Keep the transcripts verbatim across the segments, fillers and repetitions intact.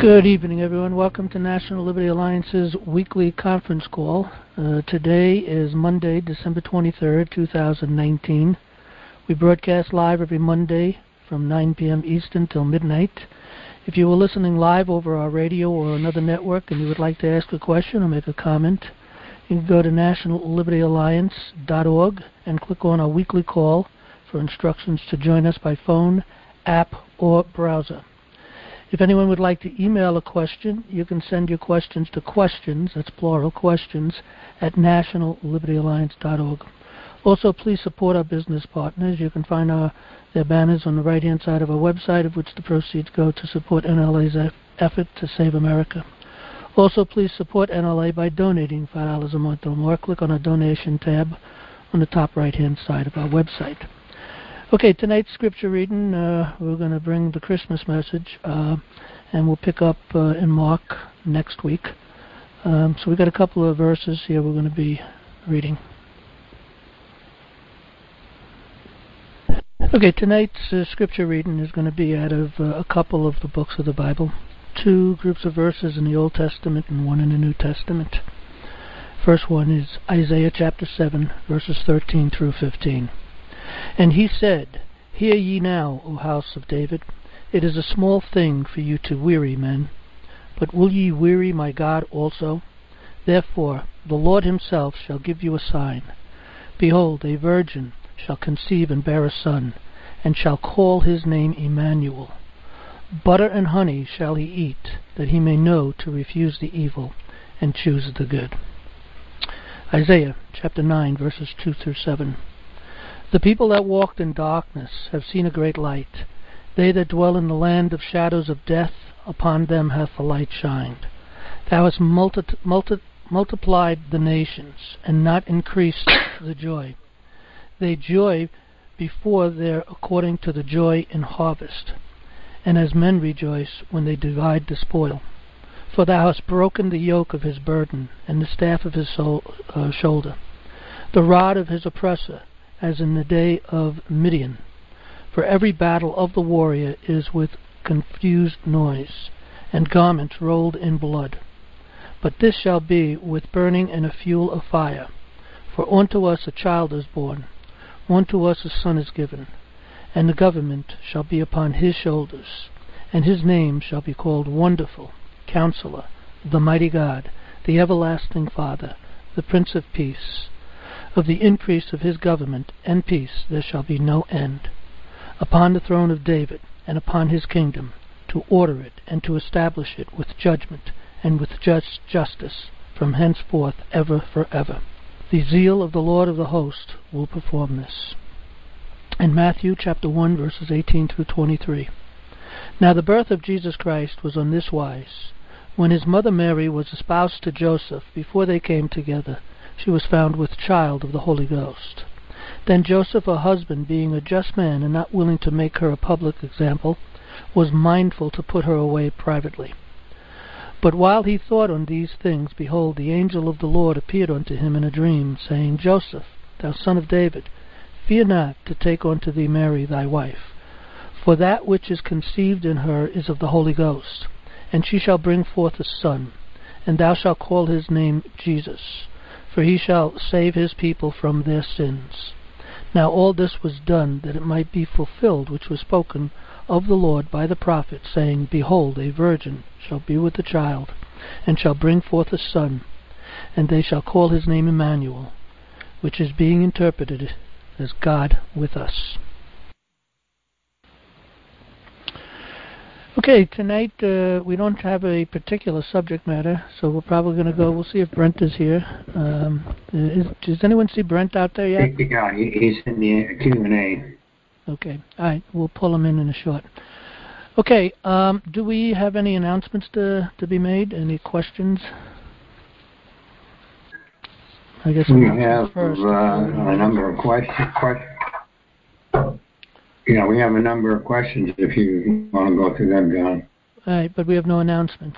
Good evening, everyone. Welcome to National Liberty Alliance's weekly conference call. Uh, today is Monday, December twenty-third, two thousand nineteen. We broadcast live every Monday from nine p.m. Eastern till midnight. If you were listening live over our radio or another network and you would like to ask a question or make a comment, you can go to national liberty alliance dot org and click on our weekly call for instructions to join us by phone, app, or browser. If anyone would like to email a question, you can send your questions to questions, that's plural, questions, at national liberty alliance dot org. Also, please support our business partners. You can find our, their banners on the right-hand side of our website, of which the proceeds go to support N L A's effort to save America. Also, please support N L A by donating five dollars a month or more. Click on our donation tab on the top right-hand side of our website. Okay, tonight's scripture reading, uh, we're going to bring the Christmas message, uh, and we'll pick up uh, in Mark next week. Um, so we've got a couple of verses here we're going to be reading. Okay, tonight's uh, scripture reading is going to be out of uh, a couple of the books of the Bible. Two groups of verses in the Old Testament and one in the New Testament. First one is Isaiah chapter seven, verses thirteen through fifteen. And he said, Hear ye now, O house of David, it is a small thing for you to weary men, but will ye weary my God also? Therefore the Lord himself shall give you a sign. Behold, a virgin shall conceive and bear a son, and shall call his name Emmanuel. Butter and honey shall he eat, that he may know to refuse the evil and choose the good. Isaiah chapter nine, verses two through seven. The people that walked in darkness have seen a great light. They that dwell in the land of shadows of death, upon them hath the light shined. Thou hast multi- multi- multiplied the nations, and not increased the joy. They joy before their according to the joy in harvest, and as men rejoice when they divide the spoil. For thou hast broken the yoke of his burden, and the staff of his soul, uh, shoulder, the rod of his oppressor, as in the day of Midian. For every battle of the warrior is with confused noise, and garments rolled in blood. But this shall be with burning and a fuel of fire. For unto us a child is born, unto us a son is given, and the government shall be upon his shoulders, and his name shall be called Wonderful, Counselor, the Mighty God, the Everlasting Father, the Prince of Peace. Of the increase of his government and peace there shall be no end, upon the throne of David and upon his kingdom, to order it and to establish it with judgment and with just justice from henceforth ever forever. The zeal of the Lord of the host will perform this. In Matthew chapter one, verses eighteen through twenty-three. Now the birth of Jesus Christ was on this wise. When his mother Mary was espoused to Joseph, before they came together, she was found with child of the Holy Ghost. Then Joseph, her husband, being a just man and not willing to make her a public example, was mindful to put her away privately. But while he thought on these things, behold, the angel of the Lord appeared unto him in a dream, saying, Joseph, thou son of David, fear not to take unto thee Mary thy wife, for that which is conceived in her is of the Holy Ghost, and she shall bring forth a son, and thou shalt call his name Jesus. For he shall save his people from their sins. Now all this was done, that it might be fulfilled which was spoken of the Lord by the prophet, saying, Behold, a virgin shall be with a child, and shall bring forth a son, and they shall call his name Emmanuel, which is being interpreted as God with us. Okay, tonight uh, we don't have a particular subject matter, so we're probably going to go, we'll see if Brent is here. Um, is, does anyone see Brent out there yet? Yeah, he's in the Q and A. Okay, all right, we'll pull him in in a short. Okay, um, do we have any announcements to, to be made? Any questions? I guess we have first, uh, a number of questions. Question. Yeah, we have a number of questions if you want to go through them, John. All right, but we have no announcements.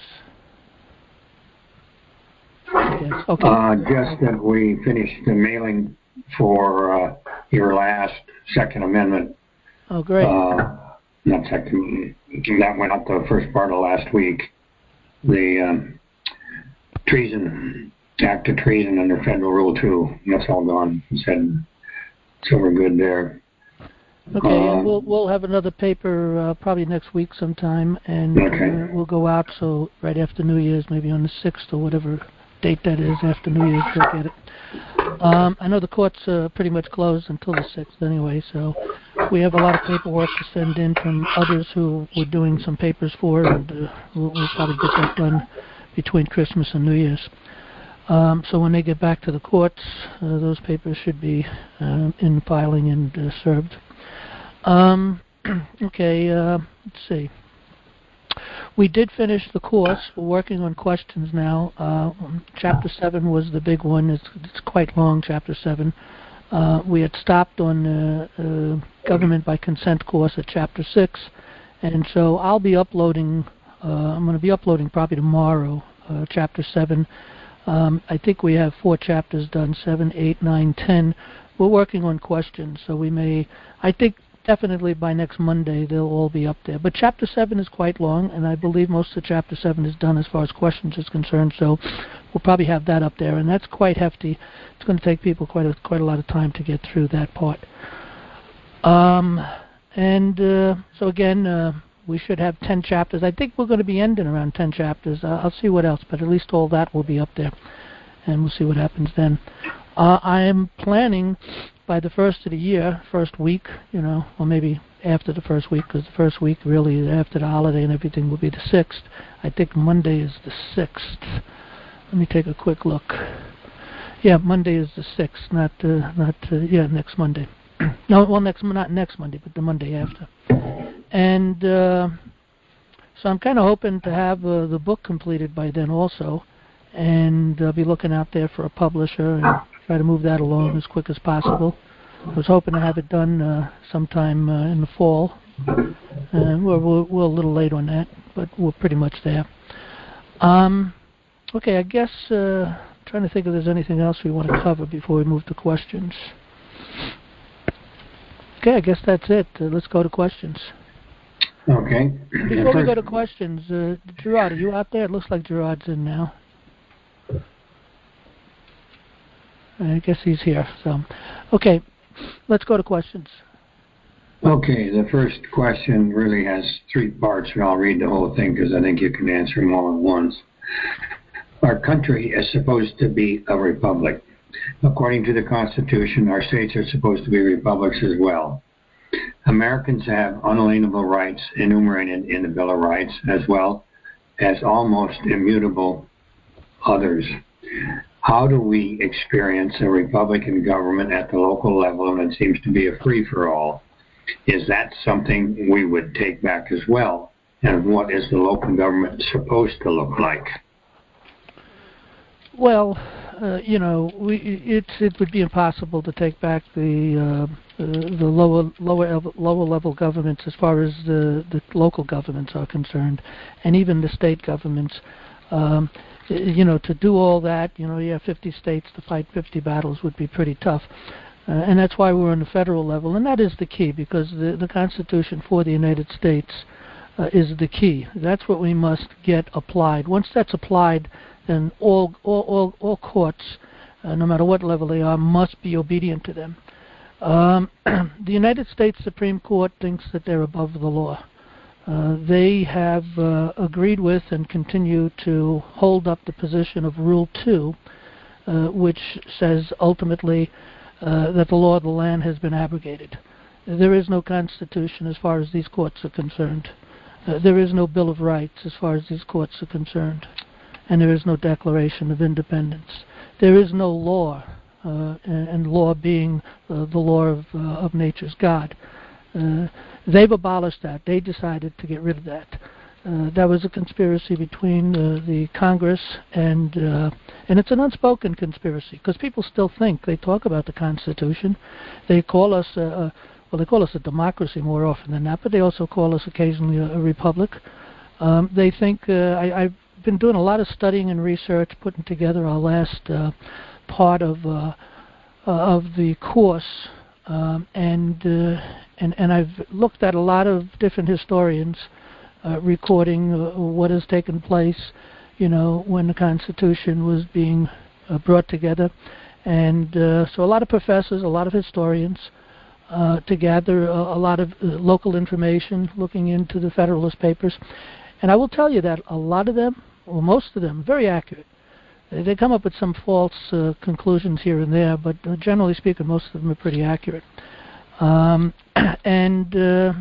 Okay. okay. Uh, just that we finished the mailing for uh, your last Second Amendment. Oh, great. Uh, not second, that went up the first part of last week. the um, treason, act of treason under Federal Rule two. That's all gone. Said, so we're good there. Okay, uh, and we'll we'll have another paper uh, probably next week sometime, and okay. uh, we'll go out so right after New Year's, maybe on the sixth or whatever date that is after New Year's. Look at it. Um, I know the court's uh, pretty much closed until the sixth anyway, so we have a lot of paperwork to send in from others who we're doing some papers for, and uh, we'll, we'll probably get that done between Christmas and New Year's. Um, so when they get back to the courts, uh, those papers should be uh, in filing and uh, served. Um, okay, uh, let's see. We did finish the course. We're working on questions now. Uh, chapter seven was the big one. It's, it's quite long, Chapter seven. Uh, we had stopped on uh, uh, Government by Consent course at Chapter six, and so I'll be uploading, uh, I'm going to be uploading probably tomorrow, uh, Chapter seven. Um, I think we have four chapters done, seven, eight, nine, ten. We're working on questions, so we may, I think, definitely by next Monday they'll all be up there. But Chapter seven is quite long, and I believe most of Chapter seven is done as far as questions is concerned, so we'll probably have that up there, and that's quite hefty. It's going to take people quite a, quite a lot of time to get through that part. Um, and uh, so again, uh, we should have ten chapters. I think we're going to be ending around ten chapters. Uh, I'll see what else, but at least all that will be up there, and we'll see what happens then. Uh, I am planning by the first of the year, first week, you know, or maybe after the first week, because the first week really after the holiday and everything will be the sixth. I think Monday is the sixth. Let me take a quick look. Yeah, Monday is the sixth, not, uh, not uh, yeah, next Monday. No, well, next, not next Monday, but the Monday after. And uh, so I'm kind of hoping to have uh, the book completed by then also, and I'll be looking out there for a publisher and try to move that along as quick as possible. I was hoping to have it done uh, sometime uh, in the fall. Uh, we're, we're, we're a little late on that, but we're pretty much there. Um, okay, I guess uh, trying to think if there's anything else we want to cover before we move to questions. Okay, I guess that's it. Uh, let's go to questions. Okay. Before we go to questions, uh, Gerard, are you out there? It looks like Gerard's in now. I guess he's here. So, okay, let's go to questions. Okay, the first question really has three parts, and I'll read the whole thing because I think you can answer them all at once. Our country is supposed to be a republic. According to the Constitution, our states are supposed to be republics as well. Americans have unalienable rights enumerated in the Bill of Rights, as well as almost immutable others. How do we experience a Republican government at the local level, and it seems to be a free-for-all? Is that something we would take back as well? And what is the local government supposed to look like? Well, uh, you know, we, it it would be impossible to take back the uh, uh, the lower lower lower level governments as far as the the local governments are concerned, and even the state governments. Um, you know, to do all that, you know, you have fifty states to fight fifty battles would be pretty tough. Uh, and that's why we're on the federal level, and that is the key, because the, the Constitution for the United States uh, is the key. That's what we must get applied. Once that's applied, then all all all, all courts, uh, no matter what level they are, must be obedient to them. Um, the United States Supreme Court thinks that they're above the law. Uh, they have uh, agreed with and continue to hold up the position of Rule two, uh, which says ultimately uh, that the law of the land has been abrogated. There is no Constitution as far as these courts are concerned. Uh, there is no Bill of Rights as far as these courts are concerned. And there is no Declaration of Independence. There is no law, uh, and, and law being uh, the law of, uh, of nature's God. Uh, they've abolished that. They decided to get rid of that. Uh, that was a conspiracy between uh, the Congress and uh, and it's an unspoken conspiracy, because people still think, they talk about the Constitution. They call us, uh, uh, well, they call us a democracy more often than that, but they also call us occasionally a, a republic. Um, they think, uh, I, I've been doing a lot of studying and research, putting together our last uh, part of uh, uh, of the course, um, and uh, and and I've looked at a lot of different historians uh, recording uh, what has taken place you know, when the Constitution was being uh, brought together. And uh, so a lot of professors, a lot of historians, uh, to gather a, a lot of uh, local information, looking into the Federalist Papers. And I will tell you that a lot of them, or most of them, are very accurate. They come up with some false uh, conclusions here and there, but uh, generally speaking, most of them are pretty accurate. Um, and uh,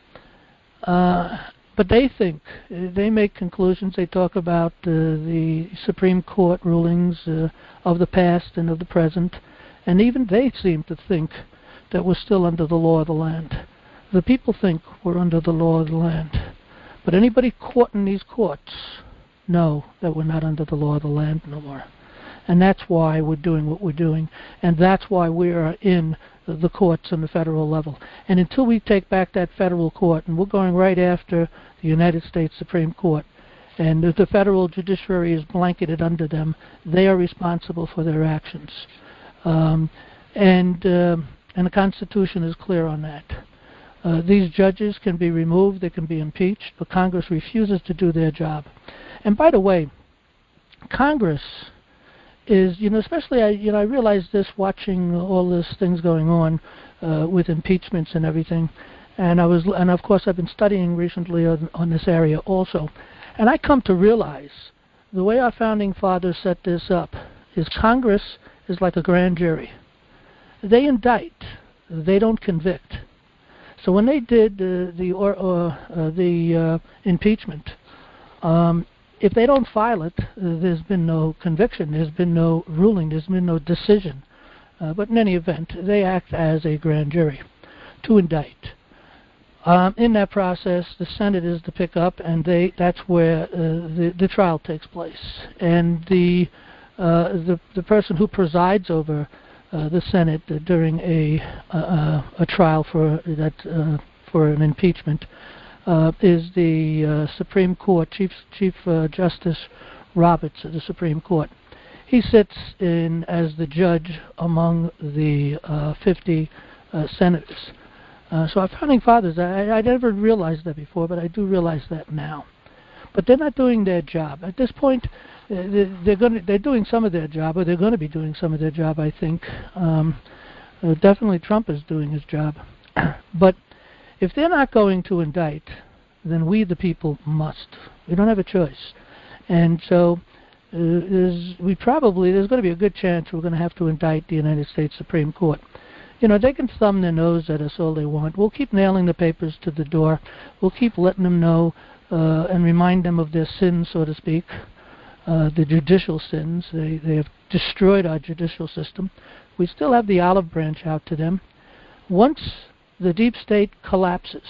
uh, but they think, they make conclusions. They talk about uh, the Supreme Court rulings uh, of the past and of the present, and even they seem to think that we're still under the law of the land. The people think we're under the law of the land, but anybody caught in these courts know that we're not under the law of the land no more. And that's why we're doing what we're doing, and that's why we are in the courts on the federal level. And until we take back that federal court, and we're going right after the United States Supreme Court, and if the federal judiciary is blanketed under them, they are responsible for their actions. Um, and, uh, and the Constitution is clear on that. Uh, these judges can be removed, they can be impeached, but Congress refuses to do their job. And by the way, Congress is, you know, especially I, you know, I realized this watching all these things going on uh, with impeachments and everything, and I was, and of course I've been studying recently on, on this area also, and I come to realize the way our founding fathers set this up is Congress is like a grand jury. They indict, they don't convict. So when they did uh, the or, or uh, the uh, impeachment, um, if they don't file it, uh, there's been no conviction, there's been no ruling, there's been no decision. Uh, but in any event, they act as a grand jury to indict. Um, in that process, the Senate is to pick up, and they that's where uh, the, the trial takes place. And the, uh, the, the person who presides over uh, the Senate uh, during a, uh, a trial for, that, uh, for an impeachment Uh, is the uh, Supreme Court, Chief, Chief uh, Justice Roberts of the Supreme Court. He sits in as the judge among the uh, fifty uh, senators. Uh, so our founding fathers, I, I never realized that before, but I do realize that now. But they're not doing their job. At this point, uh, they're, they're, gonna, they're doing some of their job, or they're going to be doing some of their job, I think. Um, uh, definitely Trump is doing his job. But if they're not going to indict, then we, the people, must. We don't have a choice. And so uh, there's, we probably, there's going to be a good chance we're going to have to indict the United States Supreme Court. You know, they can thumb their nose at us all they want. We'll keep nailing the papers to the door. We'll keep letting them know uh, and remind them of their sins, so to speak, uh, the judicial sins. They, they have destroyed our judicial system. We still have the olive branch out to them. Once the deep state collapses,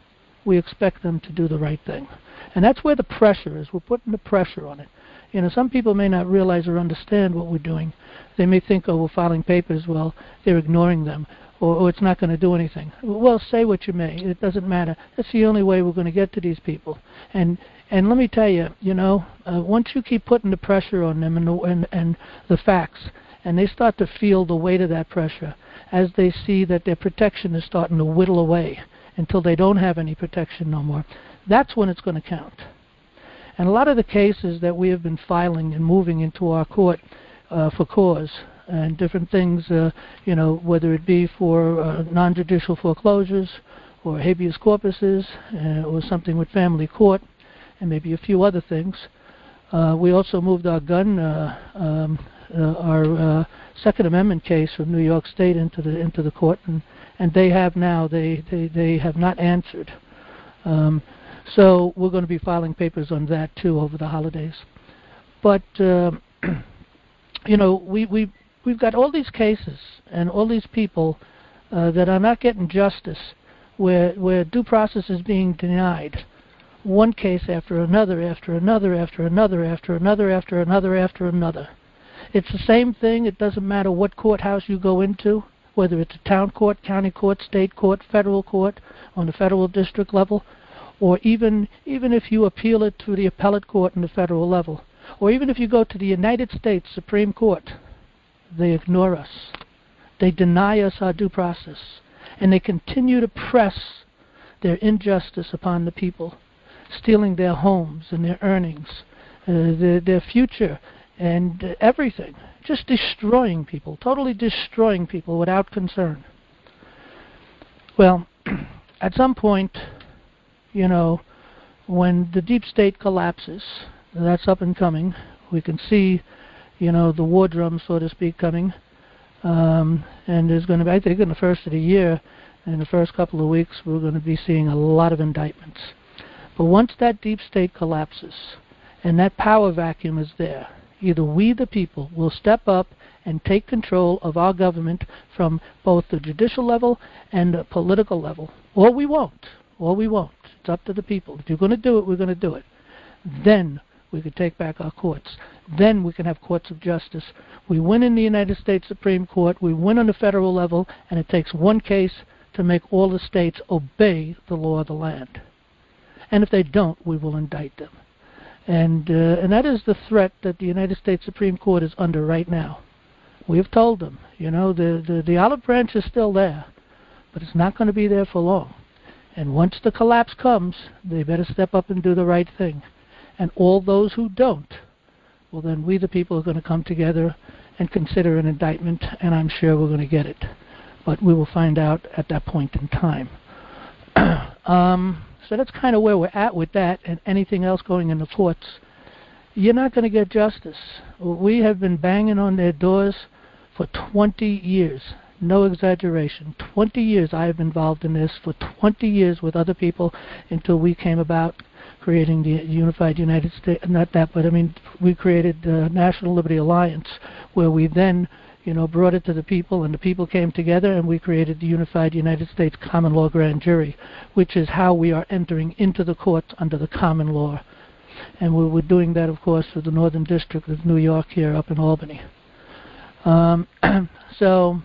we expect them to do the right thing. And that's where the pressure is. We're putting the pressure on it. You know, some people may not realize or understand what we're doing. They may think, oh, we're filing papers. Well, they're ignoring them, or, or it's not going to do anything. Well, say what you may. It doesn't matter. That's the only way we're going to get to these people. And and let me tell you, you know, uh, once you keep putting the pressure on them and the, and, and the facts, and they start to feel the weight of that pressure, as they see that their protection is starting to whittle away until they don't have any protection no more, that's when it's going to count. And a lot of the cases that we have been filing and moving into our court uh, for cause and different things, uh, you know, whether it be for uh, non-judicial foreclosures or habeas corpuses uh, or something with family court and maybe a few other things. Uh, we also moved our gun, uh, um, uh, our uh, Second Amendment case from New York State into the into the court, and, and they have now they, they, they have not answered. Um, so we're going to be filing papers on that too over the holidays. But uh, you know, we we we've got all these cases and all these people uh, that are not getting justice, where where due process is being denied. One case after another, after another, after another, after another, after another, after another. It's the same thing. It doesn't matter what courthouse you go into, whether it's a town court, county court, state court, federal court, on the federal district level, or even even if you appeal it to the appellate court on the federal level, or even if you go to the United States Supreme Court, they ignore us. They deny us our due process, and they continue to press their injustice upon the people, stealing their homes and their earnings, their, their future, and uh, everything. Just destroying people, totally destroying people without concern. Well, at some point, you know, when the deep state collapses, that's up and coming. We can see, you know, the war drum, so to speak, coming. Um, and there's going to be, I think, in the first of the year, in the first couple of weeks, we're going to be seeing a lot of indictments. But once that deep state collapses, and that power vacuum is there, either we, the people, will step up and take control of our government from both the judicial level and the political level, or we won't, or we won't. It's up to the people. If you're going to do it, we're going to do it. Then we could take back our courts. Then we can have courts of justice. We win in the United States Supreme Court, we win on the federal level, and it takes one case to make all the states obey the law of the land. And if they don't, we will indict them. And, uh, and that is the threat that the United States Supreme Court is under right now. We have told them, you know, the, the, the olive branch is still there, but it's not going to be there for long. And once the collapse comes, they better step up and do the right thing. And all those who don't, well, then we, the people, are going to come together and consider an indictment, and I'm sure we're going to get it. But we will find out at that point in time. um, so that's kind of where we're at with that, and anything else going in the courts. You're not going to get justice. We have been banging on their doors for twenty years. No exaggeration. twenty years I have been involved in this, for twenty years with other people, until we came about creating the Unified United States, not that, but I mean, we created the National Liberty Alliance, where we then, you know, brought it to the people, and the people came together, and we created the Unified United States Common Law Grand Jury, which is how we are entering into the courts under the common law. And we were doing that, of course, with the Northern District of New York here up in Albany. Um, so,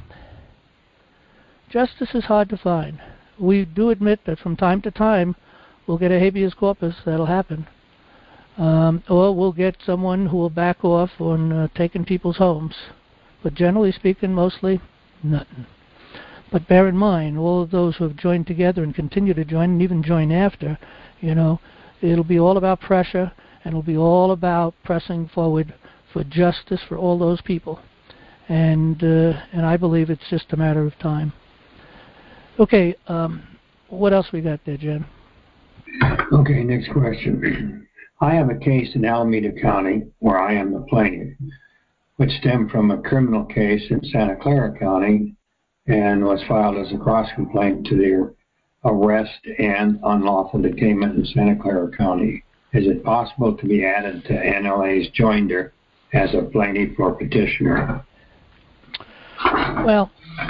justice is hard to find. We do admit that from time to time, we'll get a habeas corpus. That'll happen. Um, or we'll get someone who will back off on uh, taking people's homes. But generally speaking, mostly nothing. But bear in mind, all of those who have joined together and continue to join, and even join after, you know, it'll be all about pressure, and it'll be all about pressing forward for justice for all those people. And uh, and I believe it's just a matter of time. Okay, um, what else we got there, Jen? Okay, next question. I have a case in Alameda County where I am the plaintiff, which stemmed from a criminal case in Santa Clara County and was filed as a cross-complaint to the arrest and unlawful detainment in Santa Clara County. Is it possible to be added to N L A's joinder as a plaintiff or petitioner? Well,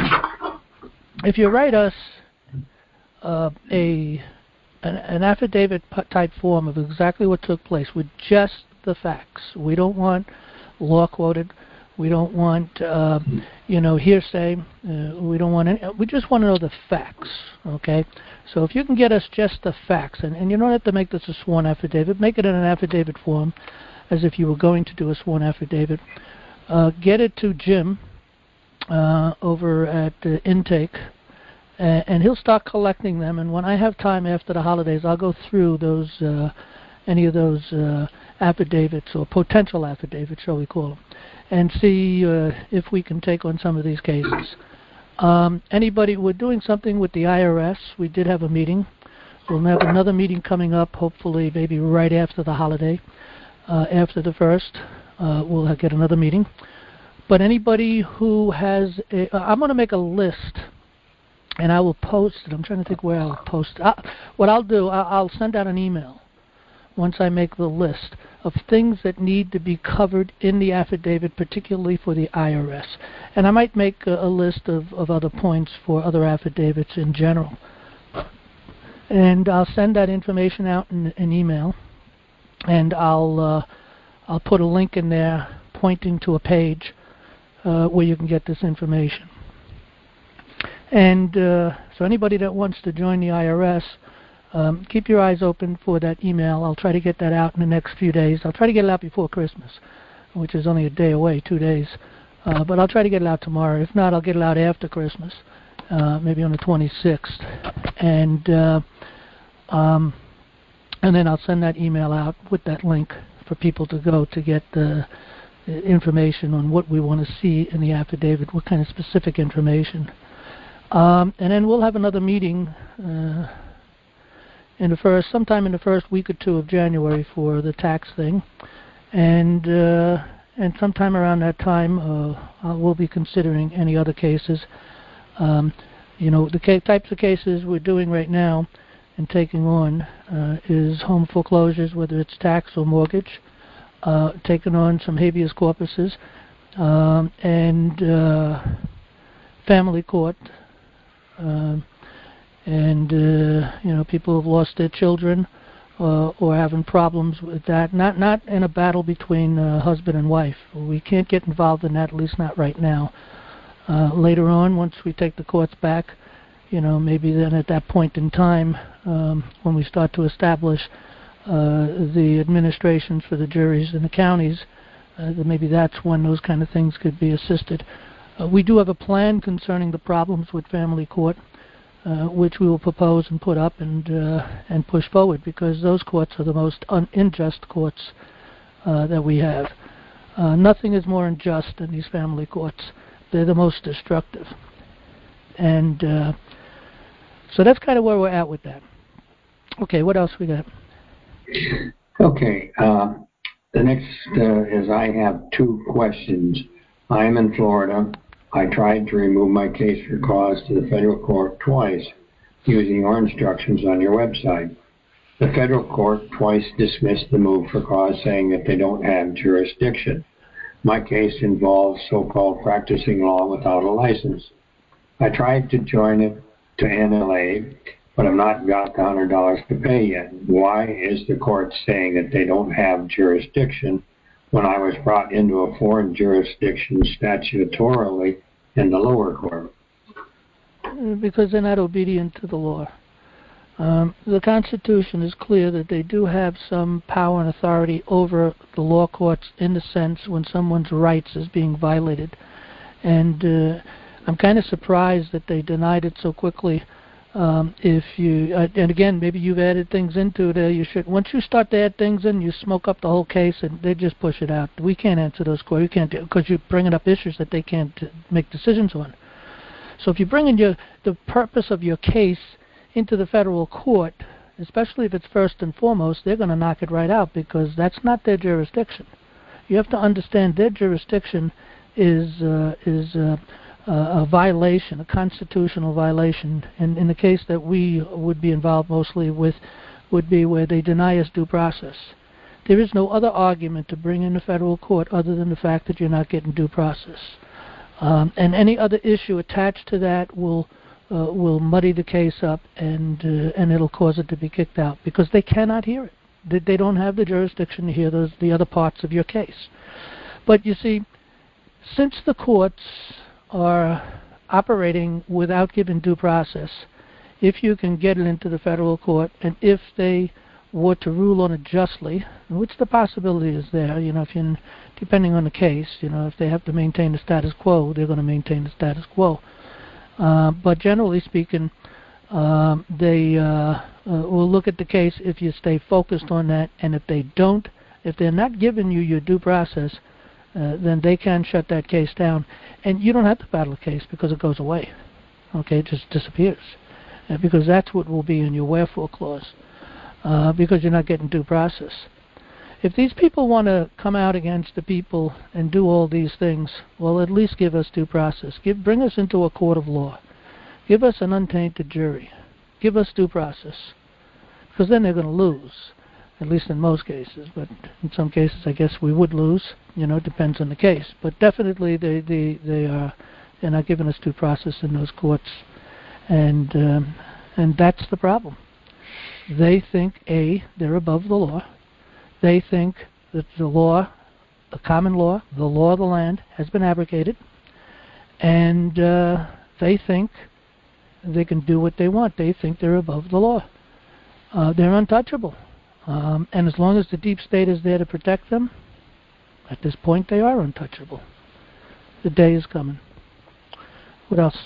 if you write us uh, a an, an affidavit type form of exactly what took place with just the facts, we don't want law quoted. We don't want, uh, you know, hearsay. Uh, we don't want any. We just want to know the facts, okay? So if you can get us just the facts, and, and you don't have to make this a sworn affidavit. Make it in an affidavit form, as if you were going to do a sworn affidavit. Uh, get it to Jim uh, over at uh, Intake, uh, and he'll start collecting them. And when I have time after the holidays, I'll go through those, uh, any of those uh, affidavits, or potential affidavits, shall we call them, and see uh, if we can take on some of these cases. Um, anybody, we're doing something with the I R S. We did have a meeting. We'll have another meeting coming up, hopefully maybe right after the holiday. Uh, after the first, uh, we'll get another meeting. But anybody who has, a, uh, I'm going to make a list, and I will post it. I'm trying to think where I'll post it. I, what I'll do, I, I'll send out an email once I make the list of things that need to be covered in the affidavit, particularly for the I R S. And I might make a, a list of, of other points for other affidavits in general. And I'll send that information out in an email, and I'll uh, I'll put a link in there pointing to a page uh, where you can get this information. And uh, so anybody that wants to join the I R S, Um, keep your eyes open for that email. I'll try to get that out in the next few days. I'll try to get it out before Christmas, which is only a day away, two days. Uh, but I'll try to get it out tomorrow. If not, I'll get it out after Christmas, uh, maybe on the twenty-sixth. And uh, um, and then I'll send that email out with that link for people to go to get the information on what we want to see in the affidavit, what kind of specific information. Um, and then we'll have another meeting uh, in the first, sometime in the first week or two of January for the tax thing, and uh, and sometime around that time uh, we'll be considering any other cases. Um, you know, the ca- types of cases we're doing right now and taking on uh, is home foreclosures, whether it's tax or mortgage, uh, taking on some habeas corpuses, um, and uh, family court. Um, and uh, you know, people have lost their children uh, or having problems with that. Not not in a battle between uh, husband and wife. We can't get involved in that, at least not right now. Uh, later on, once we take the courts back, you know, maybe then at that point in time, um, when we start to establish uh, the administrations for the juries in the counties, uh, then maybe that's when those kind of things could be assisted. Uh, we do have a plan concerning the problems with family court, uh, which we will propose and put up and uh, and push forward, because those courts are the most un- unjust courts uh, that we have. Uh, nothing is more unjust than these family courts. They're the most destructive. And uh, so that's kind of where we're at with that. Okay, what else we got? Okay, uh, the next uh, is I have two questions. I am in Florida. I tried to remove my case for cause to the federal court twice using your instructions on your website. The federal court twice dismissed the move for cause, saying that they don't have jurisdiction. My case involves so-called practicing law without a license. I tried to join it to N L A, but I've not got the one hundred dollars to pay yet. Why is the court saying that they don't have jurisdiction when I was brought into a foreign jurisdiction statutorily in the lower court? Because they're not obedient to the law. Um, the Constitution is clear that they do have some power and authority over the law courts in the sense when someone's rights is being violated. And uh, I'm kind of surprised that they denied it so quickly. Um, if you, uh, and again, maybe you've added things into it. Uh, you should. Once you start to add things in, you smoke up the whole case, and they just push it out. We can't answer those questions. You can't, because you're bringing up issues that they can't uh, make decisions on. So if you bring in your the purpose of your case into the federal court, especially if it's first and foremost, they're going to knock it right out, because that's not their jurisdiction. You have to understand their jurisdiction is uh, is. Uh, Uh, a violation, a constitutional violation, and in the case that we would be involved mostly with would be where they deny us due process. There is no other argument to bring in the federal court other than the fact that you're not getting due process. Um, and any other issue attached to that will uh, will muddy the case up, and uh, and it'll cause it to be kicked out, because they cannot hear it. They, they don't have the jurisdiction to hear those the other parts of your case. But you see, since the courts are operating without giving due process, if you can get it into the federal court, and if they were to rule on it justly, which the possibility is there, you know, if you, depending on the case, you know, if they have to maintain the status quo, they're going to maintain the status quo. Uh, but generally speaking, um, they uh, uh, will look at the case if you stay focused on that, and if they don't, if they're not giving you your due process, Uh, then they can shut that case down, and you don't have to battle the case, because it goes away. Okay, it just disappears, uh, because that's what will be in your wherefore clause, uh, because you're not getting due process. If these people want to come out against the people and do all these things, well, at least give us due process. Give, bring us into a court of law. Give us an untainted jury. Give us due process, because then they're going to lose. At least in most cases, but in some cases I guess we would lose. You know, it depends on the case. But definitely they they, they are they're not giving us due process in those courts, and um, and that's the problem. They think A, they're above the law. They think that the law, the common law, the law of the land, has been abrogated, and uh, they think they can do what they want. They think they're above the law. Uh, they're untouchable. Um, and as long as the deep state is there to protect them, at this point they are untouchable. The day is coming. What else?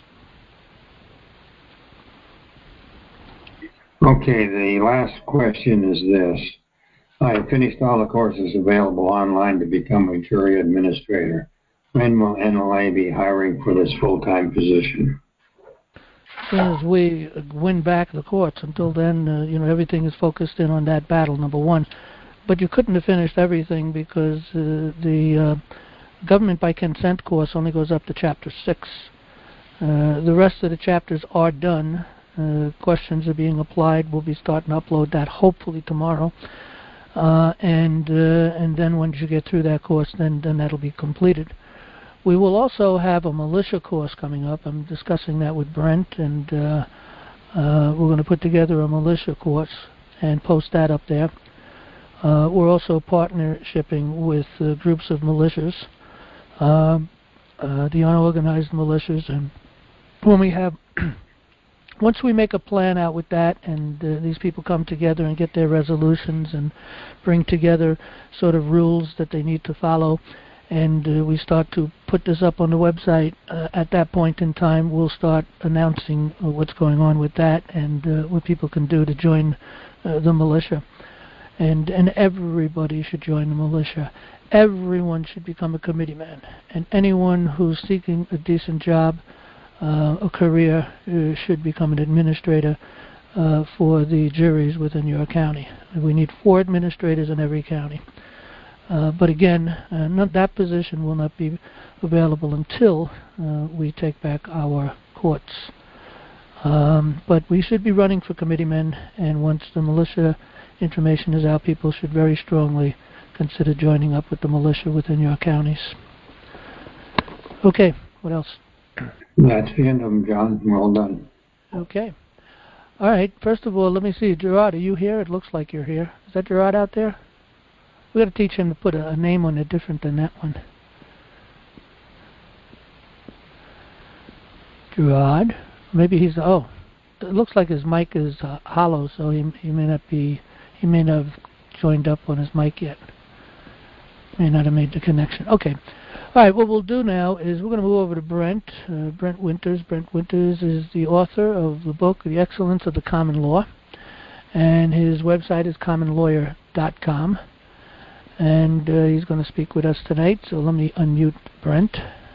Okay, the last question is this. I finished all the courses available online to become a jury administrator. When will N L A be hiring for this full-time position? As soon as we win back the courts. Until then, uh, you know, everything is focused in on that battle, number one. But you couldn't have finished everything because uh, the uh, government by consent course only goes up to chapter six. Uh, the rest of the chapters are done. Uh, questions are being applied. We'll be starting to upload that hopefully tomorrow. Uh, and uh, and then once you get through that course, then, then that'll be completed. We will also have a militia course coming up. I'm discussing that with Brent, and uh, uh, we're going to put together a militia course and post that up there. Uh, we're also partnershipping with uh, groups of militias, uh, uh, the unorganized militias, and when we have, once we make a plan out with that, and uh, these people come together and get their resolutions and bring together sort of rules that they need to follow, and uh, we start to put this up on the website, uh, at that point in time, we'll start announcing uh, what's going on with that and uh, what people can do to join uh, the militia. And and everybody should join the militia. Everyone should become a committee man. And anyone who's seeking a decent job, uh, a career, uh, should become an administrator uh, for the juries within your county. We need four administrators in every county. Uh, but again, uh, not, that position will not be available until uh, we take back our courts. Um, but we should be running for committeemen, and once the militia information is out, people should very strongly consider joining up with the militia within your counties. Okay, what else? That's the end of them, John. Well done. Okay. All right, first of all, let me see. Gerard, are you here? It looks like you're here. Is that Gerard out there? We've got to teach him to put a, a name on it different than that one. Gerard? Maybe he's, oh, it looks like his mic is uh, hollow, so he, he may not be, he may not have joined up on his mic yet. May not have made the connection. Okay. All right, what we'll do now is we're going to move over to Brent, uh, Brent Winters. Brent Winters is the author of the book, The Excellence of the Common Law, and his website is common lawyer dot com. And uh, he's going to speak with us tonight, so let me unmute Brent.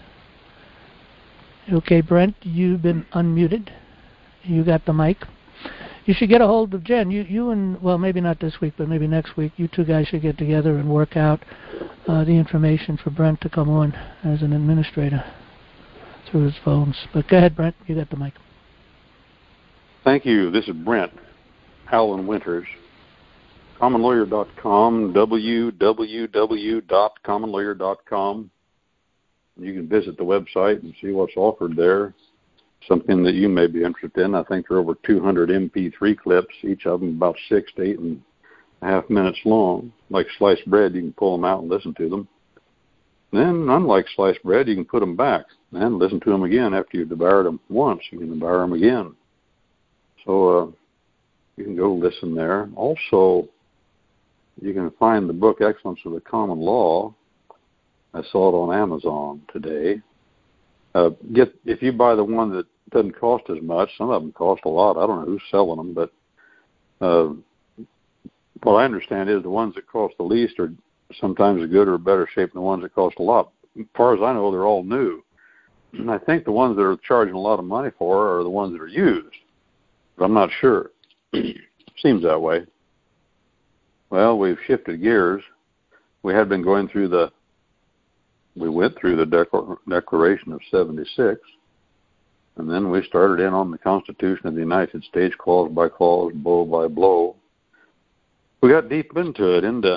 Okay, Brent, you've been unmuted. You got the mic. You should get a hold of Jen. You, you and, well, maybe not this week, but maybe next week, you two guys should get together and work out uh, the information for Brent to come on as an administrator through his phones. But go ahead, Brent. You got the mic. Thank you. This is Brent Allen Winters. common lawyer dot com, w w w dot common lawyer dot com. You can visit the website and see what's offered there. Something that you may be interested in. I think there are over two hundred M P three clips, each of them about six to eight and a half minutes long. Like sliced bread, you can pull them out and listen to them. Then, unlike sliced bread, you can put them back and listen to them again after you've devoured them once. You can devour them again. So uh, you can go listen there. Also, you can find the book Excellence of the Common Law. I saw it on Amazon today. Uh, get if you buy the one that doesn't cost as much. Some of them cost a lot. I don't know who's selling them, but uh, what I understand is the ones that cost the least are sometimes good or better shape than the ones that cost a lot. As far as I know, they're all new. And I think the ones that are charging a lot of money for are the ones that are used, but I'm not sure. Seems that way. Well, we've shifted gears. We had been going through the, we went through the Declar- Declaration of seventy-six, and then we started in on the Constitution of the United States, clause by clause, blow by blow. We got deep into it, into,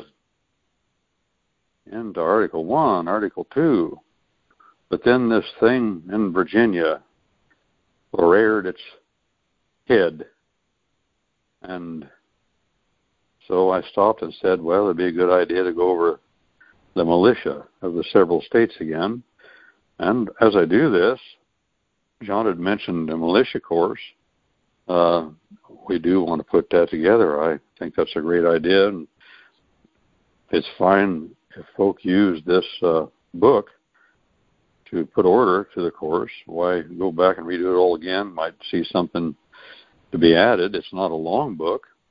into Article one, Article two, but then this thing in Virginia reared its head, and so I stopped and said, well, it'd be a good idea to go over the militia of the several states again. And as I do this, John had mentioned a militia course. Uh, we do want to put that together. I think that's a great idea. And it's fine if folk use this uh, book to put order to the course. Why go back and redo it all again? Might see something to be added. It's not a long book.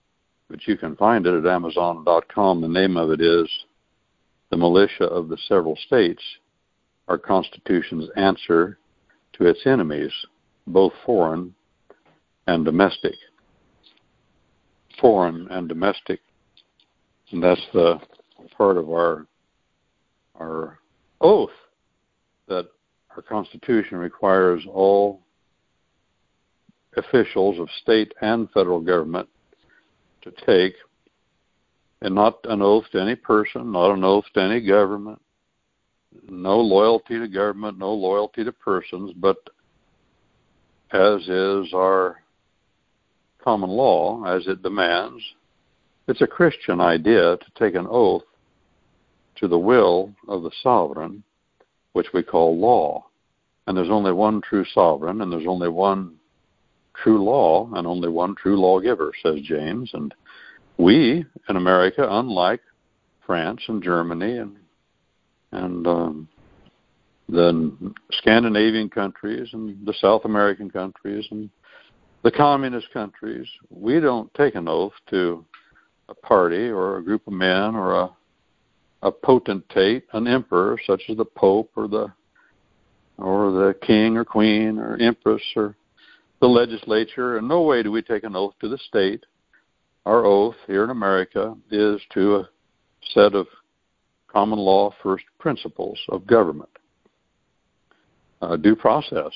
but you can find it at amazon dot com. The name of it is The Militia of the Several States, Our Constitution's Answer to Its Enemies, Both Foreign and Domestic. Foreign and domestic. And that's the part of our our oath that our Constitution requires all officials of state and federal government to take, and not an oath to any person, not an oath to any government, no loyalty to government, no loyalty to persons, but as is our common law, as it demands, it's a Christian idea to take an oath to the will of the sovereign, which we call law. And there's only one true sovereign, and there's only one true law, and only one true lawgiver, says James. And we, in America, unlike France and Germany and and um, the Scandinavian countries and the South American countries and the communist countries, we don't take an oath to a party or a group of men or a a potentate, an emperor such as the Pope or the or the king or queen or empress or the legislature. In no way do we take an oath to the state. Our oath here in America is to a set of common law first principles of government, uh, due process.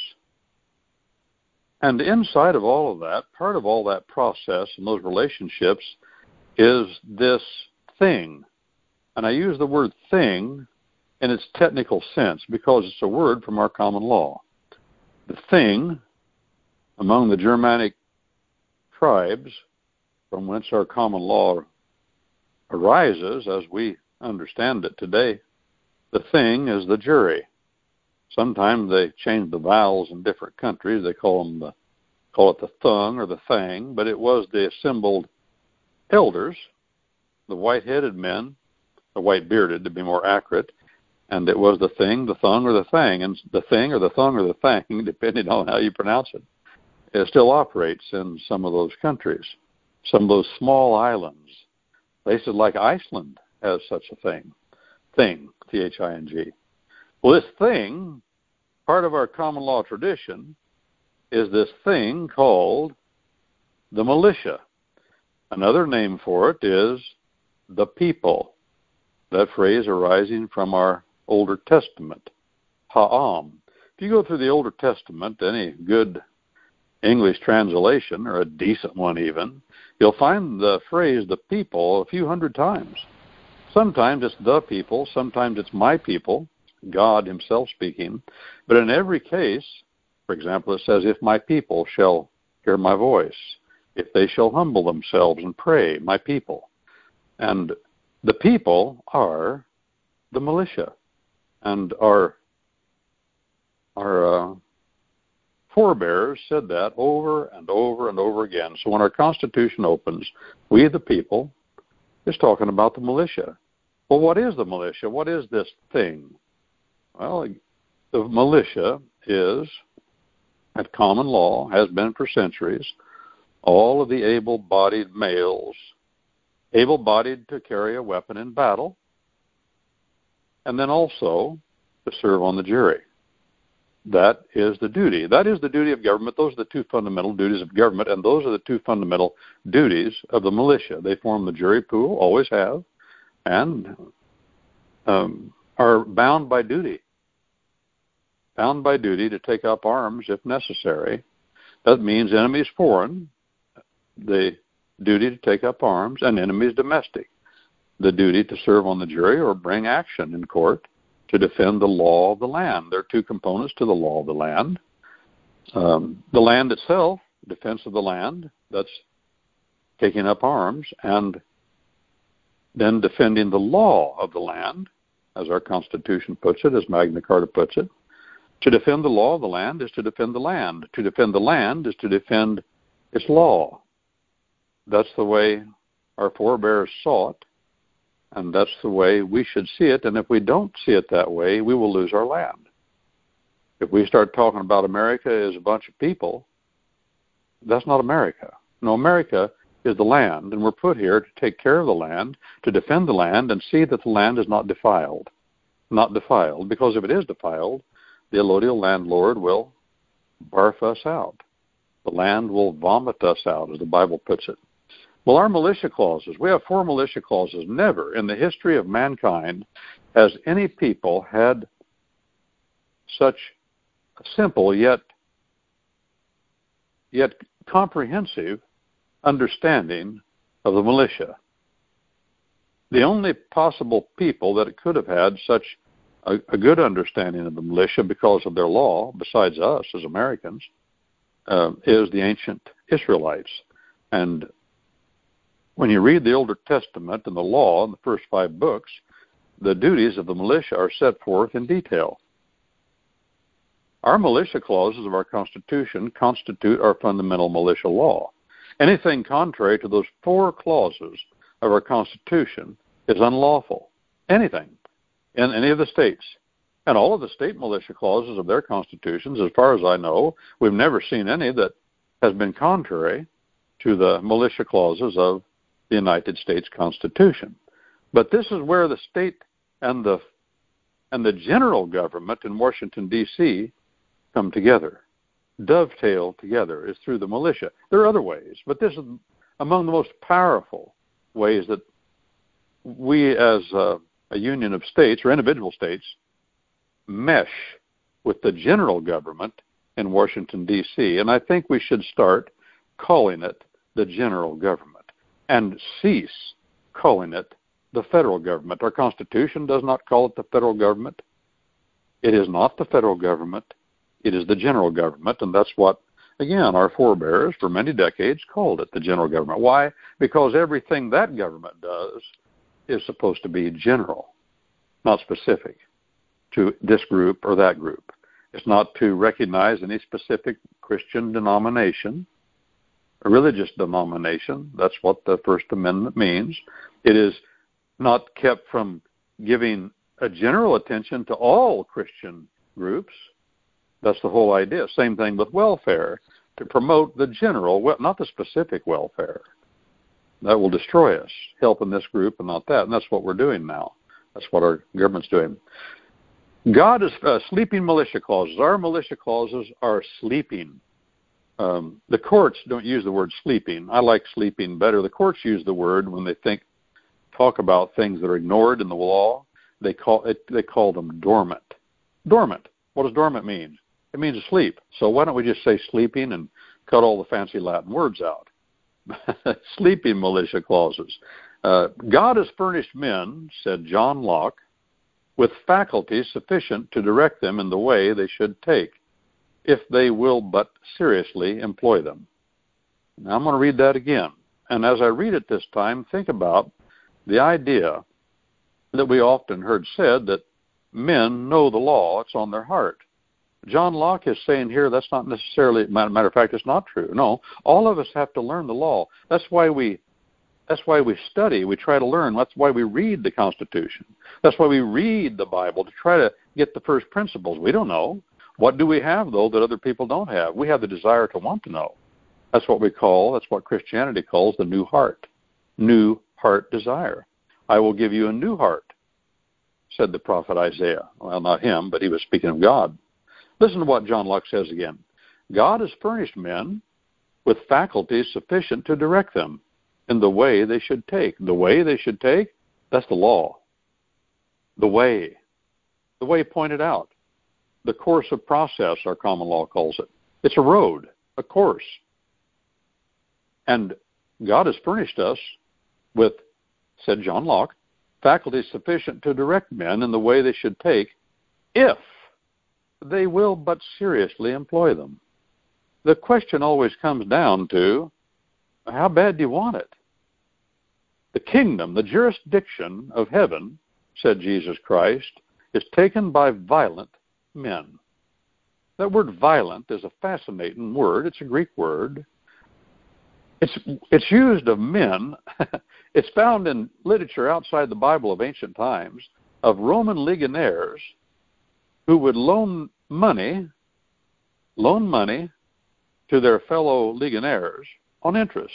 And inside of all of that, part of all that process and those relationships is this thing. And I use the word thing in its technical sense because it's a word from our common law. The thing among the Germanic tribes from whence our common law arises, as we understand it today, the thing is the jury. Sometimes they change the vowels in different countries. They call them the, call it the thung or the thang, but it was the assembled elders, the white-headed men, the white-bearded to be more accurate, and it was the thing, the thung, or the thang, and the thing or the thung or the thang, depending on how you pronounce it, it still operates in some of those countries, some of those small islands. Places like Iceland has such a thing, thing, T H I N G. Well, this thing, part of our common law tradition, is this thing called the militia. Another name for it is the people. That phrase arising from our Older Testament, ha'am. If you go through the Older Testament, any good English translation, or a decent one even, you'll find the phrase the people a few hundred times. Sometimes it's the people, sometimes it's my people, God himself speaking. But in every case, for example, it says, if my people shall hear my voice, if they shall humble themselves and pray, my people. And the people are the militia. And our our uh, forebears said that over and over and over again. So when our Constitution opens, we the people, is talking about the militia. Well, what is the militia? What is this thing? Well, the militia is, at common law, has been for centuries, all of the able-bodied males, able-bodied to carry a weapon in battle, and then also to serve on the jury. That is the duty. That is the duty of government. Those are the two fundamental duties of government, and those are the two fundamental duties of the militia. They form the jury pool, always have, and um, are bound by duty. Bound by duty to take up arms if necessary. That means enemies foreign, the duty to take up arms, and enemies domestic, the duty to serve on the jury or bring action in court to defend the law of the land. There are two components to the law of the land. Um, the land itself, defense of the land, that's taking up arms, and then defending the law of the land, as our Constitution puts it, as Magna Carta puts it. To defend the law of the land is to defend the land. To defend the land is to defend its law. That's the way our forebears saw it, and that's the way we should see it. And if we don't see it that way, we will lose our land. If we start talking about America as a bunch of people, that's not America. No, America is the land, and we're put here to take care of the land, to defend the land, and see that the land is not defiled. Not defiled, because if it is defiled, the allodial landlord will barf us out. The land will vomit us out, as the Bible puts it. Well, our militia clauses, we have four militia clauses. Never in the history of mankind has any people had such a simple yet, yet comprehensive understanding of the militia. The only possible people that could have had such a, a good understanding of the militia because of their law, besides us as Americans, uh, is the ancient Israelites. And when you read the Old Testament and the law in the first five books, the duties of the militia are set forth in detail. Our militia clauses of our Constitution constitute our fundamental militia law. Anything contrary to those four clauses of our Constitution is unlawful. Anything in any of the states. And all of the state militia clauses of their constitutions, as far as I know, we've never seen any that has been contrary to the militia clauses of the United States Constitution. But this is where the state and the and the general government in Washington, D C come together, dovetail together, is through the militia. There are other ways, but this is among the most powerful ways that we as a, a union of states or individual states mesh with the general government in Washington, D C And I think we should start calling it the general government and cease calling it the federal government. Our Constitution does not call it the federal government. It is not the federal government. It is the general government, and that's what, again, our forebears for many decades called it the general government. Why? Because everything that government does is supposed to be general, not specific to this group or that group. It's not to recognize any specific Christian denomination, a religious denomination. That's what the First Amendment means. It is not kept from giving a general attention to all Christian groups. That's the whole idea. Same thing with welfare, to promote the general, not the specific welfare. That will destroy us, helping this group and not that. And that's what we're doing now. That's what our government's doing. God is uh, sleeping militia clauses. Our militia clauses are sleeping. Um, the courts don't use the word sleeping. I like sleeping better. The courts use the word when they think, talk about things that are ignored in the law. They call it. They call them dormant. Dormant. What does dormant mean? It means asleep. So why don't we just say sleeping and cut all the fancy Latin words out? Sleeping militia clauses. Uh, God has furnished men, said John Locke, with faculties sufficient to direct them in the way they should take, if they will but seriously employ them. Now I'm going to read that again. And as I read it this time, think about the idea that we often heard said that men know the law, it's on their heart. John Locke is saying here that's not necessarily, matter of fact, it's not true. No, all of us have to learn the law. That's why we that's why we study, we try to learn. That's why we read the Constitution. That's why we read the Bible, to try to get the first principles. We don't know. What do we have, though, that other people don't have? We have the desire to want to know. That's what we call, that's what Christianity calls the new heart. New heart desire. I will give you a new heart, said the prophet Isaiah. Well, not him, but he was speaking of God. Listen to what John Locke says again. God has furnished men with faculties sufficient to direct them in the way they should take. The way they should take, that's the law. The way. The way pointed out. The course of process, our common law calls it. It's a road, a course. And God has furnished us with, said John Locke, faculties sufficient to direct men in the way they should take if they will but seriously employ them. The question always comes down to, how bad do you want it? The kingdom, the jurisdiction of heaven, said Jesus Christ, is taken by violent men. That word violent is a fascinating word. It's a Greek word. It's it's used of men. It's found in literature outside the Bible of ancient times of Roman legionnaires who would loan money, loan money to their fellow legionnaires on interest.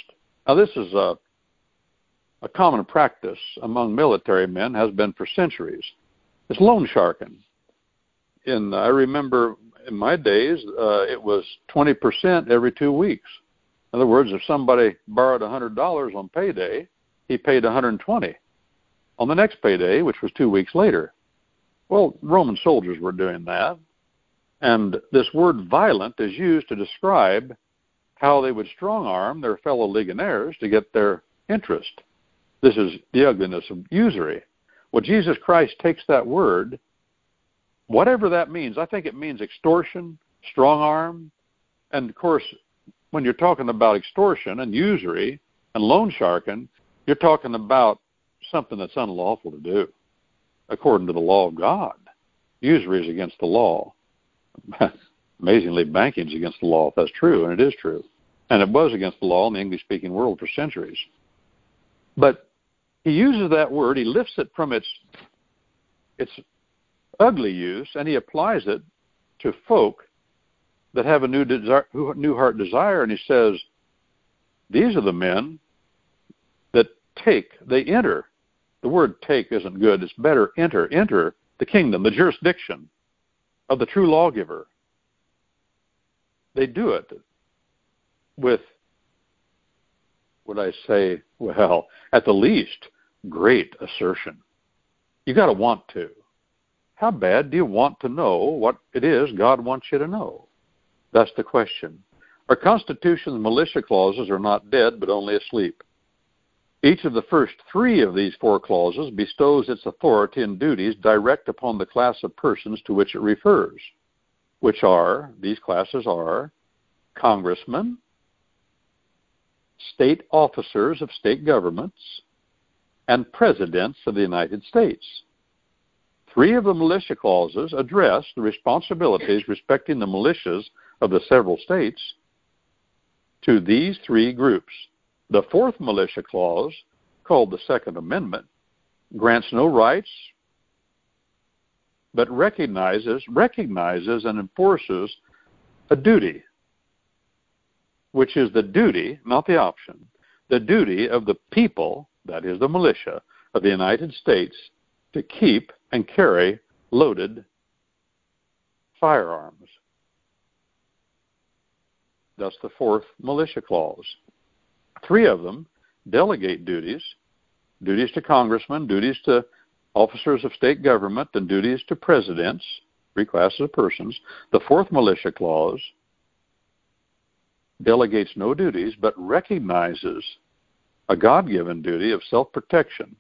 Now, this is a, a common practice among military men, has been for centuries. It's loan sharking. In, I remember in my days, uh, it was twenty percent every two weeks. In other words, if somebody borrowed one hundred dollars on payday, he paid one hundred twenty dollars on the next payday, which was two weeks later. Well, Roman soldiers were doing that. And this word violent is used to describe how they would strong-arm their fellow legionnaires to get their interest. This is the ugliness of usury. Well, Jesus Christ takes that word, whatever that means. I think it means extortion, strong-arm. And, of course, when you're talking about extortion and usury and loan sharking, you're talking about something that's unlawful to do according to the law of God. Usury is against the law. Amazingly, banking is against the law, if that's true, and it is true. And it was against the law in the English-speaking world for centuries. But he uses that word, he lifts it from its its ugly use, and he applies it to folk that have a new desire, new heart desire, and he says, these are the men that take, they enter. The word take isn't good, it's better enter, enter the kingdom, the jurisdiction of the true lawgiver. They do it with, would I say, well, at the least, great assertion. You got to want to. How bad do you want to know what it is God wants you to know? That's the question. Our Constitution's militia clauses are not dead, but only asleep. Each of the first three of these four clauses bestows its authority and duties direct upon the class of persons to which it refers, which are, these classes are, congressmen, state officers of state governments, and presidents of the United States. Three of the militia clauses address the responsibilities respecting the militias of the several states to these three groups. The fourth militia clause, called the Second Amendment, grants no rights, but recognizes, recognizes and enforces a duty, which is the duty, not the option, the duty of the people, that is the militia, of the United States to keep and carry loaded firearms. That's the fourth militia clause. Three of them delegate duties, duties to congressmen, duties to officers of state government, and duties to presidents, three classes of persons. The fourth militia clause delegates no duties, but recognizes a God-given duty of self-protection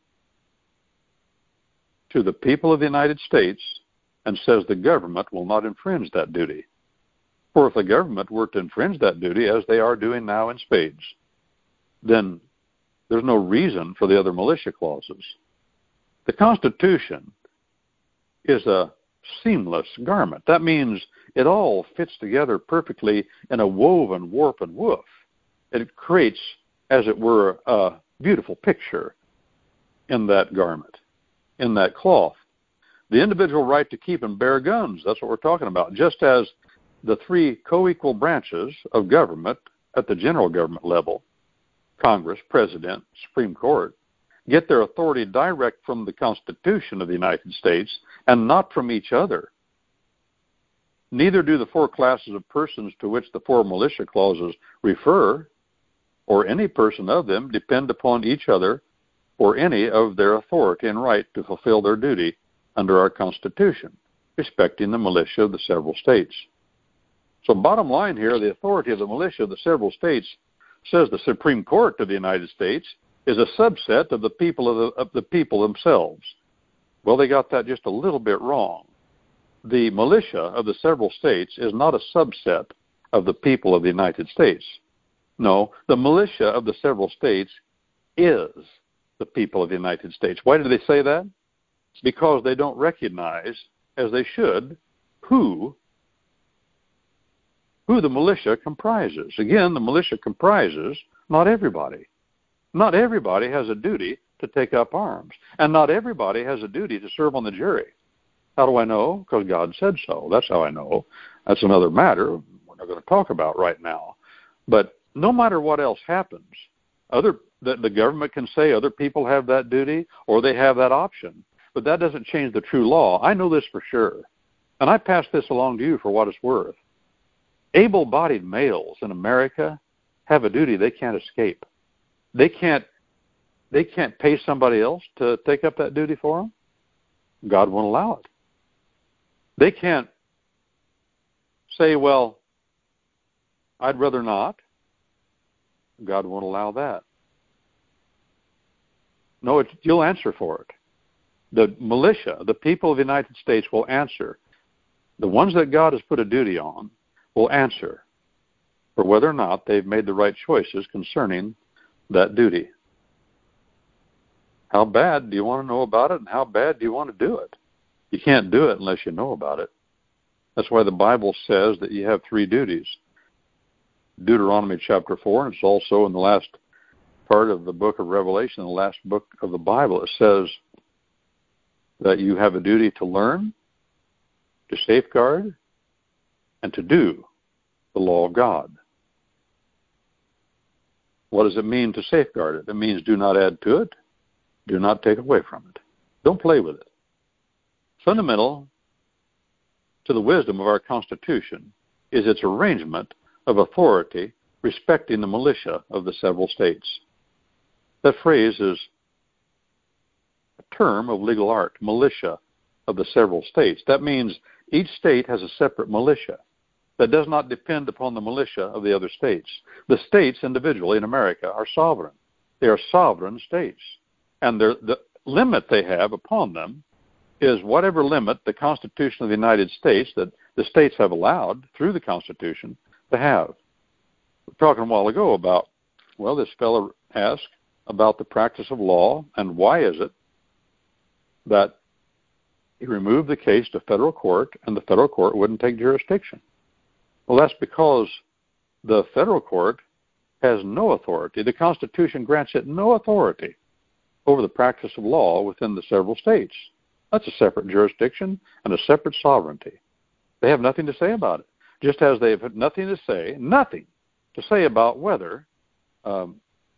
to the people of the United States and says the government will not infringe that duty. For if the government were to infringe that duty, as they are doing now in spades, then there's no reason for the other militia clauses. The Constitution is a seamless garment. That means it all fits together perfectly in a woven warp and woof. It creates, as it were, a beautiful picture in that garment, in that cloth. The individual right to keep and bear guns, that's what we're talking about. Just as the three co-equal branches of government at the general government level, Congress, President, Supreme Court, get their authority direct from the Constitution of the United States and not from each other. Neither do the four classes of persons to which the four militia clauses refer, or any person of them, depend upon each other or any of their authority and right to fulfill their duty under our Constitution, respecting the militia of the several states. So bottom line here, the authority of the militia of the several states says the Supreme Court of the United States is a subset of the people of the, of the people themselves. Well, they got that just a little bit wrong. The militia of the several states is not a subset of the people of the United States. No, the militia of the several states is the people of the United States. Why do they say that? Because they don't recognize, as they should, who who the militia comprises. Again, the militia comprises not everybody. Not everybody has a duty to take up arms. And not everybody has a duty to serve on the jury. How do I know? Because God said so. That's how I know. That's another matter we're not going to talk about right now. But no matter what else happens, Other the, the government can say other people have that duty or they have that option, but that doesn't change the true law. I know this for sure, and I pass this along to you for what it's worth. Able-bodied males in America have a duty they can't escape. They can't they can't pay somebody else to take up that duty for them. God won't allow it. They can't say, well, I'd rather not. God won't allow that. No, it's, you'll answer for it. The militia, the people of the United States will answer. The ones that God has put a duty on will answer for whether or not they've made the right choices concerning that duty. How bad do you want to know about it, and how bad do you want to do it? You can't do it unless you know about it. That's why the Bible says that you have three duties. Deuteronomy chapter four, and it's also in the last part of the book of Revelation, the last book of the Bible. It says that you have a duty to learn, to safeguard, and to do the law of God. What does it mean to safeguard it? It means do not add to it, do not take away from it. Don't play with it. Fundamental to the wisdom of our Constitution is its arrangement of authority respecting the militia of the several states. That phrase is a term of legal art, militia of the several states. That means each state has a separate militia that does not depend upon the militia of the other states. The states individually in America are sovereign. They are sovereign states. And the limit they have upon them is whatever limit the Constitution of the United States that the states have allowed through the Constitution to have. We were talking a while ago about, well, this fellow asked about the practice of law and why is it that he removed the case to federal court and the federal court wouldn't take jurisdiction. Well, that's because the federal court has no authority. The Constitution grants it no authority over the practice of law within the several states. That's a separate jurisdiction and a separate sovereignty. They have nothing to say about it, just as they have nothing to say, nothing to say about whether um,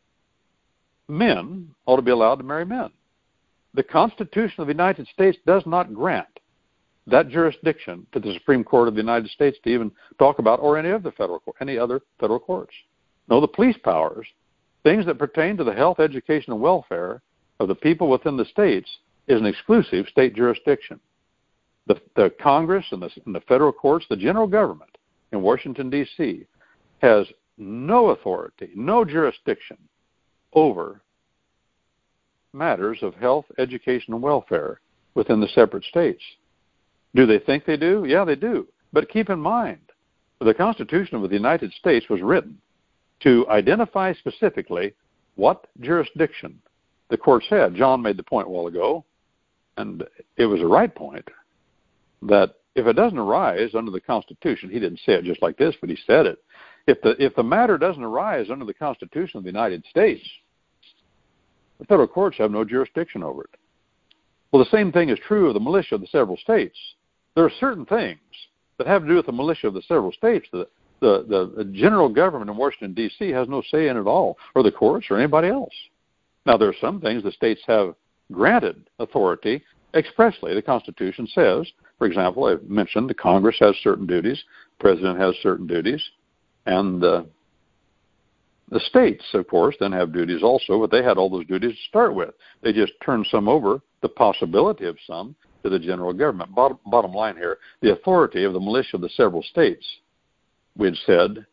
men ought to be allowed to marry men. The Constitution of the United States does not grant that jurisdiction to the Supreme Court of the United States to even talk about, or any of the federal, any other federal courts. No, the police powers, things that pertain to the health, education, and welfare of the people within the states, is an exclusive state jurisdiction. The, the Congress and the, and the federal courts, the general government in Washington, D C, has no authority, no jurisdiction over matters of health, education, and welfare within the separate states. Do they think they do? Yeah, they do. But keep in mind, the Constitution of the United States was written to identify specifically what jurisdiction the courts had. John made the point a while ago, and it was a right point, that if it doesn't arise under the Constitution, he didn't say it just like this, but he said it. If the if the matter doesn't arise under the Constitution of the United States, the federal courts have no jurisdiction over it. Well, the same thing is true of the militia of the several states. There are certain things that have to do with the militia of the several states that the, the, the general government in Washington, D C has no say in at all, or the courts, or anybody else. Now, there are some things the states have granted authority expressly. The Constitution says, for example, I mentioned the Congress has certain duties, the President has certain duties, and uh, the states, of course, then have duties also, but they had all those duties to start with. They just turned some over, the possibility of some, to the general government. Bottom, bottom line here, the authority of the militia of the several states, we had said,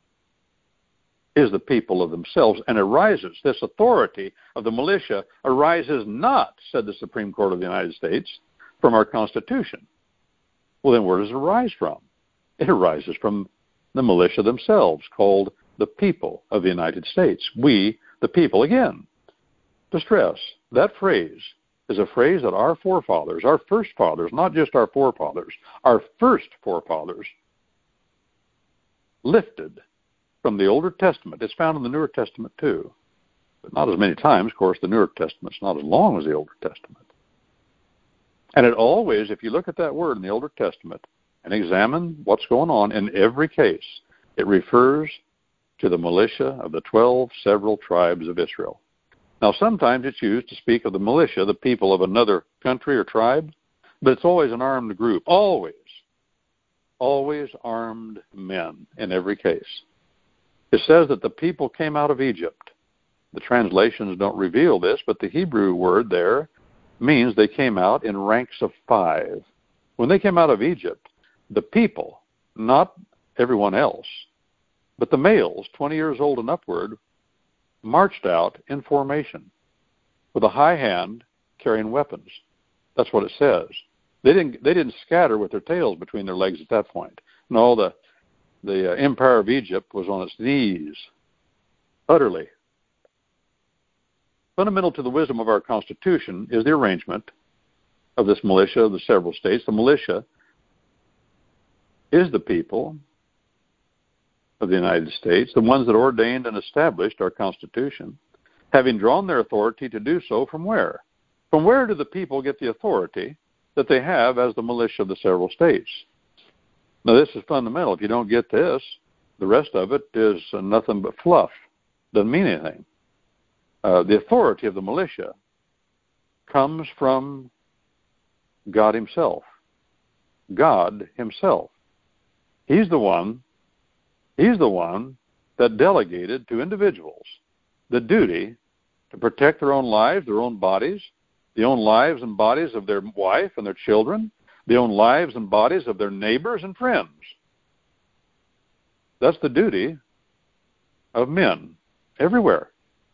is the people of themselves, and arises, this authority of the militia arises not, said the Supreme Court of the United States, from our Constitution. Well, then where does it arise from? It arises from the militia themselves, called the people of the United States. We, the people. Again, to stress, that phrase is a phrase that our forefathers, our first fathers, not just our forefathers, our first forefathers lifted from the Older Testament. It's found in the Newer Testament too, but not as many times. Of course, the Newer Testament's not as long as the Older Testament. And it always, if you look at that word in the Older Testament and examine what's going on in every case, it refers to the militia of the twelve several tribes of Israel. Now, sometimes it's used to speak of the militia, the people of another country or tribe, but it's always an armed group. Always. Always armed men in every case. It says that the people came out of Egypt. The translations don't reveal this, but the Hebrew word there means they came out in ranks of five. When they came out of Egypt, the people, not everyone else, but the males, twenty years old and upward, marched out in formation with a high hand carrying weapons. That's what it says. They didn't they didn't scatter with their tails between their legs at that point. No, the the uh, empire of Egypt was on its knees, utterly. Fundamental to the wisdom of our Constitution is the arrangement of this militia of the several states. The militia is the people of the United States, the ones that ordained and established our Constitution, having drawn their authority to do so from where? From where do the people get the authority that they have as the militia of the several states? Now, this is fundamental. If you don't get this, the rest of it is uh, nothing but fluff. Doesn't mean anything. Uh, the authority of the militia comes from God himself. God himself. He's the one, he's the one that delegated to individuals the duty to protect their own lives, their own bodies, the own lives and bodies of their wife and their children, the own lives and bodies of their neighbors and friends. That's the duty of men everywhere.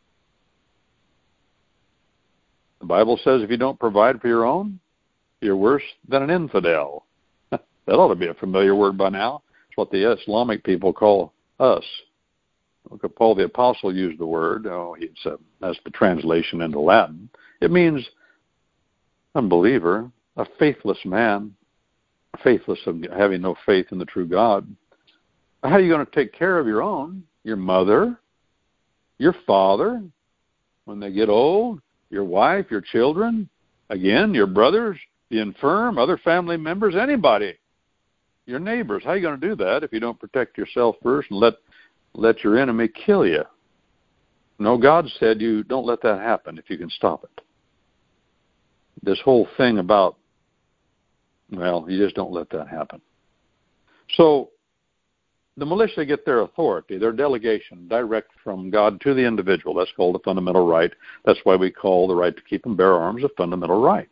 The Bible says if you don't provide for your own, you're worse than an infidel. That ought to be a familiar word by now. It's what the Islamic people call us. Paul the Apostle used the word. Oh, he said that's the translation into Latin. It means unbeliever, a faithless man, faithless of having no faith in the true God. How are you going to take care of your own? Your mother, your father, when they get old, your wife, your children, again, your brothers, the infirm, other family members, anybody, your neighbors. How are you going to do that if you don't protect yourself first and let let your enemy kill you? No, God said you don't let that happen if you can stop it. This whole thing about, well, you just don't let that happen. So the militia get their authority, their delegation, direct from God to the individual. That's called a fundamental right. That's why we call the right to keep and bear arms a fundamental right.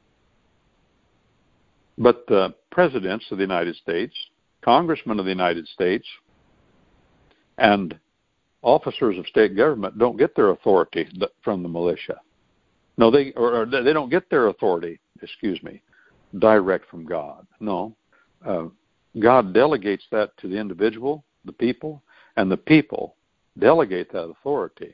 But the presidents of the United States, congressmen of the United States, and officers of state government don't get their authority from the militia. No, they or, or they don't get their authority, excuse me, direct from God. No. Uh, God delegates that to the individual, the people, and the people delegate that authority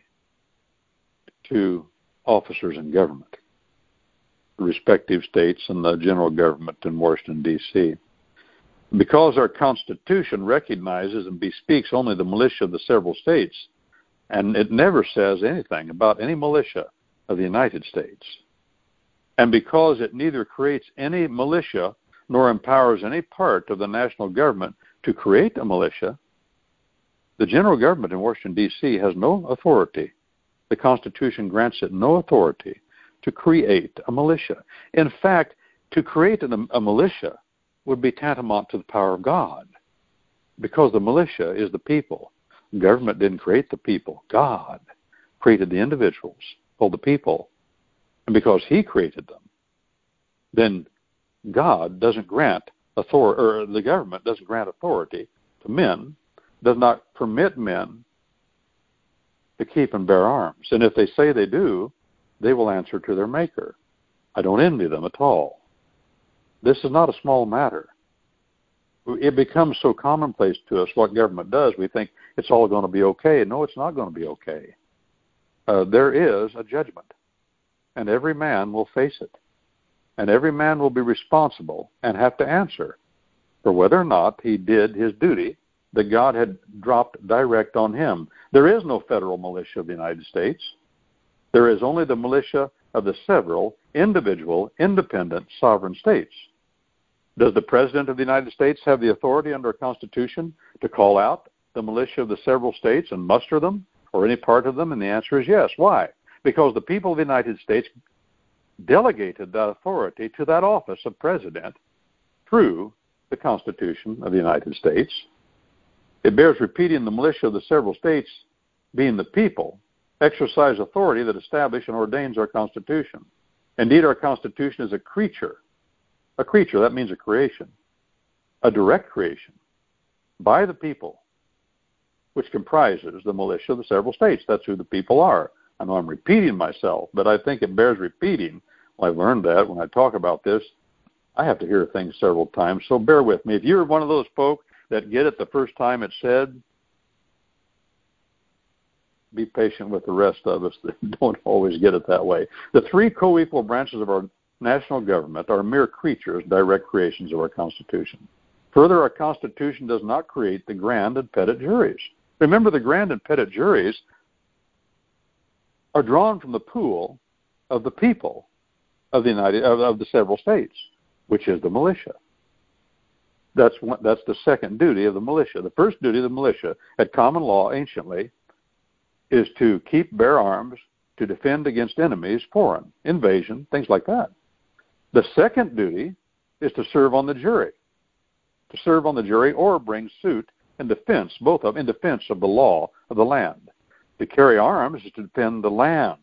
to officers in government, the respective states and the general government in Washington, D C Because our Constitution recognizes and bespeaks only the militia of the several states, and it never says anything about any militia of the United States, and because it neither creates any militia nor empowers any part of the national government to create a militia, the general government in Washington, D C has no authority. The Constitution grants it no authority to create a militia. In fact, to create a, a militia would be tantamount to the power of God, because the militia is the people. Government didn't create the people. God created the individuals, called the people. And because he created them, then God doesn't grant authority, or the government doesn't grant authority to men, does not permit men to keep and bear arms. And if they say they do, they will answer to their Maker. I don't envy them at all. This is not a small matter. It becomes so commonplace to us what government does, we think it's all going to be okay. No, it's not going to be okay. Uh, there is a judgment, and every man will face it. And every man will be responsible and have to answer for whether or not he did his duty that God had dropped direct on him. There is no federal militia of the United States. There is only the militia of the several individual, independent, sovereign states. Does the President of the United States have the authority under our Constitution to call out the militia of the several states and muster them, or any part of them? And the answer is yes. Why? Because the people of the United States delegated that authority to that office of president through the Constitution of the United States. It bears repeating, the militia of the several states, being the people, exercise authority that establishes and ordains our Constitution. Indeed, our Constitution is a creature. A creature, that means a creation. A direct creation by the people, which comprises the militia of the several states. That's who the people are. I know I'm repeating myself, but I think it bears repeating. Well, I've learned that when I talk about this, I have to hear things several times, so bear with me. If you're one of those folk that get it the first time it's said, be patient with the rest of us that don't always get it that way. The three co-equal branches of our national government are mere creatures, direct creations of our Constitution. Further, our Constitution does not create the grand and pettit juries. Remember, the grand and pettit juries are drawn from the pool of the people of the United of, of the several states, which is the militia. That's one, that's the second duty of the militia. The first duty of the militia at common law anciently is to keep bear arms, to defend against enemies, foreign, invasion, things like that. The second duty is to serve on the jury. To serve on the jury or bring suit in defense, both of in defense of the law of the land. To carry arms is to defend the land.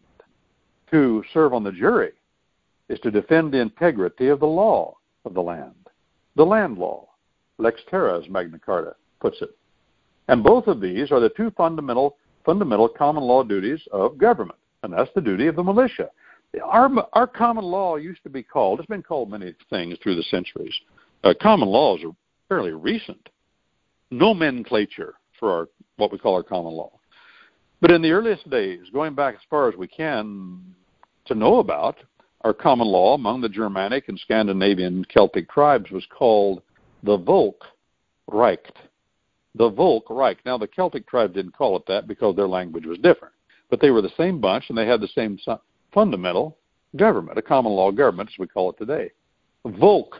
To serve on the jury is to defend the integrity of the law of the land. The land law, lex terra, as Magna Carta puts it. And both of these are the two fundamental fundamental common law duties of government, and that's the duty of the militia. Our, our common law used to be called, it's been called many things through the centuries. Uh, common laws are fairly recent nomenclature for our what we call our common law. But in the earliest days, going back as far as we can to know about, our common law among the Germanic and Scandinavian Celtic tribes was called the Volksrecht. The Volksrecht. Now, the Celtic tribes didn't call it that because their language was different. But they were the same bunch, and they had the same fundamental government, a common law government, as we call it today. Volk.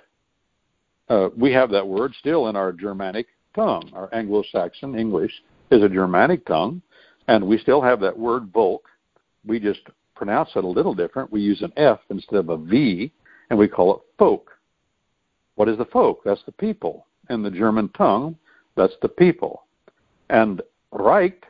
Uh, we have that word still in our Germanic tongue. Our Anglo-Saxon English is a Germanic tongue, and we still have that word Volk. We just pronounce it a little different. We use an F instead of a V, and we call it folk. What is the folk? That's the people. In the German tongue, that's the people. And Reich,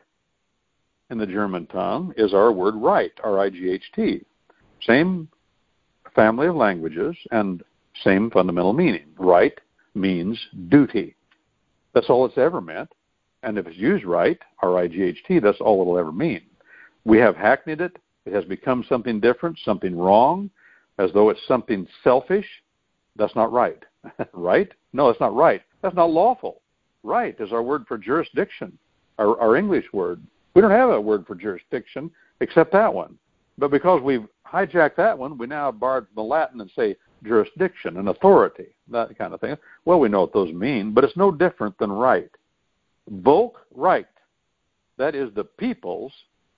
in the German tongue, is our word right, R I G H T. Same family of languages and same fundamental meaning. Right means duty. That's all it's ever meant. And if it's used right, R I G H T, that's all it'll ever mean. We have hackneyed it. It has become something different, something wrong, as though it's something selfish. That's not right. Right? No, that's not right. That's not lawful. Right is our word for jurisdiction, our, our English word. We don't have a word for jurisdiction except that one. But because we've hijacked that one, we now borrowed from the Latin and say jurisdiction and authority, that kind of thing. Well, we know what those mean, but it's no different than right. Volksrecht, that is the people's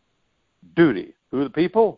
duty. Who are the people?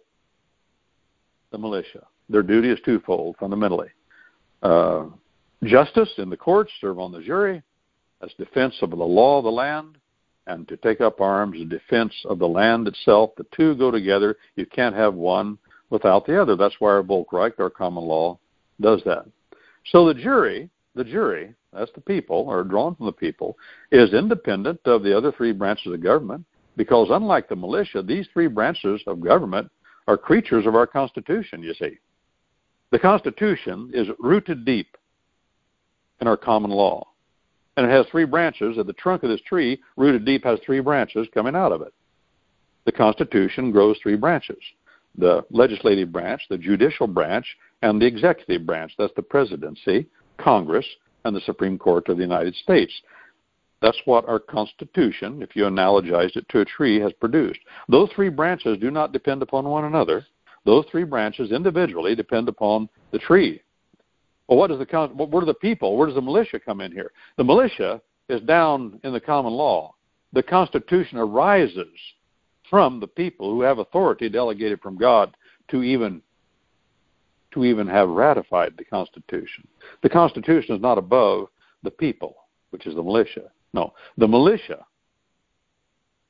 The militia. Their duty is twofold, fundamentally. Uh, justice in the courts, serve on the jury. That's defense of the law of the land, and to take up arms in defense of the land itself. The two go together. You can't have one without the other. That's why our Volksrecht, our common law, does that. So the jury, the jury, that's the people, or drawn from the people, is independent of the other three branches of government, because unlike the militia, these three branches of government are creatures of our Constitution, you see. The Constitution is rooted deep in our common law. And it has three branches, and the trunk of this tree, rooted deep, has three branches coming out of it. The Constitution grows three branches: the legislative branch, the judicial branch, and the executive branch. That's the presidency, Congress, and the Supreme Court of the United States. That's what our Constitution, if you analogized it to a tree, has produced. Those three branches do not depend upon one another. Those three branches individually depend upon the tree. Well, what does the where do the people, where does the militia come in here? The militia is down in the common law. The Constitution arises from the people who have authority delegated from God to even to even have ratified the Constitution. The Constitution is not above the people, which is the militia. No, the militia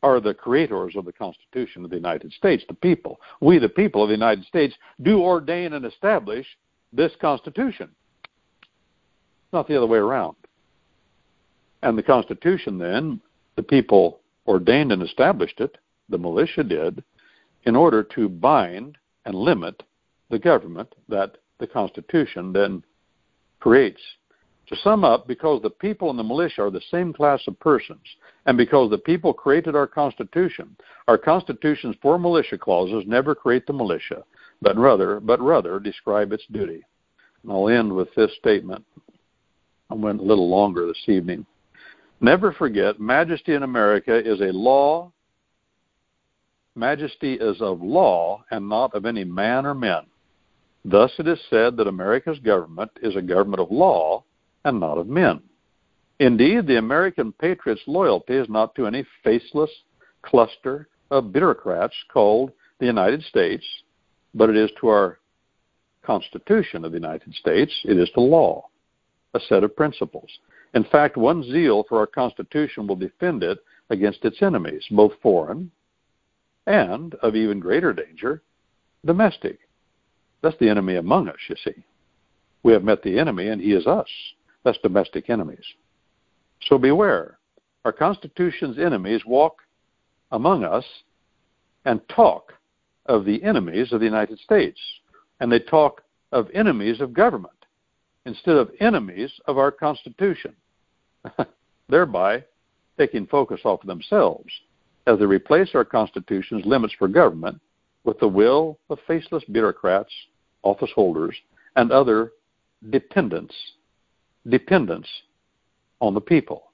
are the creators of the Constitution of the United States, the people. We, the people of the United States, do ordain and establish this Constitution. It's not the other way around. And the Constitution, then, the people ordained and established it, the militia did, in order to bind and limit the government that the Constitution then creates. To sum up, because the people and the militia are the same class of persons, and because the people created our Constitution, our Constitution's four militia clauses never create the militia, but rather, but rather describe its duty. And I'll end with this statement. I went a little longer this evening. Never forget, majesty in America is a law. Majesty is of law and not of any man or men. Thus it is said that America's government is a government of law and not of men. Indeed, the American patriot's loyalty is not to any faceless cluster of bureaucrats called the United States, but it is to our Constitution of the United States. It is to law, a set of principles. In fact, one's zeal for our Constitution will defend it against its enemies, both foreign and, of even greater danger, domestic. That's the enemy among us, you see. We have met the enemy, and he is us. That's domestic enemies. So beware. Our Constitution's enemies walk among us and talk of the enemies of the United States. And they talk of enemies of government instead of enemies of our Constitution, thereby taking focus off of themselves as they replace our Constitution's limits for government with the will of faceless bureaucrats, office holders, and other dependents, dependents on the people,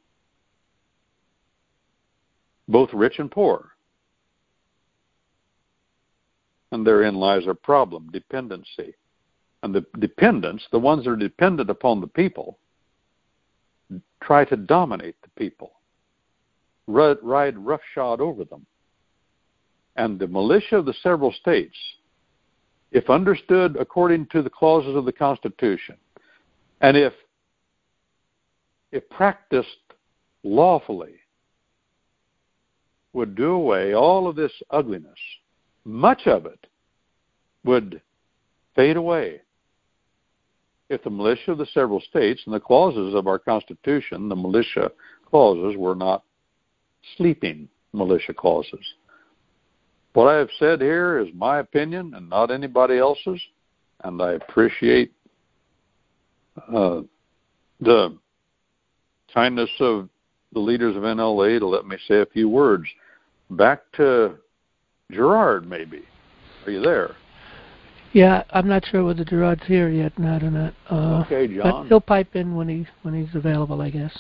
both rich and poor. And therein lies our problem, dependency. And the dependents, the ones that are dependent upon the people, try to dominate the people, ride roughshod over them. And the militia of the several states, if understood according to the clauses of the Constitution, and if, if practiced lawfully, would do away all of this ugliness. Much of it would fade away if the militia of the several states and the clauses of our Constitution, the militia clauses, were not sleeping militia clauses. What I have said here is my opinion and not anybody else's, and I appreciate uh, the kindness of the leaders of N L A to let me say a few words. Back to Gerard, maybe. Are you there? Yeah, I'm not sure whether Gerard's here yet, not or not. Uh, okay, John. But he'll pipe in when he when he's available, I guess.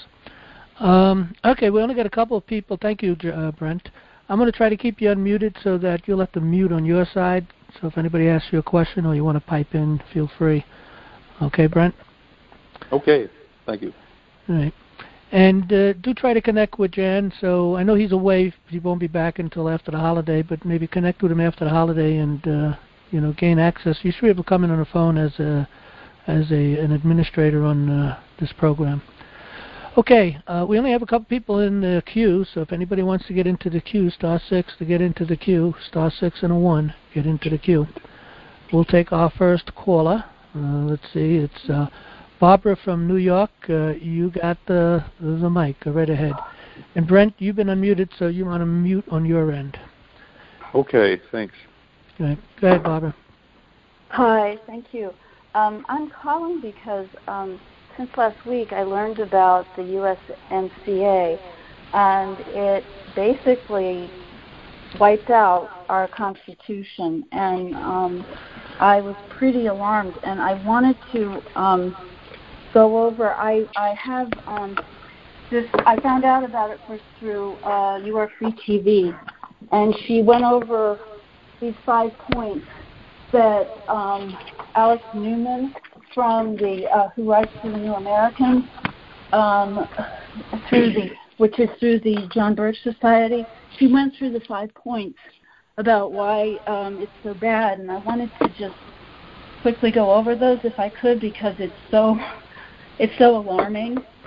Um, okay, we only got a couple of people. Thank you, uh, Brent. I'm going to try to keep you unmuted so that you'll have to mute on your side. So if anybody asks you a question or you want to pipe in, feel free. Okay, Brent? Okay, thank you. All right. And uh, do try to connect with Jan. So I know he's away. He won't be back until after the holiday, but maybe connect with him after the holiday and, uh, you know, gain access. You should be able to come in on the phone as a, as a, an administrator on uh, this program. Okay, uh, we only have a couple people in the queue, so if anybody wants to get into the queue, star six to get into the queue, star six and a one, get into the queue. We'll take our first caller. Uh, let's see, it's uh, Barbara from New York. Uh, you got the the mic. Go right ahead. And Brent, you've been unmuted, so you want to mute on your end. Okay, thanks. Okay. Go ahead, Barbara. Hi, thank you. Um, I'm calling because um, since last week I learned about the U S M C A, and it basically wiped out our Constitution, and um, I was pretty alarmed, and I wanted to um, go over, I, I have um, this, I found out about it first through uh, You Are Free T V, and she went over these five points that um, Alex Newman from the uh, Who Writes for the New American, um, through the, which is through the John Birch Society. She went through the five points about why um, it's so bad, and I wanted to just quickly go over those if I could, because it's so it's so alarming.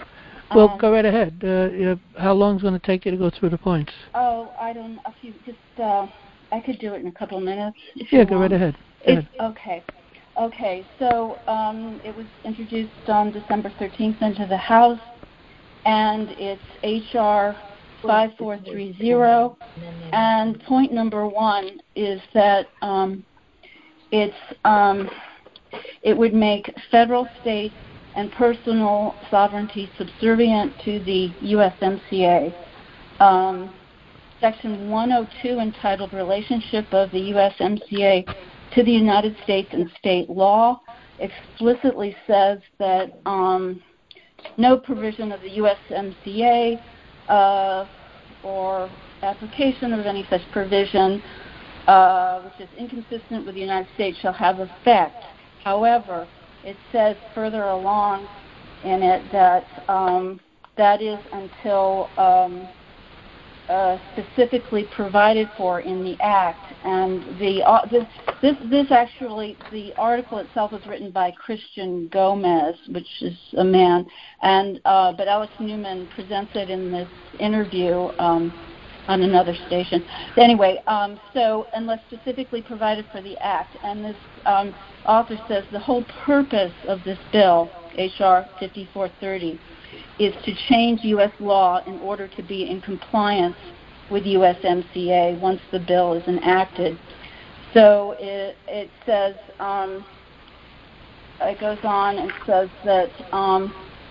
Well, Um, go right ahead. Uh, yeah, how long is it going to take you to go through the points? Oh, I don't. A few. Just. Uh, I could do it in a couple of minutes. If Yeah, you go want. right ahead. Go It's ahead. okay. Okay. So um, it was introduced on December thirteenth into the House, and it's H R five four three zero. And point number one is that um, it's um, it would make federal, state, and personal sovereignty subservient to the U S M C A. Um, Section one oh two, entitled Relationship of the U S M C A to the United States and State Law, explicitly says that um, no provision of the U S M C A uh, or application of any such provision uh, which is inconsistent with the United States shall have effect. However, it says further along in it that um, that is until um, uh, specifically provided for in the Act. And the uh, this, this this actually, the article itself was written by Christian Gomez, which is a man, and uh, but Alex Newman presents it in this interview um, on another station. Anyway, um, so unless specifically provided for the Act, and this um, author says the whole purpose of this bill, H R fifty-four thirty, is to change U S law in order to be in compliance with U S M C A once the bill is enacted. So it, it says, um, it goes on and says that, um,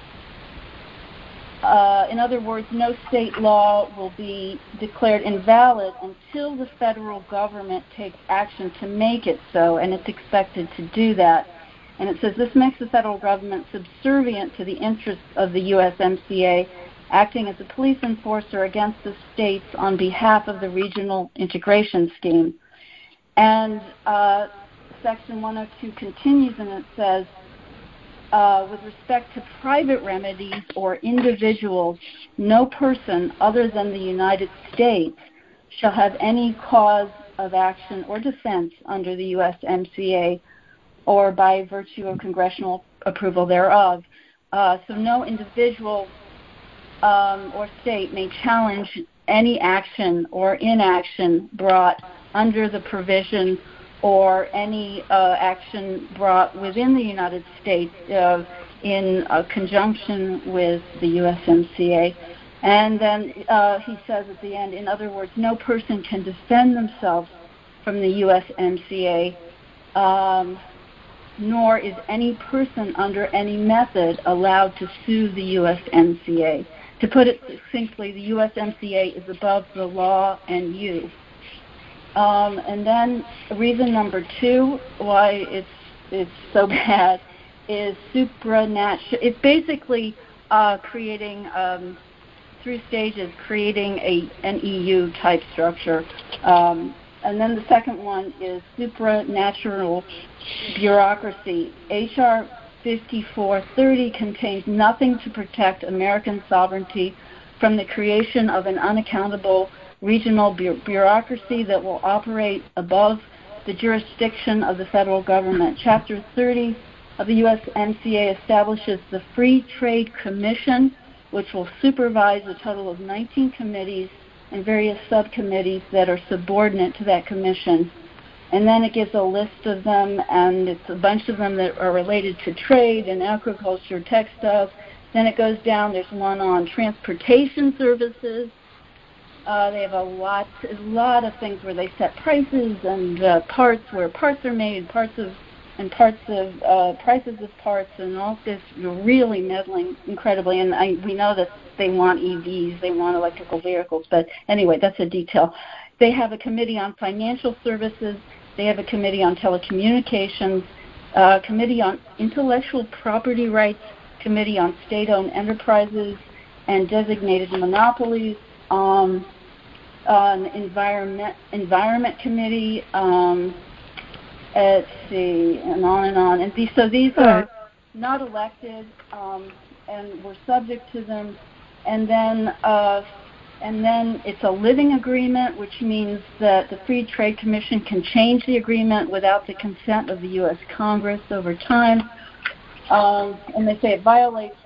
uh, in other words, no state law will be declared invalid until the federal government takes action to make it so, and it's expected to do that. And it says this makes the federal government subservient to the interests of the U S M C A, acting as a police enforcer against the states on behalf of the regional integration scheme. And uh, Section one oh two continues, and it says, uh, with respect to private remedies or individuals, no person other than the United States shall have any cause of action or defense under the U S M C A or by virtue of congressional approval thereof. Uh, so no individual um, or state may challenge any action or inaction brought under the provision or any uh, action brought within the United States uh, in uh, conjunction with the U S M C A. And then uh, he says at the end, in other words, no person can defend themselves from the U S M C A, um, nor is any person under any method allowed to sue the U S M C A. To put it succinctly, the U S M C A is above the law and you. Um, and then reason number two why it's it's so bad is supranatural. It's basically uh, creating um, through stages, creating a an E U type structure. Um, and then the second one is supranatural bureaucracy. H R fifty-four thirty contains nothing to protect American sovereignty from the creation of an unaccountable regional bu- bureaucracy that will operate above the jurisdiction of the federal government. Chapter thirty of the U S M C A establishes the Free Trade Commission, which will supervise a total of nineteen committees and various subcommittees that are subordinate to that commission. And then it gives a list of them, and it's a bunch of them that are related to trade and agriculture, textiles. Then it goes down. There's one on transportation services. Uh, they have a lot, a lot of things where they set prices and uh, parts, where parts are made, parts of, and parts of uh, prices of parts, and all this really meddling incredibly. And I, we know that they want E Vs, they want electrical vehicles, but anyway, that's a detail. They have a committee on financial services. They have a committee on telecommunications, a committee on intellectual property rights, committee on state-owned enterprises and designated monopolies, um, an environment environment committee. Um, let's see, and on and on. And these, so these are not elected, um, and we're subject to them. And then, uh, and then it's a living agreement, which means that the Free Trade Commission can change the agreement without the consent of the U S Congress over time. Um, and they say it violates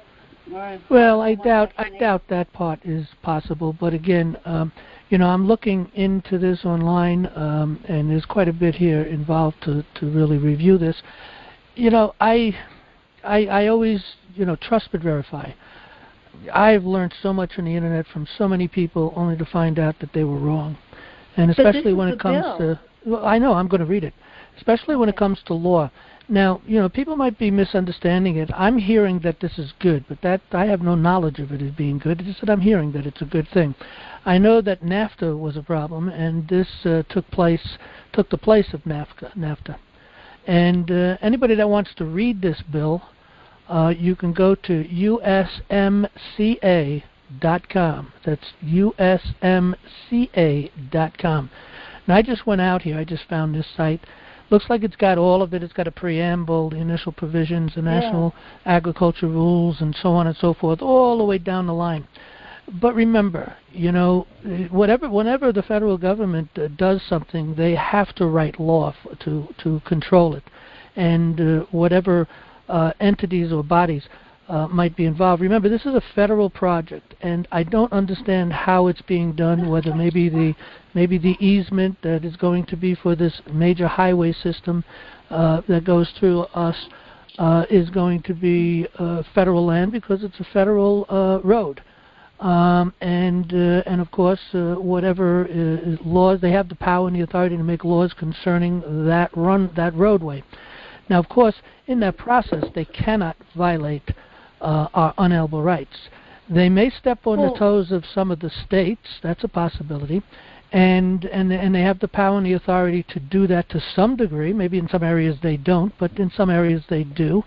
Or Well, I doubt I doubt that part is possible. But again, um, you know, I'm looking into this online, um, and there's quite a bit here involved to, to really review this. You know, I, I I always you know trust but verify. I've learned so much on the internet from so many people, only to find out that they were wrong. And especially when it comes bill. to, well, I know I'm going to read it. Especially when it comes to law. Now, you know, people might be misunderstanding it. I'm hearing that this is good, but that I have no knowledge of it as being good. It's just that I'm hearing that it's a good thing. I know that NAFTA was a problem, and this uh, took place, took the place of NAFTA. NAFTA. And uh, anybody that wants to read this bill, uh, you can go to U S M C A dot com. That's U S M C A dot com. Now, I just went out here. I just found this site. Looks like it's got all of it. It's got a preamble, the initial provisions, the national yeah. agriculture rules, and so on and so forth, all the way down the line. But remember, you know, whatever, whenever the federal government uh, does something, they have to write law f- to to control it, and uh, whatever uh, entities or bodies uh, might be involved. Remember, this is a federal project, and I don't understand how it's being done. Whether maybe the maybe the easement that is going to be for this major highway system uh, that goes through us uh, is going to be uh, federal land because it's a federal uh, road. Um, and uh, and of course, uh, whatever uh, laws they have the power and the authority to make laws concerning that run that roadway. Now, of course, in that process, they cannot violate uh, our unalienable rights. They may step on well, the toes of some of the states. That's a possibility, and and and they have the power and the authority to do that to some degree. Maybe in some areas they don't, but in some areas they do.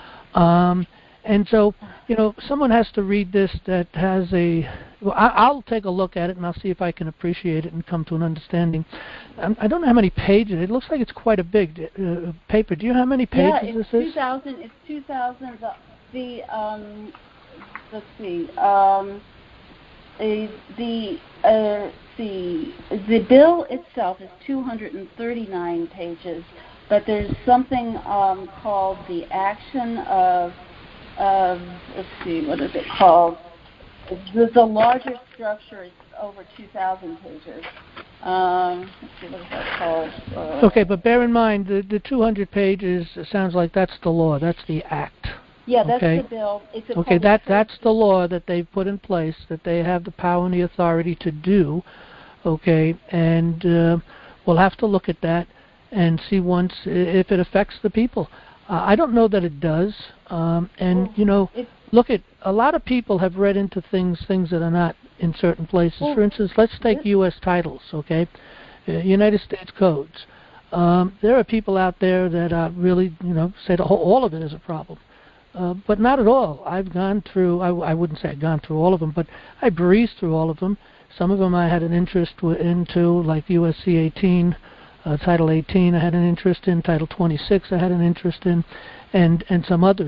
Um, And so, you know, someone has to read this that has a. Well, I, I'll take a look at it and I'll see if I can appreciate it and come to an understanding. I, I don't know how many pages. It looks like it's quite a big uh, paper. Do you know how many pages yeah, this is? two thousand. It's two thousand. The, the um, let's see. Um, a, the uh, the the bill itself is two hundred thirty-nine pages, but there's something um, called the action of. Uh, let's see, what is it called? The, the larger structure is over two thousand pages. Um, let's see, what is that called? Uh, okay, but bear in mind, the, the two hundred pages, it sounds like that's the law, that's the act. Yeah, that's okay? the bill. It's a okay, that that's the law that they've put in place, that they have the power and the authority to do, okay? And uh, we'll have to look at that and see once if it affects the people. Uh, I don't know that it does, um, and well, you know, it, look at a lot of people have read into things, things that are not in certain places. well, For instance, let's take this, U S titles, okay, uh, United States codes. Um, there are people out there that uh, really, you know, say the whole, all of it is a problem, uh, but not at all. I've gone through. I, I wouldn't say I've gone through all of them, but I breezed through all of them. Some of them I had an interest w- into, like U S C eighteen. Uh, Title eighteen I had an interest in, Title twenty-six I had an interest in, and, and some others.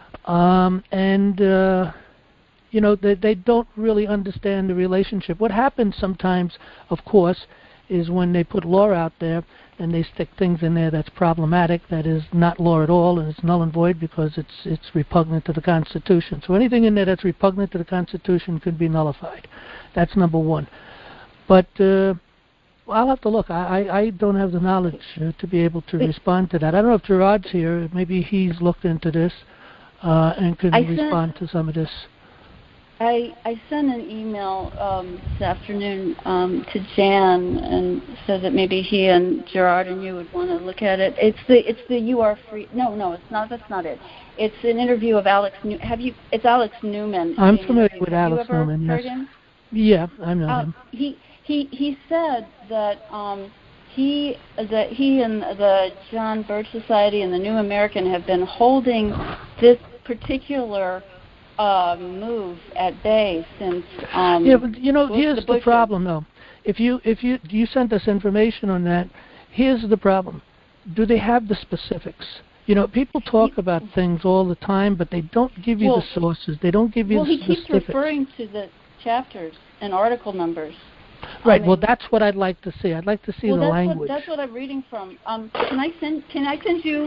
Um, and, uh, you know, they, they don't really understand the relationship. What happens sometimes, of course, is when they put law out there and they stick things in there that's problematic, that is not law at all, and it's null and void because it's, it's repugnant to the Constitution. So anything in there that's repugnant to the Constitution could be nullified. That's number one. But... Uh, Well, I'll have to look. I, I, I don't have the knowledge uh, to be able to respond to that. I don't know if Gerard's here. Maybe he's looked into this uh, and could I respond sent, to some of this. I, I sent an email um, this afternoon um, to Jan and said that maybe he and Gerard and you would want to look at it. It's the it's the You Are Free. No, no, it's not. That's not it. It's an interview of Alex. New- have you? It's Alex Newman. I'm familiar with have Alex you ever Newman. Heard yes. him? Yeah, I know uh, him. He he he said that um, he that he and the John Birch Society and the New American have been holding this particular uh, move at bay since. Um, yeah, but you know, Bush, here's the, the problem, though. If you if you you sent us information on that, here's the problem: do they have the specifics? You know, people talk about things all the time, but they don't give you well, the sources. They don't give you well, the he keeps specifics. referring to the chapters and article numbers. Right. I mean, well, that's what I'd like to see. I'd like to see well, the that's language. What, that's what I'm reading from. Um, can I send? Can I send you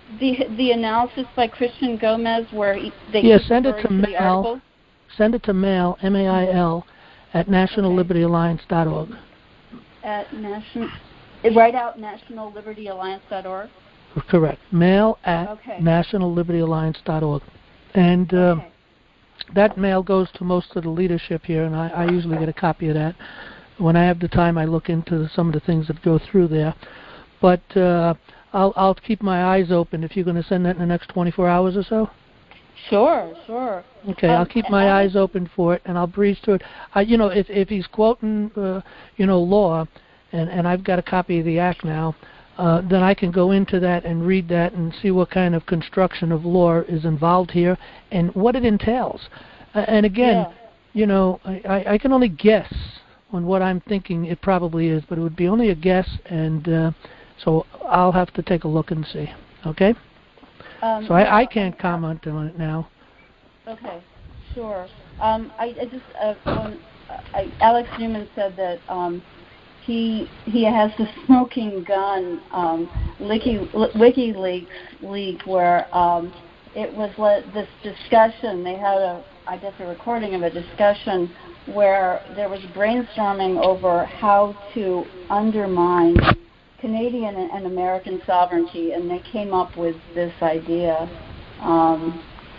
the the analysis by Christian Gomez where he, they yeah, keep send it to referring to the article? mail. Send it to mail, M A I L, at national liberty alliance dot org. At national, write out national liberty alliance dot org. Correct. Mail at okay. national liberty alliance dot org. And uh, okay. that mail goes to most of the leadership here, and I, I usually get a copy of that. When I have the time, I look into some of the things that go through there. But uh, I'll, I'll keep my eyes open if you're going to send that in the next twenty-four hours or so. Sure, sure. Okay, um, I'll keep my I, eyes open for it, and I'll breeze through it. I, you know, if if he's quoting, uh, you know, law, and and I've got a copy of the act now, uh, then I can go into that and read that and see what kind of construction of law is involved here and what it entails. Uh, and again, yeah. you know, I, I, I can only guess on what I'm thinking it probably is, but it would be only a guess, and uh, so I'll have to take a look and see. Okay. Um, so I, yeah, I can't comment on it now. Okay, sure. Um, I, I just uh, when, uh, I, Alex Newman said that um, he he has the smoking gun um, Wiki, WikiLeaks leak where um, it was let, this discussion. They had a I guess a recording of a discussion where there was brainstorming over how to undermine Canadian and American sovereignty, and they came up with this idea. Um,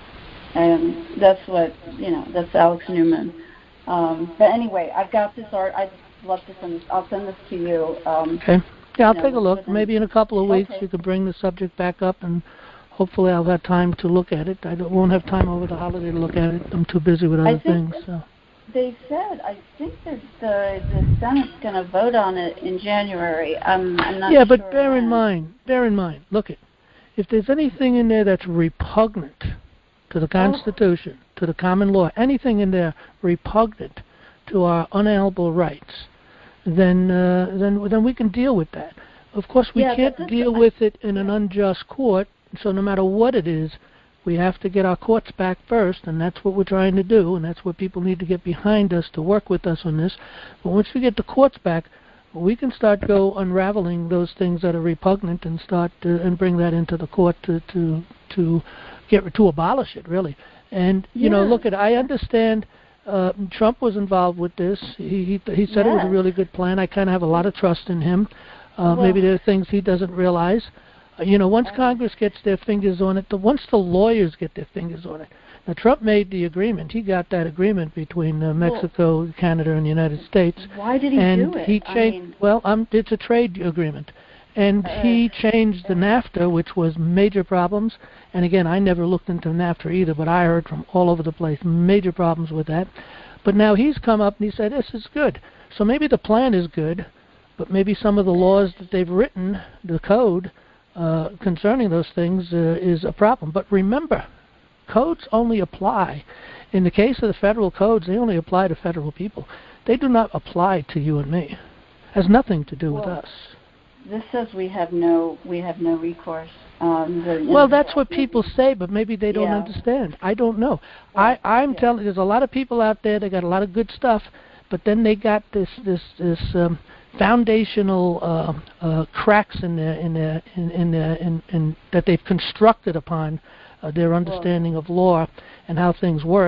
And that's what, you know, that's Alex Newman. Um, but anyway, I've got this art. I'd love to send this. I'll send this to you. Um, okay. Yeah, I'll you know, take a look. within, Maybe in a couple of weeks okay. you can bring the subject back up, and hopefully I'll have time to look at it. I don't, won't have time over the holiday to look at it. I'm too busy with other things. So. They said, I think that the, the Senate's going to vote on it in January. I'm, I'm not yeah, sure. Yeah, but bear when. in mind, bear in mind, look it. If there's anything in there that's repugnant to the Constitution, oh. to the common law, anything in there repugnant to our unalienable rights, then uh, then then we can deal with that. Of course, we yeah, can't deal I, with it in yeah. an unjust court. So no matter what it is, we have to get our courts back first, and that's what we're trying to do, and that's what people need to get behind us to work with us on this. But once we get the courts back, we can start go unraveling those things that are repugnant and start uh, and bring that into the court to to to get to abolish it, really. And you yeah. know, look at I understand uh, Trump was involved with this. He he, he said yes. it was a really good plan. I kind of have a lot of trust in him. Uh, well, maybe there are things he doesn't realize. Uh, you know, once uh, Congress gets their fingers on it, the once the lawyers get their fingers on it. Now, Trump made the agreement. He got that agreement between uh, Mexico, well, Canada, and the United States. Why did he and do it? He changed, I mean, well, um, it's a trade agreement. And uh, he changed the NAFTA, which was major problems. And again, I never looked into NAFTA either, but I heard from all over the place, major problems with that. But now he's come up and he said, this is good. So maybe the plan is good, but maybe some of the laws that they've written, the code, uh, concerning those things uh, is a problem. But remember, codes only apply, in the case of the federal codes, they only apply to federal people. They do not apply to you and me. It has nothing to do well, with us. This says we have no we have no recourse. Um, the, well, that's what people say, but maybe they don't yeah. understand. I don't know. Well, I I'm yeah. telling. There's a lot of people out there. They got a lot of good stuff, but then they got this this this um, foundational uh, uh, cracks in their in their in in, their, in, in that they've constructed upon uh, their understanding well, of law and how things work,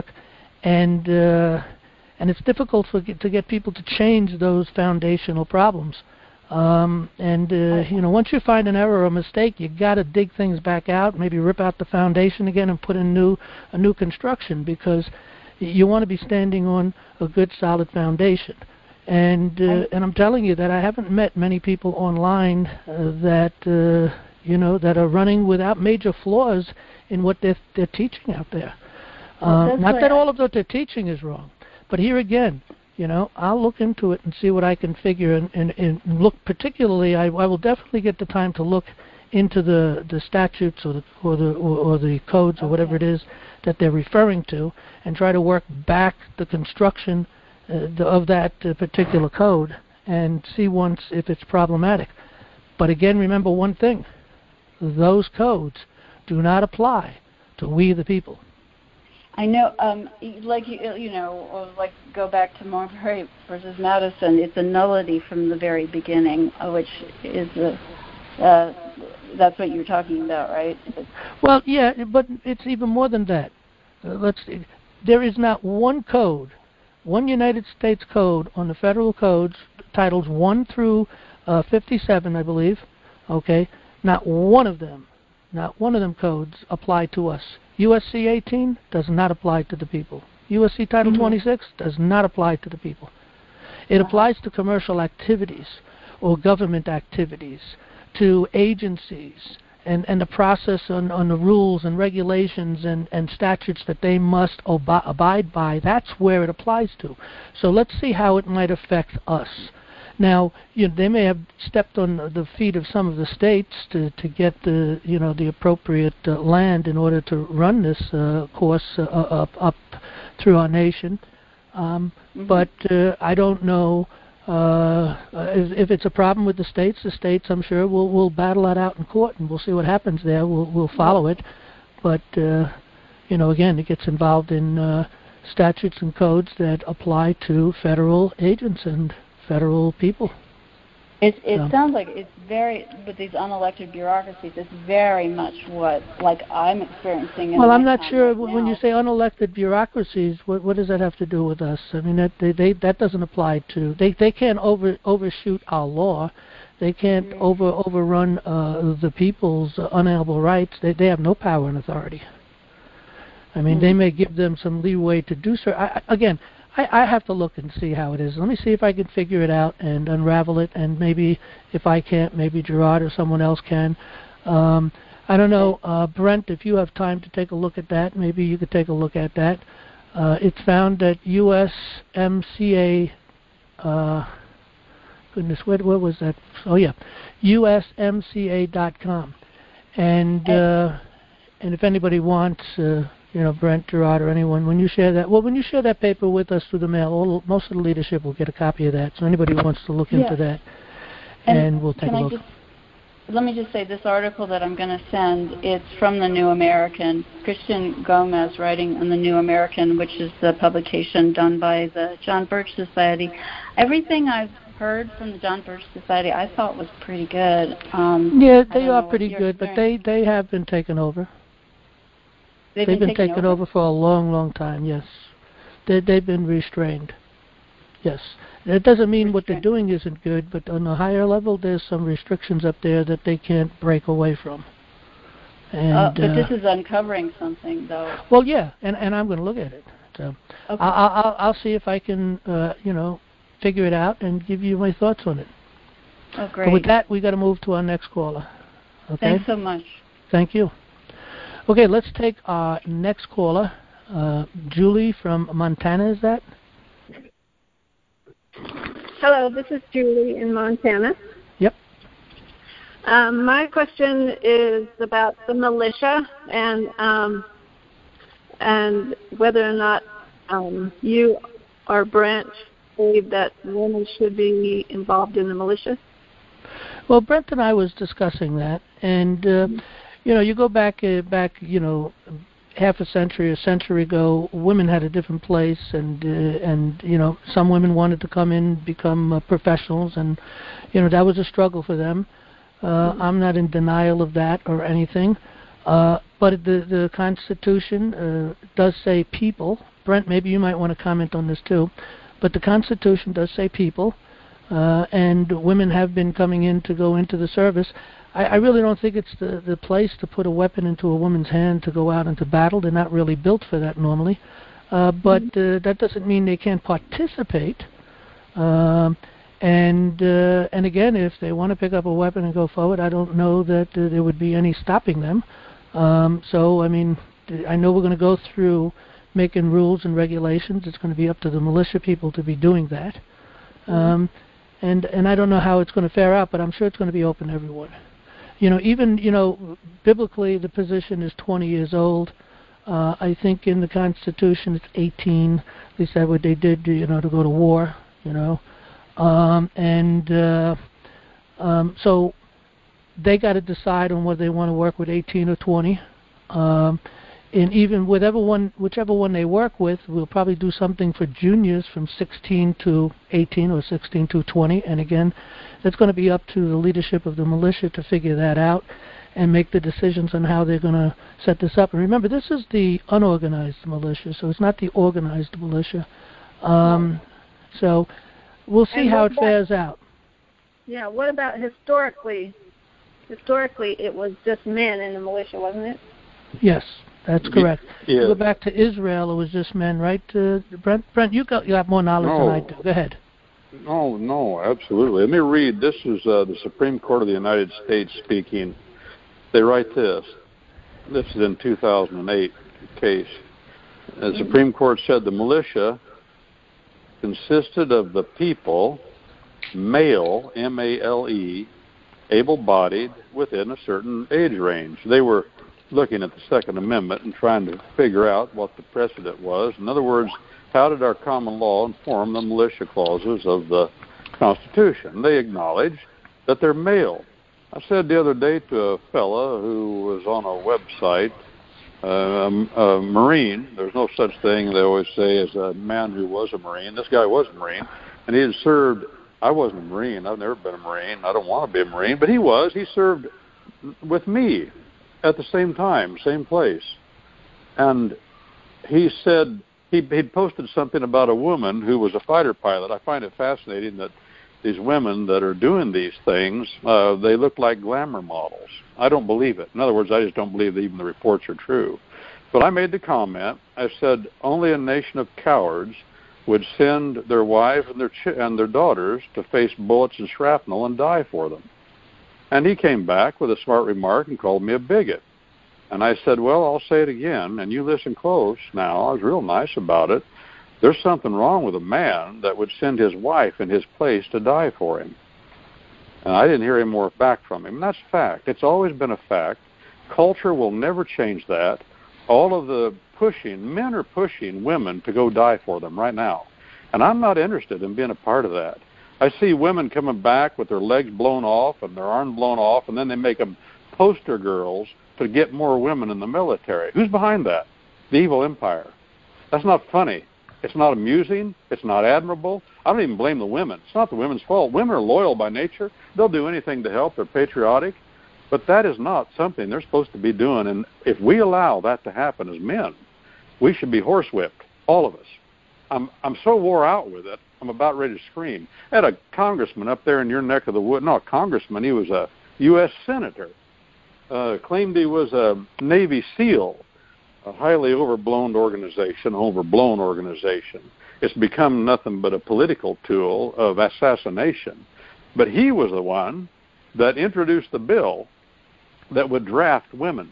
and uh, and it's difficult for to get people to change those foundational problems. Um, and, uh, you know, once you find an error or a mistake, you got to dig things back out, maybe rip out the foundation again and put in new, a new construction, because you want to be standing on a good, solid foundation. And uh, and I'm telling you that I haven't met many people online uh, that, uh, you know, that are running without major flaws in what they're, they're teaching out there. Well, uh, not that I all of what they're teaching is wrong, but here again, you know, I'll look into it and see what I can figure, and, and, and look particularly. I, I will definitely get the time to look into the, the statutes or the or the or, or the codes or okay. whatever it is that they're referring to, and try to work back the construction uh, the, of that uh, particular code and see once if it's problematic. But again, remember one thing: those codes do not apply to we the people. I know, um, like you, you know, like go back to Marbury versus Madison. It's a nullity from the very beginning, which is a Uh, that's what you're talking about, right? Well, yeah, but it's even more than that. Uh, let's. There is not one code, one United States code on the federal codes, titles one through uh, fifty-seven, I believe. Okay, not one of them, not one of them codes apply to us. U S C eighteen does not apply to the people. U S C Title mm-hmm. twenty-six does not apply to the people. It uh-huh. applies to commercial activities or government activities, to agencies, and, and the process on, on the rules and regulations and, and statutes that they must ob- abide by. That's where it applies to. So let's see how it might affect us. Now, you know, they may have stepped on the feet of some of the states to, to get the you know the appropriate uh, land in order to run this uh, course uh, up up through our nation. Um, mm-hmm. But uh, I don't know uh, if, if it's a problem with the states. The states, I'm sure, will will battle that out in court, and we'll see what happens there. We'll we'll follow it. But uh, you know, again, it gets involved in uh, statutes and codes that apply to federal agents and federal people. It it so. sounds like it's very, with these unelected bureaucracies, it's very much what, like, I'm experiencing in Well, my I'm not time sure, right when now. you say unelected bureaucracies, what, what does that have to do with us? I mean, that they, they, that doesn't apply to, they, they can't over overshoot our law. They can't mm-hmm. over overrun uh, the people's uh, unalienable rights. They, they have no power and authority. I mean, mm-hmm. they may give them some leeway to do so. I, again, I, I have to look and see how it is. Let me see if I can figure it out and unravel it, and maybe if I can't, maybe Gerard or someone else can. Um, I don't know, uh, Brent, if you have time to take a look at that, maybe you could take a look at that. Uh, it's found at U S M C A, uh, goodness, where, where was that? Oh, yeah, U S M C A dot com. And, uh, and if anybody wants... Uh, you know, Brent, Gerard, or anyone, when you share that, well, when you share that paper with us through the mail, all, most of the leadership will get a copy of that. So anybody who wants to look yeah. into that, and, and we'll take can a I look. Just, let me just say, this article that I'm going to send, it's from the New American, Christian Gomez writing in the New American, which is the publication done by the John Birch Society. Everything I've heard from the John Birch Society, I thought was pretty good. Um, yeah, they are pretty good, but they, they have been taken over. They've, they've been, been taken, taken over? over for a long, long time, yes. They, they've been restrained, yes. It doesn't mean what they're doing isn't good, but on a higher level, there's some restrictions up there that they can't break away from. And, uh, but uh, this is uncovering something, though. Well, yeah, and, and I'm going to look at it. So okay. I'll, I'll, I'll see if I can, uh, you know, figure it out and give you my thoughts on it. Oh, great. But with that, we got to move to our next caller. Okay? Thanks so much. Thank you. Okay, let's take our next caller, uh, Julie from Montana, is that? Hello, this is Julie in Montana. Yep. Um, my question is about the militia and um, and whether or not um, you or Brent believe that women should be involved in the militia. Well, Brent and I was discussing that, and uh, mm-hmm. you know, you go back, uh, back, you know, half a century, a century ago, women had a different place, and uh, and you know, some women wanted to come in, become uh, professionals, and you know, that was a struggle for them. Uh, mm-hmm. I'm not in denial of that or anything, uh, but the the Constitution uh, does say people. Brent, maybe you might want to comment on this too, but the Constitution does say people, uh, and women have been coming in to go into the service. I, I really don't think it's the, the place to put a weapon into a woman's hand to go out into battle. They're not really built for that normally. Uh, but uh, that doesn't mean they can't participate. Um, and uh, and again, if they want to pick up a weapon and go forward, I don't know that uh, there would be any stopping them. Um, so, I mean, I know we're going to go through making rules and regulations. It's going to be up to the militia people to be doing that. Um, and, and I don't know how it's going to fare out, but I'm sure it's going to be open to everyone. You know, even, you know, biblically the position is twenty years old. Uh, I think in the Constitution it's eighteen. At least that's what they did, you know, to go to war, you know. Um, and uh, um, so they got to decide on whether they want to work with eighteen or twenty. Um, and even whatever one, whichever one they work with, we'll probably do something for juniors from sixteen to eighteen or sixteen to twenty. And again, it's going to be up to the leadership of the militia to figure that out and make the decisions on how they're going to set this up. And remember, this is the unorganized militia, so it's not the organized militia. Um, so we'll see And how what it about- fares out. Yeah, what about historically? Historically, it was just men in the militia, wasn't it? Yes, that's correct. Yeah. Go back to Israel, it was just men, right? Uh, Brent, Brent, you got you have more knowledge No. than I do. Go ahead. No, no, absolutely. Let me read. This is uh, the Supreme Court of the United States speaking. They write this. This is in two thousand eight case. The Supreme Court said the militia consisted of the people, male, M A L E, able-bodied, within a certain age range. They were looking at the Second Amendment and trying to figure out what the precedent was. In other words, how did our common law inform the militia clauses of the Constitution? They acknowledge that they're male. I said the other day to a fella who was on a website, um, a Marine. There's no such thing, they always say, as a man who was a Marine. This guy was a Marine, and he had served. I wasn't a Marine. I've never been a Marine. I don't want to be a Marine, but he was. He served with me at the same time, same place. And he said he, he'd posted something about a woman who was a fighter pilot. I find it fascinating that these women that are doing these things, uh, they look like glamour models. I don't believe it. In other words, I just don't believe that even the reports are true. But I made the comment. I said, only a nation of cowards would send their wives and their ch- and their daughters to face bullets and shrapnel and die for them. And he came back with a smart remark and called me a bigot. And I said, well, I'll say it again, and you listen close now. I was real nice about it. There's something wrong with a man that would send his wife in his place to die for him. And I didn't hear any more back from him. And that's fact. It's always been a fact. Culture will never change that. All of the pushing, men are pushing women to go die for them right now. And I'm not interested in being a part of that. I see women coming back with their legs blown off and their arms blown off, and then they make them poster girls to get more women in the military. Who's behind that? The evil empire. That's not funny. It's not amusing. It's not admirable. I don't even blame the women. It's not the women's fault. Women are loyal by nature. They'll do anything to help. They're patriotic. But that is not something they're supposed to be doing. And if we allow that to happen as men, we should be horsewhipped, all of us. I'm I'm so wore out with it, I'm about ready to scream. I had a congressman up there in your neck of the woods. Not a congressman. He was a U S senator. Uh, claimed he was a Navy SEAL. A highly overblown organization, overblown organization. It's become nothing but a political tool of assassination. But he was the one that introduced the bill that would draft women,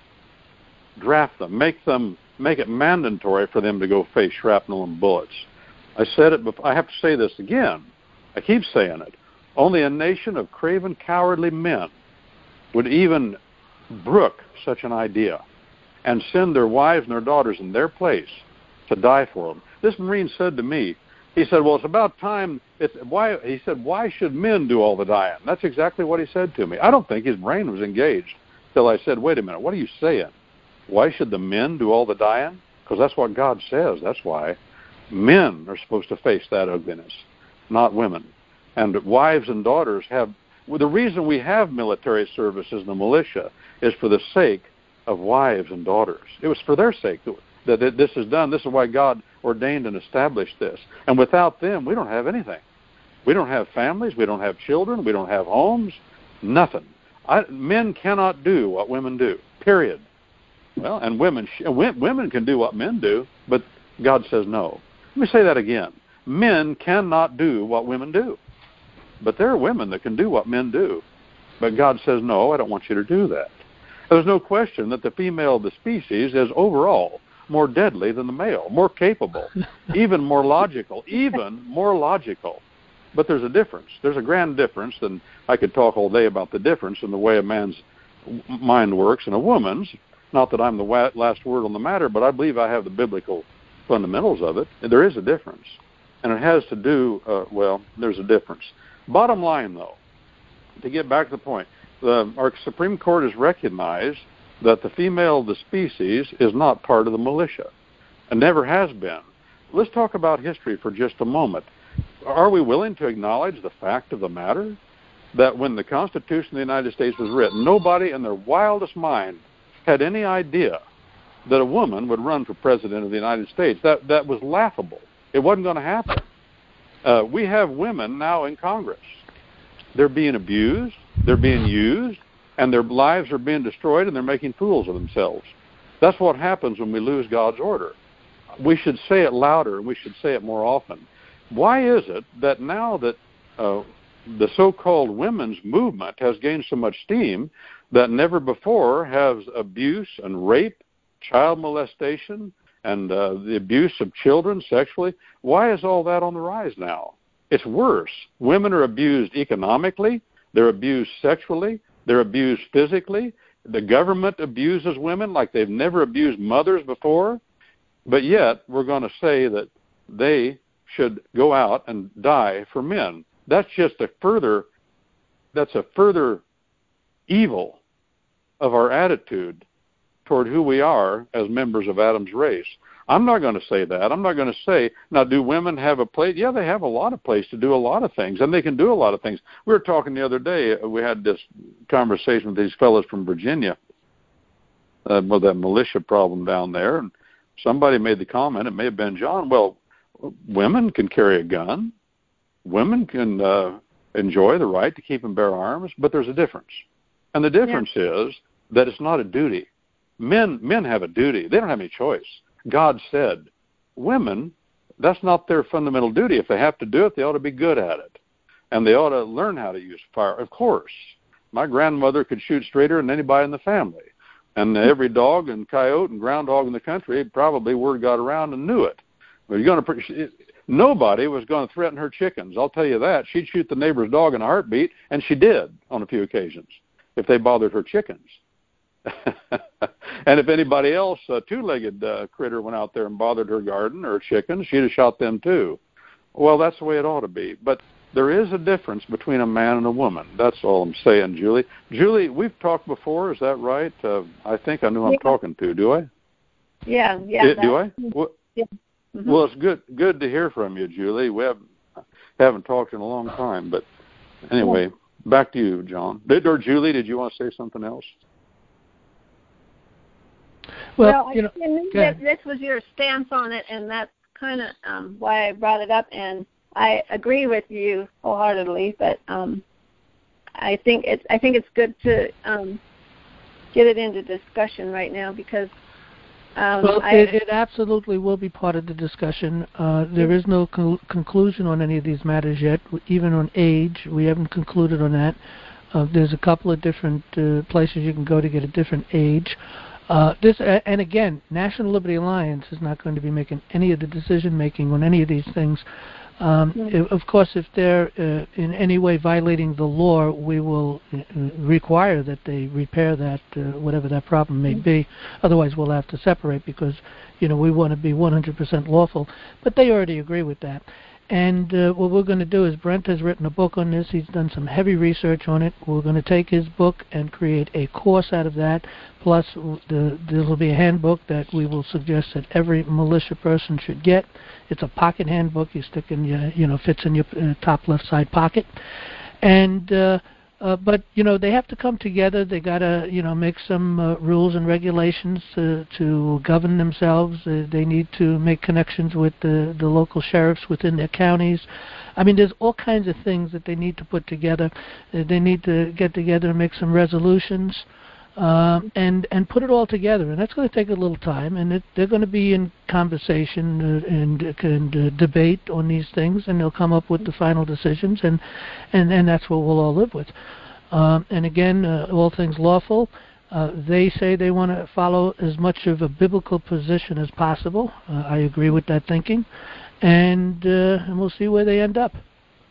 draft them, make them, make it mandatory for them to go face shrapnel and bullets. I said it before. I have to say this again. I keep saying it. Only a nation of craven, cowardly men would even brook such an idea and send their wives and their daughters in their place to die for them. This Marine said to me, he said, well, it's about time, it's, why, he said, why should men do all the dying? That's exactly what he said to me. I don't think his brain was engaged till I said, wait a minute, what are you saying? Why should the men do all the dying? Because that's what God says, that's why. Men are supposed to face that ugliness, not women. And wives and daughters have, well, the reason we have military services in the militia is for the sake of wives and daughters. It was for their sake that, that this is done. This is why God ordained and established this. And without them, we don't have anything. We don't have families. We don't have children. We don't have homes. Nothing. I, men cannot do what women do, period. Well, and women, women can do what men do, but God says no. Let me say that again. Men cannot do what women do. But there are women that can do what men do. But God says, no, I don't want you to do that. There's no question that the female of the species is overall more deadly than the male, more capable, even more logical, even more logical. But there's a difference. There's a grand difference, and I could talk all day about the difference in the way a man's mind works and a woman's. Not that I'm the last word on the matter, but I believe I have the biblical fundamentals of it. And there is a difference. And it has to do, uh, well, there's a difference. Bottom line, though, to get back to the point, the, our Supreme Court has recognized that the female of the species is not part of the militia, and never has been. Let's talk about history for just a moment. Are we willing to acknowledge the fact of the matter that when the Constitution of the United States was written, nobody in their wildest mind had any idea that a woman would run for president of the United States? That that was laughable. It wasn't going to happen. Uh, we have women now in Congress. They're being abused, they're being used, and their lives are being destroyed, and they're making fools of themselves. That's what happens when we lose God's order. We should say it louder, and we should say it more often. Why is it that now that uh, the so-called women's movement has gained so much steam that never before has abuse and rape, child molestation, and uh, the abuse of children sexually, why is all that on the rise now? It's worse. Women are abused economically, they're abused sexually, they're abused physically. The government abuses women like they've never abused mothers before, but yet we're going to say that they should go out and die for men. That's just a further, that's a further evil of our attitude toward who we are as members of Adam's race. I'm not going to say that. I'm not going to say, now, do women have a place? Yeah, they have a lot of place to do a lot of things, and they can do a lot of things. We were talking the other day, we had this conversation with these fellows from Virginia, uh, with that militia problem down there, and somebody made the comment, it may have been John, well, women can carry a gun. Women can uh, enjoy the right to keep and bear arms, but there's a difference. And the difference yeah. is that it's not a duty. Men men have a duty. They don't have any choice. God said, women, that's not their fundamental duty. If they have to do it, they ought to be good at it. And they ought to learn how to use fire. Of course, my grandmother could shoot straighter than anybody in the family. And every dog and coyote and groundhog in the country, probably word got around and knew it. But you're going to, nobody was going to threaten her chickens. I'll tell you that. She'd shoot the neighbor's dog in a heartbeat, and she did on a few occasions if they bothered her chickens. And if anybody else, a two-legged uh, critter, went out there and bothered her garden or chickens, she'd have shot them too. Well, that's the way it ought to be. But there is a difference between a man and a woman. That's all I'm saying, Julie. Julie, we've talked before. Is that right? Uh, I think I know who I'm talking to. Do I? Yeah, yeah. It, do I? Well, yeah. Mm-hmm. well, it's good good to hear from you, Julie. We haven't, haven't talked in a long time. But anyway, back to you, John. Did, or Julie, did you want to say something else? Well, well you know, I knew that this was your stance on it, and that's kind of um, why I brought it up. And I agree with you wholeheartedly, but um, I think it's I think it's good to um, get it into discussion right now because um, well, I, it, it absolutely will be part of the discussion. Uh, there is no con- conclusion on any of these matters yet, even on age. We haven't concluded on that. Uh, there's a couple of different uh, places you can go to get a different age. Uh, this uh, and again, National Liberty Alliance is not going to be making any of the decision making on any of these things. Um, mm-hmm. if, of course, if they're uh, in any way violating the law, we will uh, require that they repair that, uh, whatever that problem may mm-hmm. be. Otherwise, we'll have to separate because, you know, we want to be one hundred percent lawful. But they already agree with that. And uh, what we're going to do is Brent has written a book on this. He's done some heavy research on it. We're going to take his book and create a course out of that. Plus, the, there will be a handbook that we will suggest that every militia person should get. It's a pocket handbook. You stick in your, you know, fits in your uh, top left side pocket. And uh, uh, but you know they have to come together. They got to you know make some uh, rules and regulations uh, to govern themselves. Uh, they need to make connections with the the local sheriffs within their counties. I mean, there's all kinds of things that they need to put together. Uh, they need to get together and make some resolutions. Uh, and and put it all together, and that's going to take a little time. And it, they're going to be in conversation uh, and, and uh, debate on these things, and they'll come up with the final decisions, and and, and that's what we'll all live with. Um, and again, uh, all things lawful. Uh, they say they want to follow as much of a biblical position as possible. Uh, I agree with that thinking, and uh, and we'll see where they end up.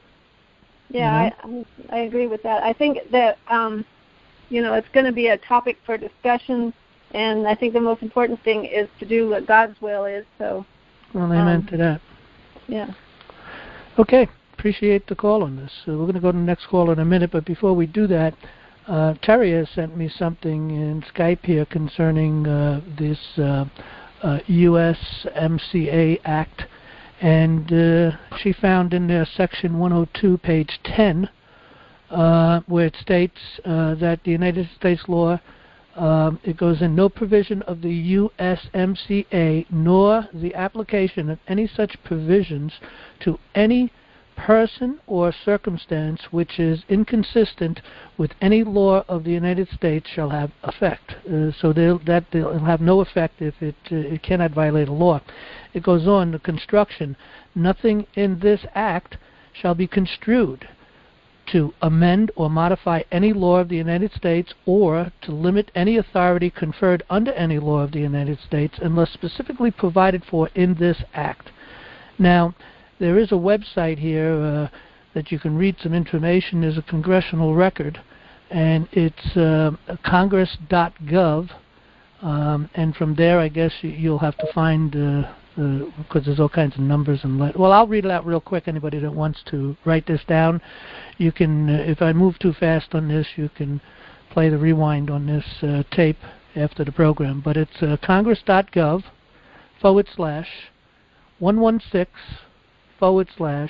Yeah, you know? I I agree with that. I think that. Um, You know, it's going to be a topic for discussion, and I think the most important thing is to do what God's will is. So, well, amen um, to that. Yeah. Okay, appreciate the call on this. So we're going to go to the next call in a minute, but before we do that, Uh, Terry has sent me something in Skype here concerning uh, this uh, uh, U S M C A Act, and uh, she found in there Section one oh two, page ten, uh, where it states uh, that the United States law, um, it goes in, no provision of the U S M C A nor the application of any such provisions to any person or circumstance which is inconsistent with any law of the United States shall have effect. Uh, so they'll, that they'll have no effect if it, uh, it cannot violate a law. It goes on, the construction, nothing in this act shall be construed to amend or modify any law of the United States or to limit any authority conferred under any law of the United States unless specifically provided for in this act. Now, there is a website here uh, that you can read some information. There's a congressional record, and it's uh, congress dot gov, um, and from there I guess you'll have to find, uh, uh, because there's all kinds of numbers and let well I'll read it out real quick. Anybody that wants to write this down, you can, uh, if I move too fast on this, you can play the rewind on this uh, tape after the program. But it's uh, congress dot gov forward slash one one six forward slash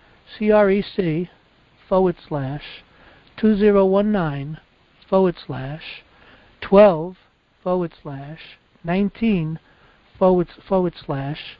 CREC forward slash two zero one nine forward slash twelve forward slash nineteen forward forward slash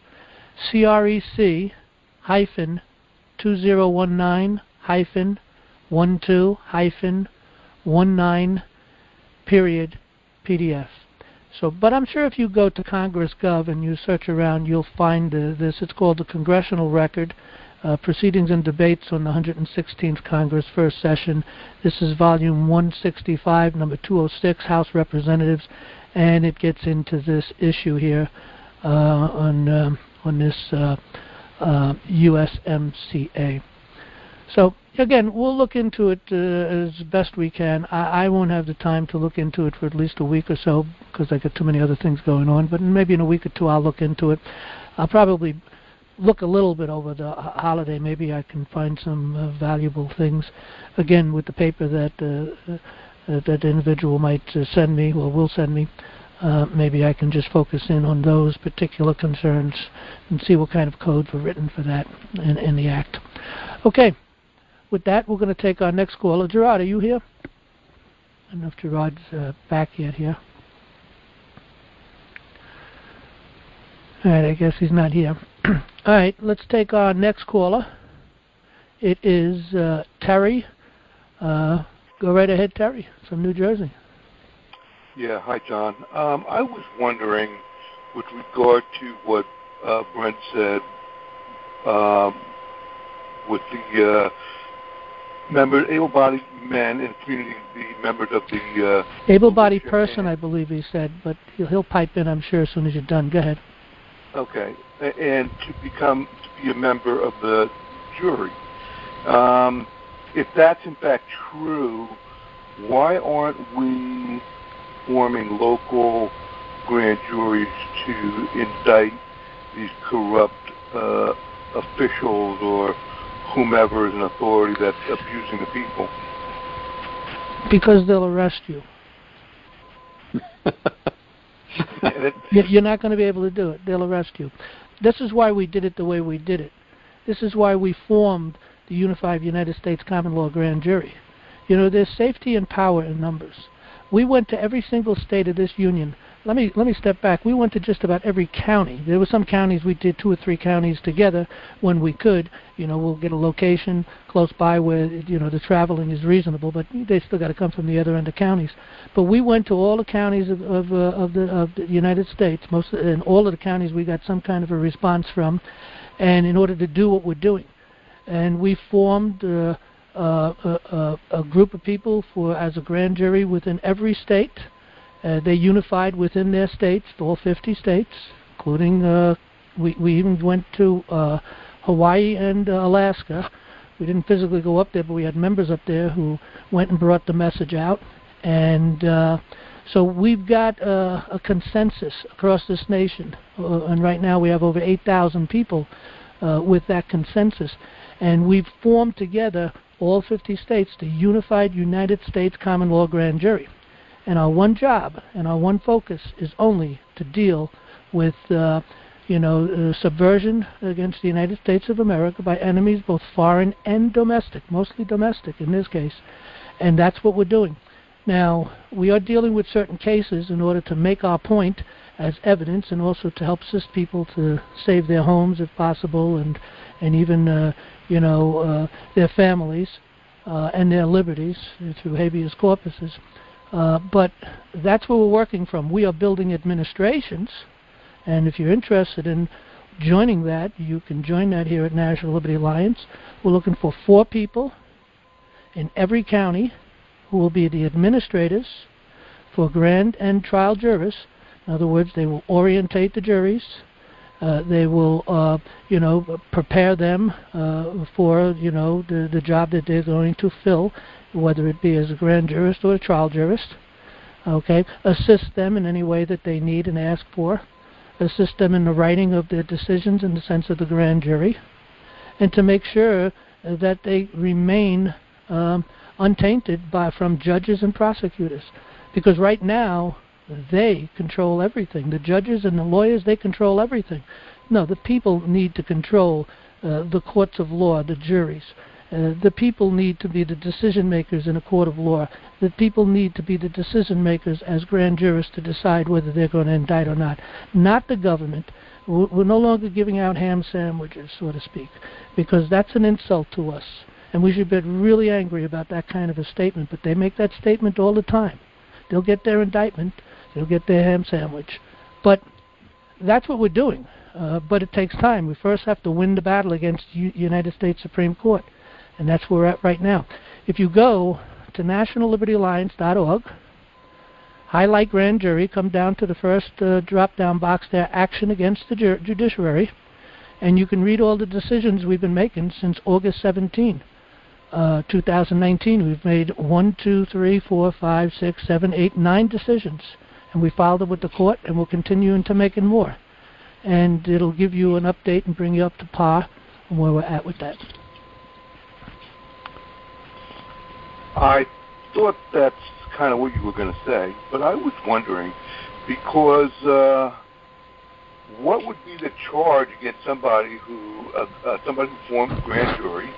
CREC hyphen two zero one nine hyphen one two hyphen one nine period P D F. So, but I'm sure if you go to Congress dot gov and you search around, you'll find uh, this. It's called the Congressional Record, uh, Proceedings and Debates on the one hundred sixteenth Congress, First Session. This is volume one sixty-five, number two oh six, House Representatives, and it gets into this issue here uh, on um, on this uh, uh, U S M C A. So, again, we'll look into it uh, as best we can. I, I won't have the time to look into it for at least a week or so because I got too many other things going on, but maybe in a week or two I'll look into it. I'll probably look a little bit over the holiday. Maybe I can find some uh, valuable things, again, with the paper that uh, uh, that individual might uh, send me or will send me. Uh, maybe I can just focus in on those particular concerns and see what kind of codes were written for that in, in the Act. Okay. With that, we're going to take our next caller. Gerard, are you here? I don't know if Gerard's uh, back yet here. All right, I guess he's not here. All right, let's take our next caller. It is uh, Terry. Uh, go right ahead, Terry, from New Jersey. Yeah, hi, John. Um, I was wondering, with regard to what uh, Brent said, um, with the uh, member, able-bodied men in the community, the members of the... Uh, able-bodied person, I believe he said, but he'll, he'll pipe in, I'm sure, as soon as you're done. Go ahead. Okay. And to become, to be a member of the jury. Um, if that's in fact true, why aren't we forming local grand juries to indict these corrupt uh, officials or whomever is an authority that's abusing the people? Because they'll arrest you. You're not going to be able to do it. They'll arrest you. This is why we did it the way we did it. This is why we formed the Unified United States Common Law Grand Jury. You know, there's safety and power in numbers. We went to every single state of this union. Let me let me step back. We went to just about every county. There were some counties we did two or three counties together when we could. You know, we'll get a location close by where, you know, the traveling is reasonable, but they still got to come from the other end of counties. But we went to all the counties of of, uh, of the of the United States. Most in all of the counties we got some kind of a response from, and in order to do what we're doing, and we formed uh, uh, a, a, a group of people for as a grand jury within every state. Uh, they unified within their states, all fifty states, including, uh, we, we even went to uh, Hawaii and uh, Alaska. We didn't physically go up there, but we had members up there who went and brought the message out. And uh, so we've got uh, a consensus across this nation. Uh, and right now we have over eight thousand people uh, with that consensus. And we've formed together all fifty states, the unified United States common law grand jury. And our one job and our one focus is only to deal with, uh, you know, uh, subversion against the United States of America by enemies both foreign and domestic, mostly domestic in this case. And that's what we're doing. Now, we are dealing with certain cases in order to make our point as evidence and also to help assist people to save their homes if possible and, and even, uh, you know, uh, their families uh, and their liberties through habeas corpuses. Uh, but that's where we're working from. We are building administrations, and if you're interested in joining that, you can join that here at National Liberty Alliance. We're looking for four people in every county who will be the administrators for grand and trial jurors. In other words, they will orientate the juries. Uh, they will, uh, you know, prepare them uh, for, you know, the, the job that they're going to fill, whether it be as a grand jurist or a trial jurist. Okay, assist them in any way that they need and ask for. Assist them in the writing of their decisions in the sense of the grand jury, and to make sure that they remain um, untainted by from judges and prosecutors, because right now they control everything. The judges and the lawyers, they control everything. No, the people need to control uh, the courts of law, the juries. Uh, the people need to be the decision makers in a court of law. The people need to be the decision makers as grand jurors to decide whether they're going to indict or not. Not the government. We're no longer giving out ham sandwiches, so to speak, because that's an insult to us. And we should be really angry about that kind of a statement, but they make that statement all the time. They'll get their indictment. They'll get their ham sandwich. But that's what we're doing. Uh, but it takes time. We first have to win the battle against the United States Supreme Court. And that's where we're at right now. If you go to national liberty alliance dot org, highlight grand jury, come down to the first uh, drop-down box there, action against the ju- judiciary, and you can read all the decisions we've been making since August seventeenth, uh, two thousand nineteen. We've made one, two, three, four, five, six, seven, eight, nine decisions. And we filed them with the court, and we'll continue into making more. And it'll give you an update and bring you up to par on where we're at with that. I thought that's kind of what you were going to say, but I was wondering, because uh, what would be the charge against somebody who, uh, uh, somebody who formed a grand jury,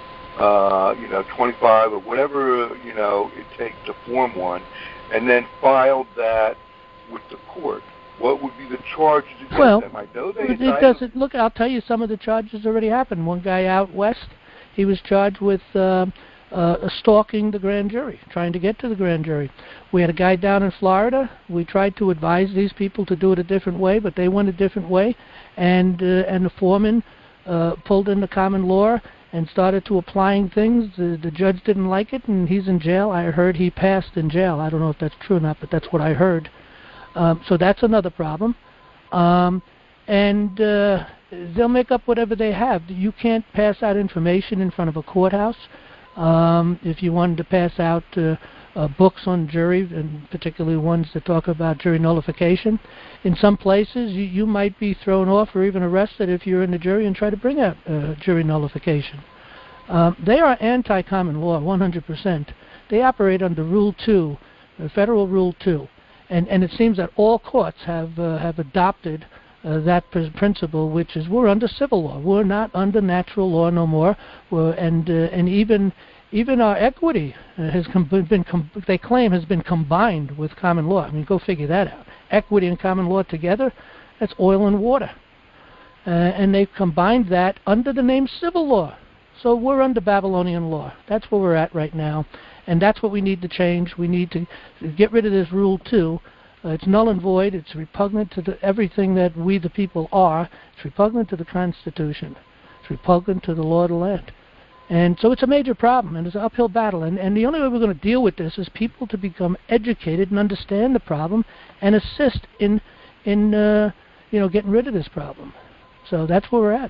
uh, you know, twenty-five or whatever, you know, it takes to form one, and then filed that with the court? What would be the charges against well, them? I know they it, it doesn't. Look, I'll tell you, some of the charges already happened. One guy out west, he was charged with uh, uh, stalking the grand jury, trying to get to the grand jury. We had a guy down in Florida. We tried to advise these people to do it a different way, but they went a different way, and uh, and the foreman uh, pulled in the common law and started to applying things. The, the judge didn't like it, and he's in jail. I heard he passed in jail. I don't know if that's true or not, but that's what I heard. Um, so that's another problem. Um, and uh, they'll make up whatever they have. You can't pass out information in front of a courthouse. Um, if you wanted to pass out uh, uh, books on jury, and particularly ones that talk about jury nullification, in some places you, you might be thrown off or even arrested if you're in the jury and try to bring out uh, jury nullification. Um, they are anti-common law, one hundred percent. They operate under Rule two, uh, Federal Rule two. And, and it seems that all courts have uh, have adopted uh, that pr- principle, which is we're under civil law. We're not under natural law no more. We're, and uh, and even even our equity uh, has com- been com- they claim has been combined with common law. I mean, go figure that out. Equity and common law together, that's oil and water. Uh, and they've combined that under the name civil law. So we're under Babylonian law. That's where we're at right now. And that's what we need to change. We need to get rid of this Rule two. Uh, it's null and void. It's repugnant to the, everything that we the people are. It's repugnant to the Constitution. It's repugnant to the law of the land. And so it's a major problem, and it's an uphill battle. And, and the only way we're going to deal with this is people to become educated and understand the problem and assist in, in uh, you know, getting rid of this problem. So that's where we're at.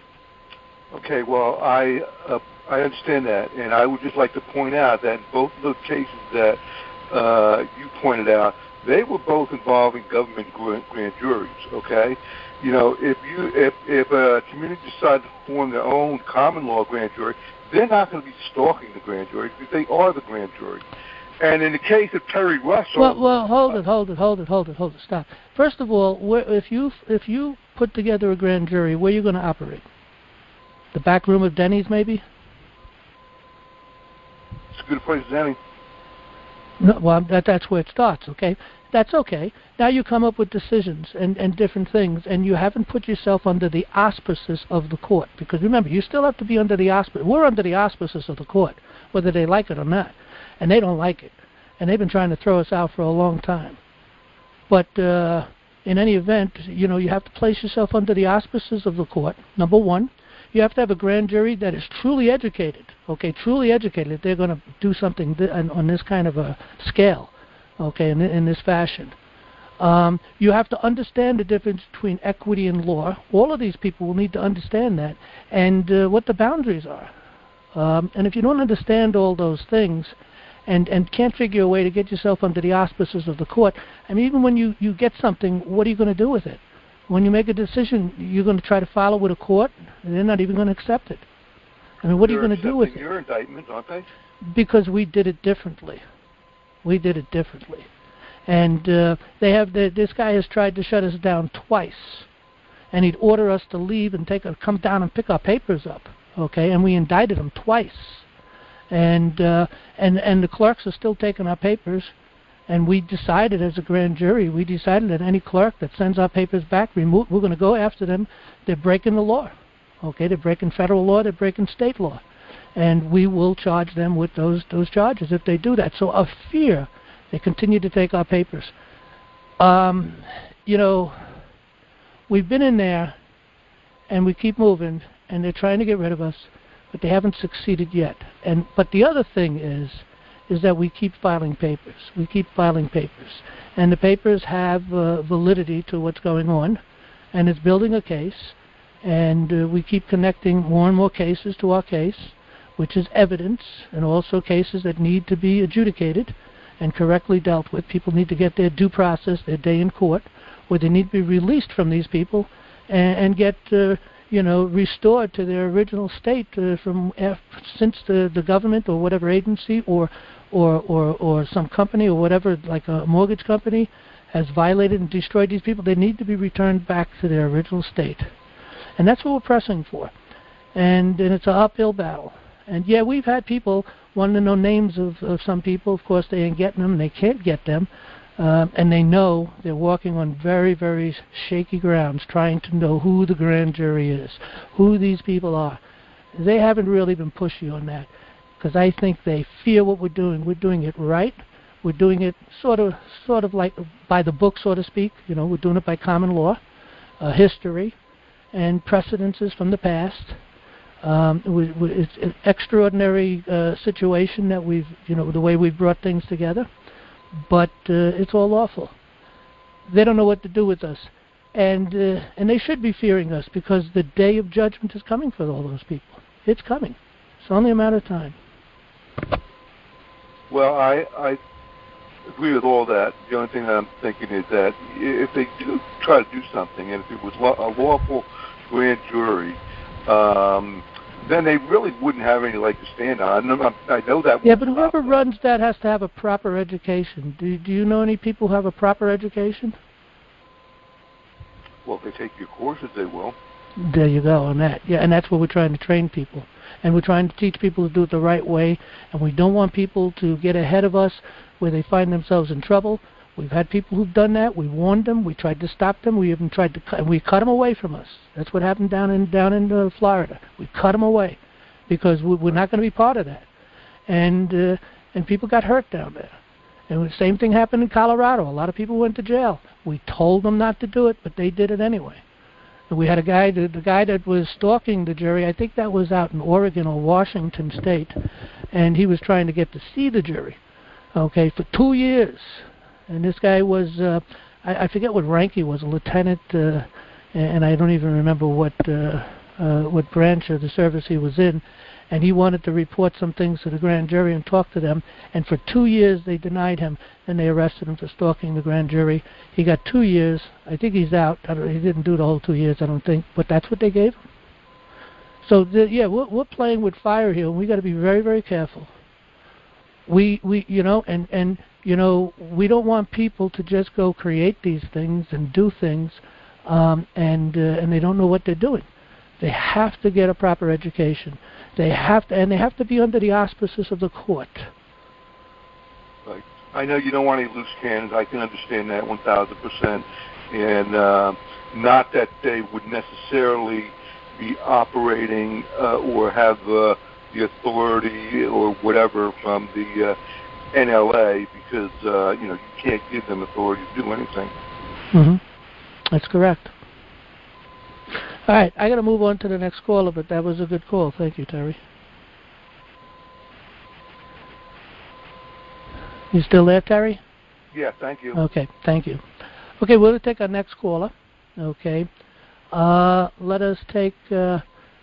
Okay, well, I uh, I understand that, and I would just like to point out that in both of those cases that uh, you pointed out, they were both involving government grand, grand juries. Okay, you know, if you if if a community decides to form their own common law grand jury, they're not going to be stalking the grand jury because they are the grand jury. And in the case of Terry Russell, well, well, hold it, hold it, hold it, hold it, hold it, stop. First of all, where, if you if you put together a grand jury, where are you going to operate? The back room of Denny's, maybe? it's as good a place as any. No, well, that, that's where it starts, okay? That's okay. Now you come up with decisions and, and different things, and you haven't put yourself under the auspices of the court. Because remember, you still have to be under the auspices. We're under the auspices of the court, whether they like it or not. And they don't like it. And they've been trying to throw us out for a long time. But uh, in any event, you know, you have to place yourself under the auspices of the court, number one. You have to have a grand jury that is truly educated, okay, truly educated. They're going to do something th- on this kind of a scale, okay, in, in this fashion. Um, you have to understand the difference between equity and law. All of these people will need to understand that and uh, what the boundaries are. Um, and if you don't understand all those things and, and can't figure a way to get yourself under the auspices of the court, I mean, even when you, you get something, what are you going to do with it? When you make a decision, you're going to try to follow with a court, and they're not even going to accept it. I mean, what They're are you going to do with it? your indictment, aren't they? Because we did it differently. We did it differently. And uh, they have the, this guy has tried to shut us down twice. And he'd order us to leave and take a, come down and pick our papers up. Okay, and we indicted him twice. And uh, and and the clerks are still taking our papers. And we decided as a grand jury, we decided that any clerk that sends our papers back, remove, we're going to go after them. They're breaking the law. Okay, they're breaking federal law, they're breaking state law. And we will charge them with those those charges if they do that. So of fear, they continue to take our papers. Um, you know, we've been in there, and we keep moving, and they're trying to get rid of us, but they haven't succeeded yet. And but the other thing is, is that we keep filing papers. We keep filing papers. And the papers have uh, validity to what's going on, and it's building a case, and uh, we keep connecting more and more cases to our case, which is evidence, and also cases that need to be adjudicated and correctly dealt with. People need to get their due process, their day in court, where they need to be released from these people and, and get uh, you know, restored to their original state uh, from uh, since the, the government or whatever agency or Or, or, or some company or whatever, like a mortgage company, has violated and destroyed these people. They need to be returned back to their original state. And that's what we're pressing for. And, and it's an uphill battle. And, yeah, we've had people wanting to know names of, of some people. Of course, they ain't getting them. They can't get them. Um, and they know they're walking on very, very shaky grounds, trying to know who the grand jury is, who these people are. They haven't really been pushy on that, because I think they fear what we're doing. We're doing it right. We're doing it sort of sort of like by the book, so to speak. You know, we're doing it by common law, uh, history, and precedences from the past. Um, we, we, it's an extraordinary uh, situation that we've, you know, the way we've brought things together. But uh, it's all lawful. They don't know what to do with us. And, uh, and they should be fearing us, because the day of judgment is coming for all those people. It's coming. It's only a matter of time. Well, I, I agree with all that. The only thing I'm thinking is that if they do try to do something, and if it was a lawful grand jury, um, then they really wouldn't have any leg to stand on. I know that. Yeah, but whoever runs that has to have a proper education. Do, do you know any people who have a proper education? Well, if they take your courses, they will. There you go on that. Yeah, and that's what we're trying to train people. And we're trying to teach people to do it the right way. And we don't want people to get ahead of us where they find themselves in trouble. We've had people who've done that. We warned them. We tried to stop them. We even tried to cut, we cut them away from us. That's what happened down in down in uh, Florida. We cut them away because we, we're not going to be part of that. And uh, and people got hurt down there. And the same thing happened in Colorado. A lot of people went to jail. We told them not to do it, but they did it anyway. And we had a guy, the, the guy that was stalking the jury, I think that was out in Oregon or Washington State, and he was trying to get to see the jury, okay, for two years. And this guy was, uh, I, I forget what rank he was, a lieutenant, uh, and I don't even remember what uh, uh, what branch of the service he was in. and he wanted to report some things to the grand jury and talk to them, and for two years they denied him, and they arrested him for stalking the grand jury. He got two years. I think he's out. I don't, he didn't do the whole two years, I don't think, but that's what they gave him. So, the, yeah, we're, we're playing with fire here, and we got to be very, very careful. We, we, you know, and, and, you know, we don't want people to just go create these things and do things, um, and, uh, and they don't know what they're doing. They have to get a proper education. They have to, and they have to be under the auspices of the court. Right. I know you don't want any loose cannons. I can understand that one thousand percent. And uh, not that they would necessarily be operating uh, or have uh, the authority or whatever from the uh, N L A, because uh, you know you can't give them authority to do anything. Mm-hmm. That's correct. All right, I got to move on to the next caller, but that was a good call. Thank you, Terry. You still there, Terry? Yeah, thank you. Okay, thank you. Okay, we'll take our next caller. Okay. Uh, let us take... Uh,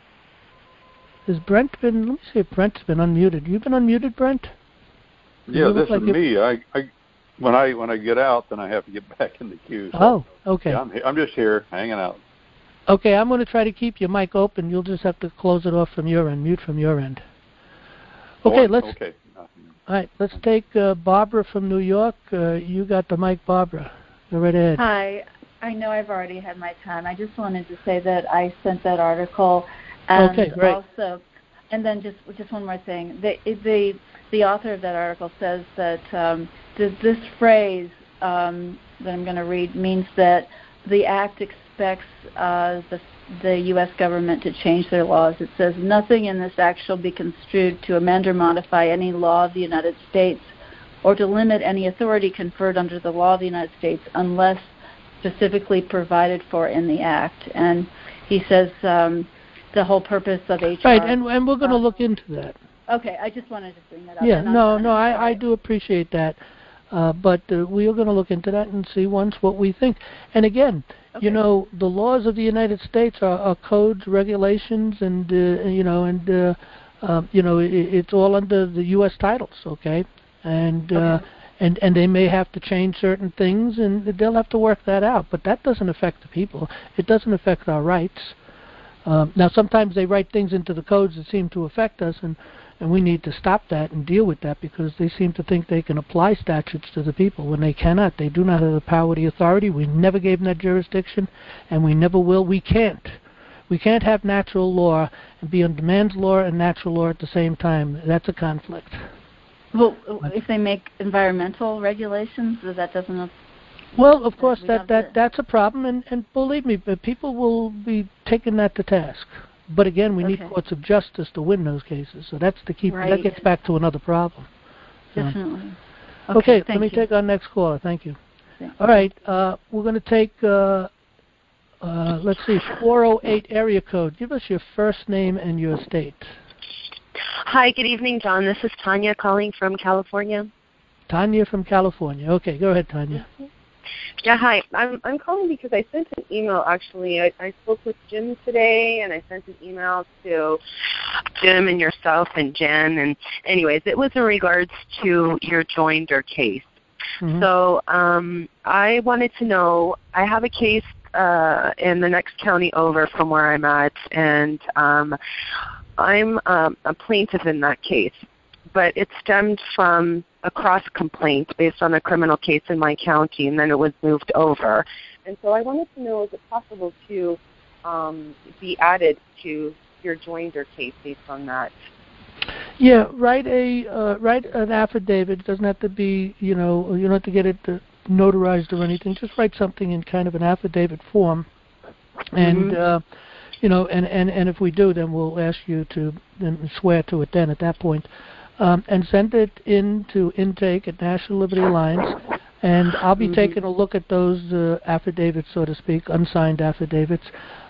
has Brent been... Let me see if Brent's been unmuted. You been unmuted, Brent? Yeah, this like is me. I, I, when I when I get out, then I have to get back in the queue. So, oh, okay. Yeah, I'm, I'm just here, hanging out. Okay, I'm going to try to keep your mic open. You'll just have to close it off from your end, mute from your end. Okay, oh, let's... Okay. All right, let's take uh, Barbara from New York. Uh, you got the mic, Barbara. Go right ahead. Hi. I know I've already had my time. I just wanted to say that I sent that article, and okay, great. also, and then just just one more thing. The the the author of that article says that um, th- this phrase um, that I'm going to read means that the act expects uh, the the U S government to change their laws. It says nothing in this act shall be construed to amend or modify any law of the United States or to limit any authority conferred under the law of the United States unless specifically provided for in the act. And he says um, the whole purpose of H R... Right, and, and we're going to uh, look into that. Okay, I just wanted to bring that up. Yeah, and no, I'm, no, I'm I, I do appreciate that. Uh, but uh, we are going to look into that and see once what we think. And again, okay. you know, the laws of the United States are, are codes, regulations, and uh, you know, and uh, uh, you know, it, it's all under the U S titles, okay? And okay. uh, and and they may have to change certain things, and they'll have to work that out. But that doesn't affect the people. It doesn't affect our rights. Um, now, sometimes they write things into the codes that seem to affect us, and And we need to stop that and deal with that, because they seem to think they can apply statutes to the people when they cannot. They do not have the power, the authority. We never gave them that jurisdiction, and we never will. We can't. We can't have natural law and be under man's law and natural law at the same time. That's a conflict. Well, if they make environmental regulations, that doesn't... Well, of course, that, that that's a problem, and, and believe me, people will be taking that to task. But again, we okay. need courts of justice to win those cases. So that's the key. Right. That gets back to another problem. So. Definitely. Okay, okay let me you. take our next caller. Thank you. Thanks. All right, uh, we're going to take, uh, uh, let's see, four oh eight area code. Give us your first name and your state. Hi, good evening, John. This is Tanya calling from California. Tanya from California. Okay, go ahead, Tanya. Mm-hmm. Yeah, hi. I'm I'm calling because I sent an email, actually. I, I spoke with Jim today, and I sent an email to Jim and yourself and Jen. And anyways, it was in regards to your joinder case. Mm-hmm. So um, I wanted to know, I have a case uh, in the next county over from where I'm at, and um, I'm um, a plaintiff in that case. But it stemmed from a cross-complaint based on a criminal case in my county, and then it was moved over. And so I wanted to know, is it possible to um, be added to your joinder case based on that? Yeah, write a uh, write an affidavit. It doesn't have to be, you know, you don't have to get it uh, notarized or anything. Just write something in kind of an affidavit form, and mm-hmm. uh, you know, and, and, and if we do, then we'll ask you to then swear to it. Then at that point. Um, and send it in to intake at National Liberty Alliance, and I'll be mm-hmm. taking a look at those uh, affidavits, so to speak, unsigned affidavits,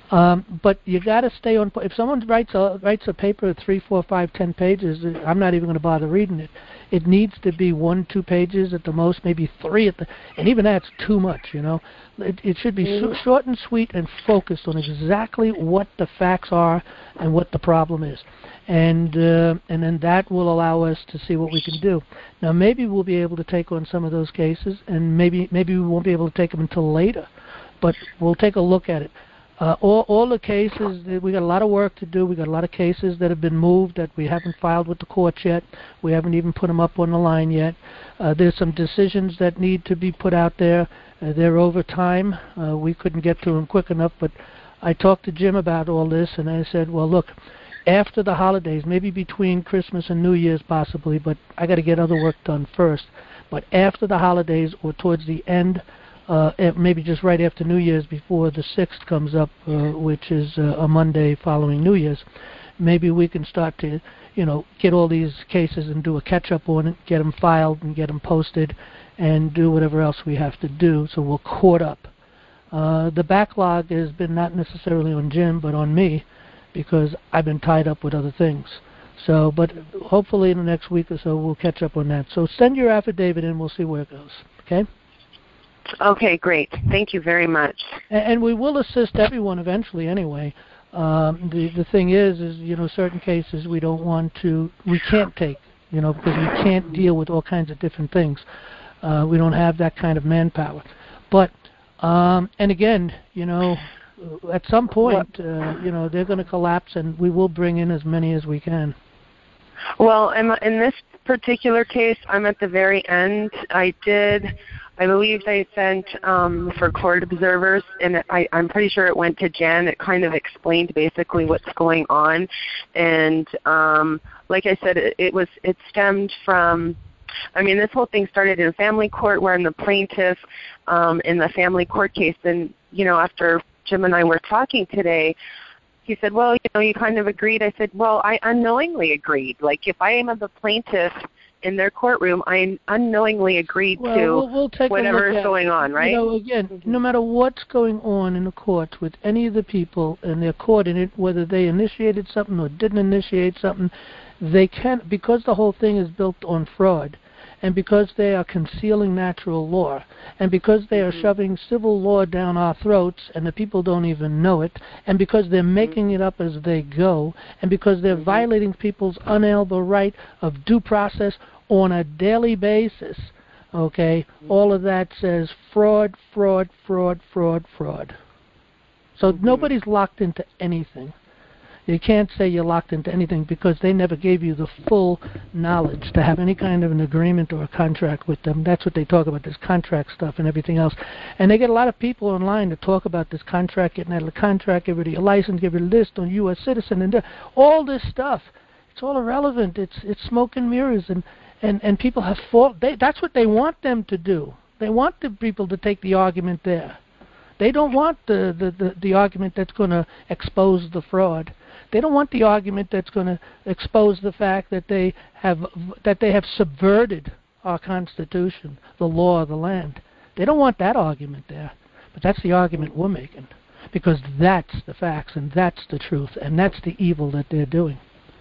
Um, but you got to stay on. If someone writes a writes a paper of three, four, five, ten pages, I'm not even going to bother reading it. It needs to be one, two pages at the most, maybe three at the, and even that's too much. You know, it, it should be mm-hmm. sh- short and sweet and focused on exactly what the facts are and what the problem is, and uh, and then that will allow us to see what we can do. Now, maybe we'll be able to take on some of those cases, and maybe maybe we won't be able to take them until later, but we'll take a look at it. Uh, all, all the cases, we got a lot of work to do. We got a lot of cases that have been moved that we haven't filed with the courts yet. We haven't even put them up on the line yet. Uh, there's some decisions that need to be put out there. Uh, they're over time. Uh, we couldn't get to them quick enough, but I talked to Jim about all this, and I said, well, look, after the holidays, maybe between Christmas and New Year's possibly, but I got to get other work done first. But after the holidays or towards the end, Uh, maybe just right after New Year's, before the sixth comes up, uh, which is uh, a Monday following New Year's, maybe we can start to, you know, get all these cases and do a catch-up on it, get them filed and get them posted, and do whatever else we have to do so we're caught up. Uh, the backlog has been not necessarily on Jim, but on me, because I've been tied up with other things. So, but hopefully in the next week or so we'll catch up on that. So send your affidavit in, we'll see where it goes, okay? Okay, great. Thank you very much. And, and we will assist everyone eventually anyway. Um, the the thing is, is, you know, certain cases we don't want to, we can't take, you know, because we can't deal with all kinds of different things. Uh, we don't have that kind of manpower. But, um, and again, you know, at some point, uh, you know, they're going to collapse, and we will bring in as many as we can. Well, in, in this particular case, I'm at the very end. I did... I believe they sent um, for court observers, and I, I'm pretty sure it went to Jen. It kind of explained basically what's going on, and um, like I said, it, it was it stemmed from. I mean, this whole thing started in family court, where I'm the plaintiff um, in the family court case, and you know, after Jim and I were talking today, he said, "Well, you know, you kind of agreed." I said, "Well, I unknowingly agreed. Like, if I am the plaintiff in their courtroom, I unknowingly agreed well, to we'll, we'll take whatever a look is at, going on, right?" You know, again, mm-hmm. no matter what's going on in the courts with any of the people and they're caught in it, whether they initiated something or didn't initiate something, they can't, because the whole thing is built on fraud, and because they are concealing natural law, and because they are mm-hmm. shoving civil law down our throats and the people don't even know it, and because they're making mm-hmm. it up as they go, and because they're mm-hmm. violating people's unalienable right of due process on a daily basis, okay, mm-hmm. all of that says fraud, fraud, fraud, fraud, fraud. So mm-hmm. nobody's locked into anything. You can't say you're locked into anything because they never gave you the full knowledge to have any kind of an agreement or a contract with them. That's what they talk about, this contract stuff and everything else. And they get a lot of people online to talk about this contract, getting out of the contract, get rid of your license, get rid of this, on U S citizen, and all this stuff. It's all irrelevant. It's it's smoke and mirrors, and, and, and people have fought. They, that's what they want them to do. They want the people to take the argument there. They don't want the, the, the, the argument that's going to expose the fraud. They don't want the argument that's going to expose the fact that they have that they have subverted our Constitution, the law of the land. They don't want that argument there. But that's the argument we're making, because that's the facts and that's the truth and that's the evil that they're doing.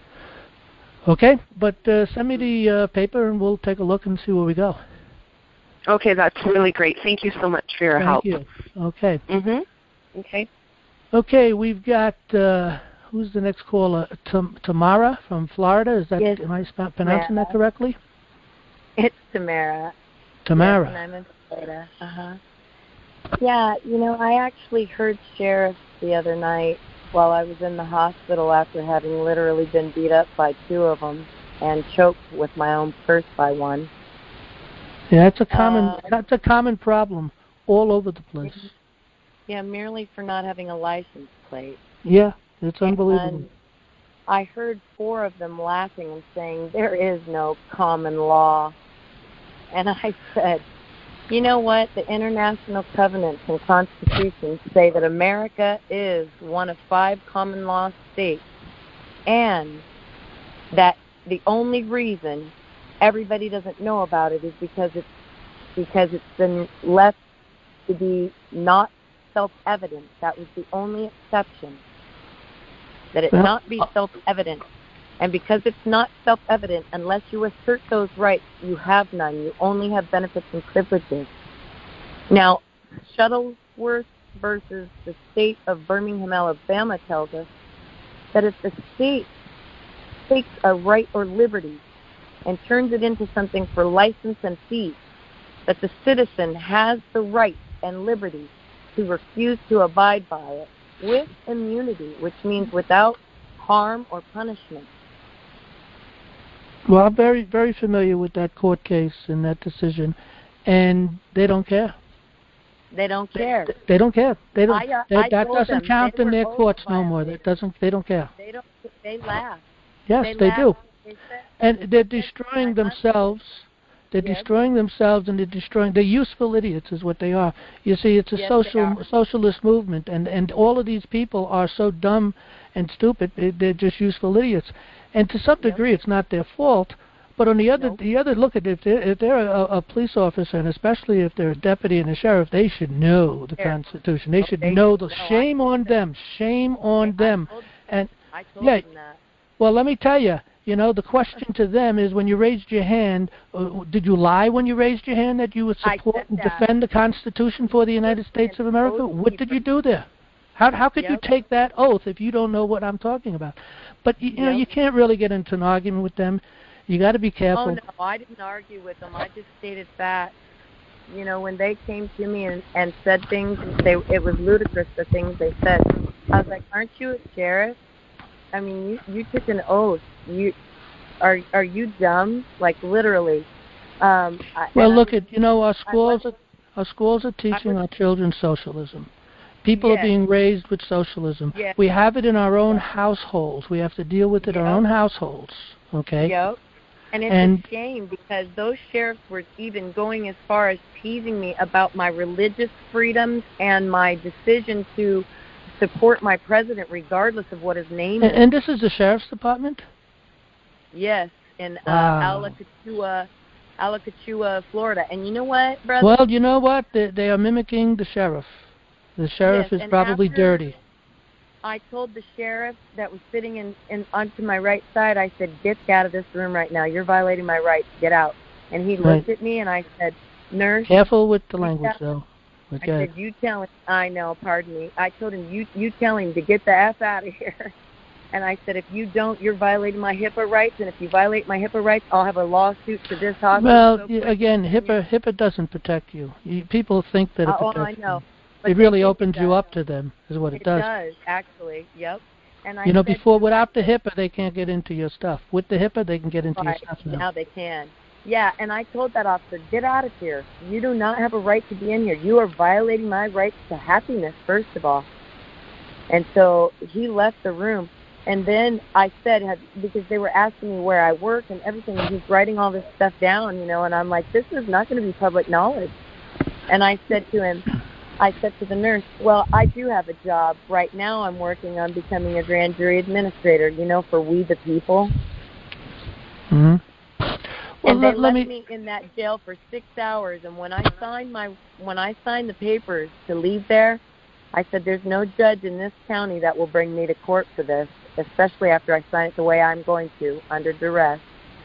Okay, but uh, send me the uh, paper and we'll take a look and see where we go. Okay, that's really great. Thank you so much for your Thank help. Thank you. Okay. Mhm. Okay. Okay, we've got. Uh, Who's the next caller? Tam- Tamara from Florida. Is that yes, am I sp- pronouncing Tamara. that correctly? It's Tamara. Tamara. Yes, and I'm in Florida. Uh huh. Yeah, you know, I actually heard sheriffs the other night while I was in the hospital after having literally been beat up by two of them and choked with my own purse by one. Yeah, that's a common. Uh, that's a common problem all over the place. Yeah, merely for not having a license plate. Yeah. It's unbelievable. And I heard four of them laughing and saying, there is no common law. And I said, you know what? The international covenants and constitutions say that America is one of five common law states, and that the only reason everybody doesn't know about it is because it's because it's been left to be not self-evident. That was the only exception. That it Well, not be self-evident. And because it's not self-evident, unless you assert those rights, you have none. You only have benefits and privileges. Now, Shuttlesworth versus the state of Birmingham, Alabama tells us that if the state takes a right or liberty and turns it into something for license and fee, that the citizen has the right and liberty to refuse to abide by it with immunity, which means without harm or punishment. Well, I'm very, very familiar with that court case and that decision, and they don't care. They don't care. They, they don't care. They don't. I, uh, they, I that told doesn't them count they in were their both courts no more. violated. That doesn't. They don't care. They don't. They laugh. Yes, they, they laugh. do. They said, And they're destroying themselves. They're Yes. destroying themselves, and they're destroying. They're useful idiots, is what they are. You see, it's a Yes, social socialist movement, and and all of these people are so dumb and stupid. They, they're just useful idiots. And to some Yep. degree, it's not their fault. But on the other, Nope. the other look at it, if they're, if they're a, a police officer, and especially if they're a deputy and a sheriff, they should know the There. Constitution. They Oh, should they know should the know. shame I on told them. Shame on I them. told, And I told yeah, them that. well, let me tell you. You know, the question to them is, when you raised your hand, uh, did you lie when you raised your hand that you would I support said and that. defend the Constitution for the United States of America? oath What did you do there? How how could you Yep. take that oath if you don't know what I'm talking about? But you, you know, Yep. you can't really get into an argument with them. You got to be careful. Oh, no, I didn't argue with them. I just stated facts. You know, when they came to me and, and said things, they it was ludicrous, the things they said. I was like, aren't you a sheriff? I mean, you, you took an oath. You Are are you dumb? Like, literally. Um, I, Well, look I, at, you know, our I schools was, are, our schools are teaching was, our children socialism. People yes. are being raised with socialism. Yes. We have it in our own Yes. households. We have to deal with it in our Yep. own households. Okay? Yep. And it's And- a shame because those sheriffs were even going as far as teasing me about my religious freedoms and my decision to support my president regardless of what his name And, is. and this is the sheriff's department? Yes, in Wow. uh, Alacachua, Alacachua, Florida. And you know what, brother? Well, you know what? They, they are mimicking the sheriff. The sheriff Yes, is and probably after dirty. I told the sheriff that was sitting in, in onto my right side, I said, get out of this room right now. You're violating my rights. Get out. And he Right. looked at me and I said, nurse. Careful with the you language, tell- though. I Okay. said, you tell him. I know, pardon me. I told him, you you tell him to get the F out of here. And I said, if you don't, you're violating my HIPAA rights. And if you violate my HIPAA rights, I'll have a lawsuit to this hospital. Well, so y- quick. again, HIPAA HIPAA doesn't protect you. you people think that it Uh, oh, I protects know. them. But It they really think it opens you does. up to them, is what it, It does. does, actually. Yep. And I You know, said before, to- without the HIPAA, they can't get into your stuff. With the HIPAA, they can get into Right. your stuff now. Now they can. Yeah, and I told that officer, get out of here. You do not have a right to be in here. You are violating my rights to happiness, first of all. And so he left the room. And then I said, have, because they were asking me where I work and everything, and he's writing all this stuff down, you know, and I'm like, this is not going to be public knowledge. And I said to him, I said to the nurse, well, I do have a job. Right now I'm working on becoming a grand jury administrator, you know, for We the People. Mm-hmm. Well, And they let, let left me. me in that jail for six hours. And when I signed my when I signed the papers to leave there, I said, "There's no judge in this county that will bring me to court for this, especially after I sign it the way I'm going to, under duress."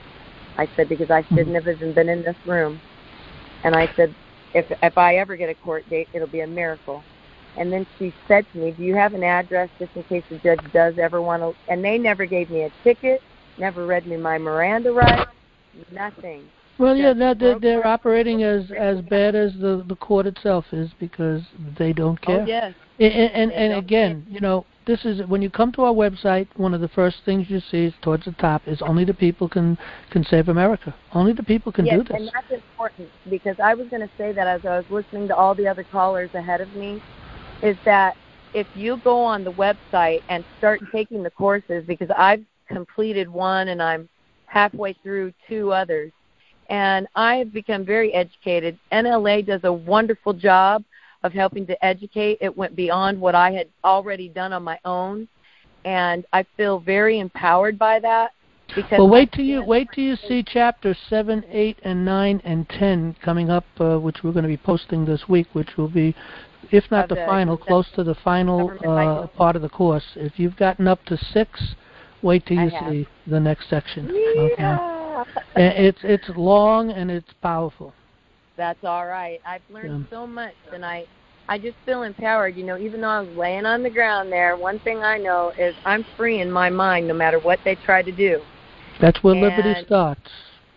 I said, because I shouldn't have even been in this room. And I said, if if I ever get a court date, it'll be a miracle. And then she said to me, "Do you have an address just in case the judge does ever want to?" And they never gave me a ticket, never read me my Miranda rights. Nothing. Well, yeah, Just no, they're, broke they're my- operating as as bad as the the court itself is because they don't care. Oh, yes. And and, They and don't again, you know, this is when you come to our website. One of the first things you see is towards the top is only the people can can save America. Only the people can Yes, do this. and that's important because I was going to say that as I was listening to all the other callers ahead of me, is that if you go on the website and start taking the courses, because I've completed one and I'm halfway through two others, and I have become very educated. N L A does a wonderful job of helping to educate. It went beyond what I had already done on my own, and I feel very empowered by that. Because Well, wait I till you can't- wait till you see chapters seven, eight, and nine and ten coming up, uh, which we're going to be posting this week, which will be if not of the final, close to the final uh, part of the course. If you've gotten up to six, wait till you see the next section. Yeah. Okay? It's it's long and it's powerful. That's all right. I've learned yeah. so much, and I, I just feel empowered. You know, even though I was laying on the ground there, one thing I know is I'm free in my mind no matter what they try to do. That's where and, liberty starts.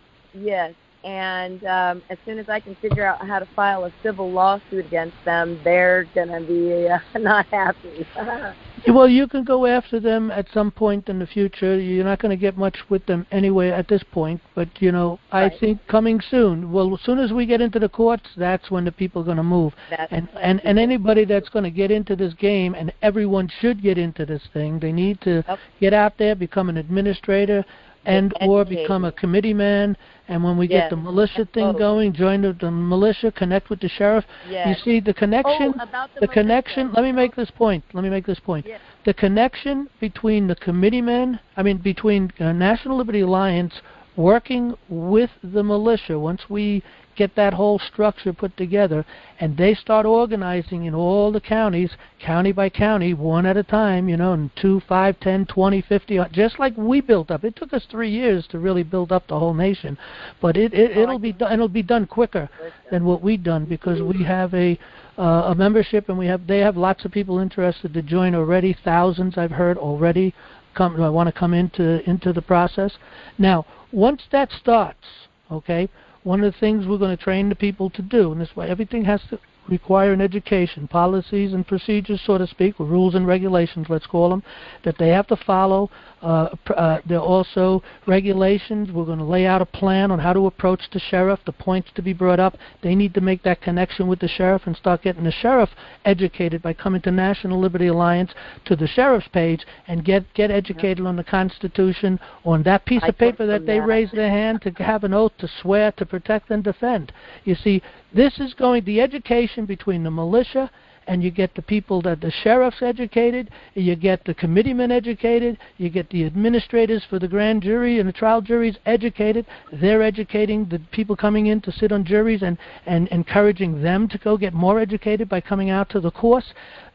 Yes. And um, as soon as I can figure out how to file a civil lawsuit against them, they're going to be uh, not happy. Well, you can go after them at some point in the future. You're not going to get much with them anyway at this point. But, you know, I right. think coming soon. Well, as soon as we get into the courts, that's when the people are going to move. That's and, and, and anybody that's going to get into this game, and everyone should get into this thing, they need to yep. get out there, become an administrator, and or become a committee man, and when we yes. get the militia yes. thing oh. going, join the, the militia, connect with the sheriff. Yes. You see, the connection, oh, about the, the militia. connection, let me make this point, let me make this point. Yes. The connection between the committee men, I mean, between uh, National Liberty Alliance working with the militia, once we get that whole structure put together, and they start organizing in all the counties, county by county, one at a time, you know, and two, five, ten, twenty, fifty, just like we built up. It took us three years to really build up the whole nation, but it, it it'll be done. It'll be done quicker than what we've done because we have a uh, a membership, and we have they have lots of people interested to join already. Thousands I've heard already come. I want to come into into the process. Now, once that starts, okay. One of the things we're going to train the people to do, and this way everything has to require an education, policies and procedures, so to speak, or rules and regulations, let's call them, that they have to follow. Uh, uh, there are also regulations. We're going to lay out a plan on how to approach the sheriff, the points to be brought up. They need to make that connection with the sheriff and start getting the sheriff educated by coming to National Liberty Alliance to the sheriff's page and get, get educated on the Constitution, on that piece I of paper that they that. raise their hand to have an oath to swear to protect and defend. You see, this is going, the education between the militia, and you get the people that the sheriff's educated, you get the committeemen educated, you get the administrators for the grand jury and the trial juries educated. They're educating the people coming in to sit on juries and, and encouraging them to go get more educated by coming out to the course.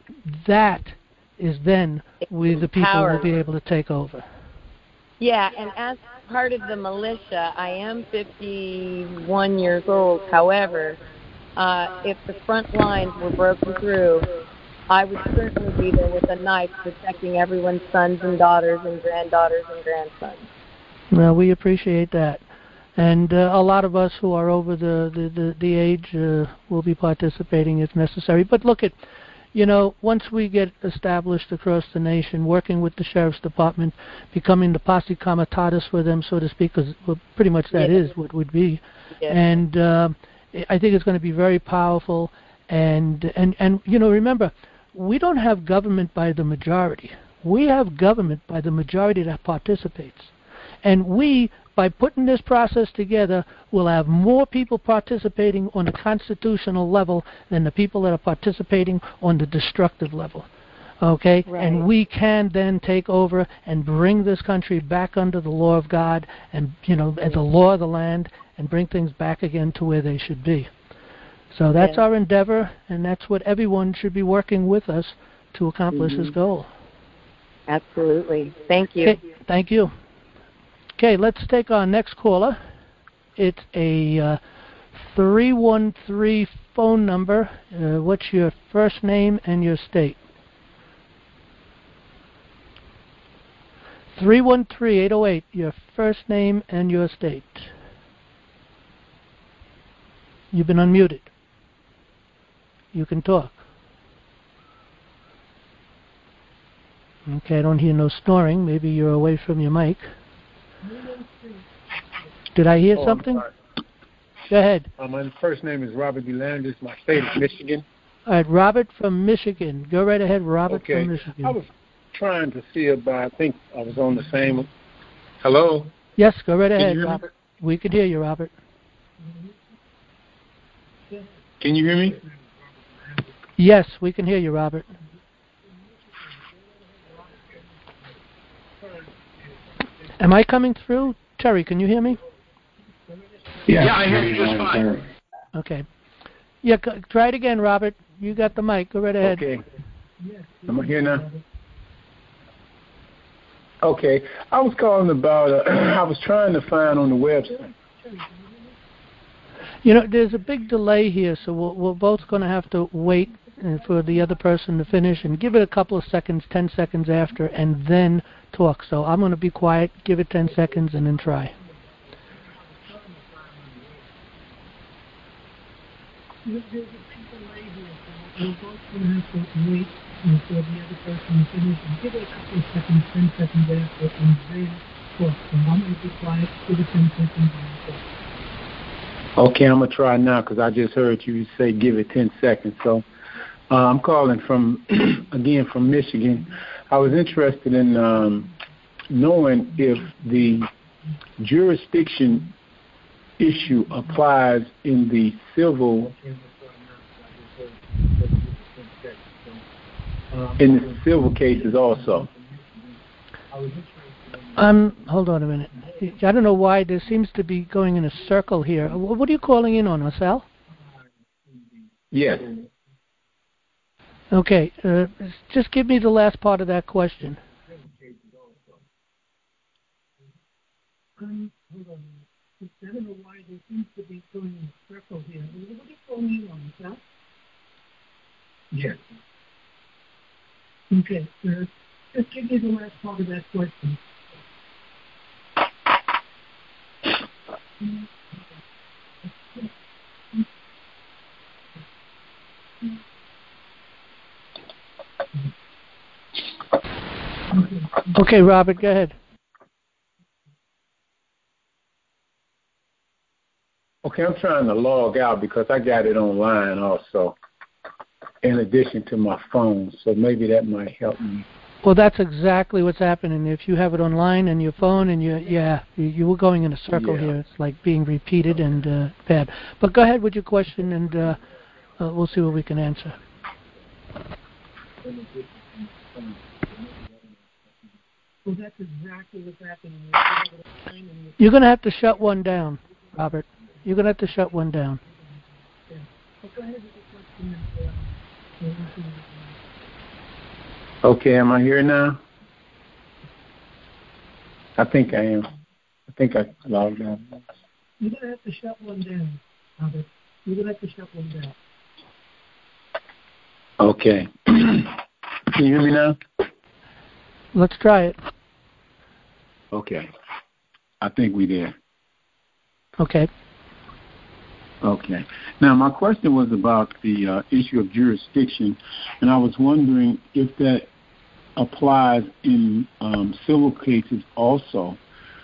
That is then we, the people Power. will be able to take over. Yeah, and as part of the militia, I am fifty-one years old. However, Uh, if the front lines were broken through, I would certainly be there with a knife protecting everyone's sons and daughters and granddaughters and grandsons. Well, we appreciate that. And uh, a lot of us who are over the, the, the, the age uh, will be participating if necessary. But look at, you know, once we get established across the nation, working with the Sheriff's Department, becoming the posse comitatus for them, so to speak, because well, pretty much that yeah. is what would be. Yeah. And uh, I think it's going to be very powerful. And, and, and, you know, remember, we don't have government by the majority. We have government by the majority that participates. And we, by putting this process together, will have more people participating on the constitutional level than the people that are participating on the destructive level. Okay? Right. And we can then take over and bring this country back under the law of God and, you know, as the law of the land, and bring things back again to where they should be. So that's yeah. our endeavor, and that's what everyone should be working with us to accomplish mm-hmm. this goal. Absolutely. Thank you. Okay, thank you. Okay, let's take our next caller. It's a uh, three one three phone number. Uh, what's your first name and your state? three one three, eight oh eight, your first name and your state. You've been unmuted. You can talk. Okay, I don't hear no snoring. Maybe you're away from your mic. Did I hear oh, something? Go ahead. Uh, my first name is Robert DeLandis. My state is Michigan. All right, Robert from Michigan. Go right ahead, Robert okay. from Michigan. I was trying to see about, I think I was on the same. Hello? Yes, go right Can ahead, you hear Robert. Me? We could hear you, Robert. Can you hear me? Yes, we can hear you, Robert. Am I coming through? Terry, can you hear me? Yeah, yeah I hear you just fine. Okay. Yeah, c- try it again, Robert. You got the mic. Go right ahead. Okay. Am I here now? Okay. I was calling about, uh, I was trying to find on the website. You know, there's a big delay here, so we're, we're both going to have to wait uh, for the other person to finish and give it a couple of seconds, ten seconds after, and then talk. So I'm going to be quiet, give it ten seconds, and then try. There's a big delay here, so we're both going to have to wait for the other person to finish and give it a couple of seconds, ten seconds after, and then talk. So I'm going to be quiet, give it ten seconds, and then talk. Okay, I'm going to try now because I just heard you say give it ten seconds. So uh, I'm calling from, again, from Michigan. I was interested in um, knowing if the jurisdiction issue applies in the civil in the civil cases also. Um, hold on a minute. I don't know why there seems to be going in a circle here. What are you calling in on, Marcel? Yes. Okay, uh, just give me the last part of that question. Um, hold on a minute. I don't know why there seems to be going in a circle here. What are you calling in on, Marcel? Yes. Okay, uh, just give me the last part of that question. Okay, Robert, go ahead. Okay, I'm trying to log out because I got it online also, in addition to my phone, so maybe that might help me. Well, that's exactly what's happening. If you have it online and your phone, and you, yeah, you, you were going in a circle yeah. here. It's like being repeated okay. and uh, bad. But go ahead with your question, and uh, uh, we'll see what we can answer. Well, that's exactly what's happening. You're going to have to shut one down, Robert. You're going to have to shut one down. Yeah. But go ahead with your question. And, uh, Okay, am I here now? I think I am. I think I logged out. You're going to have to shut one down, Robert. You're going to have to shut one down. Okay. Can you hear me now? Let's try it. Okay. I think we did. Okay. Okay. Now, my question was about the uh, issue of jurisdiction, and I was wondering if that applies in um, civil cases also,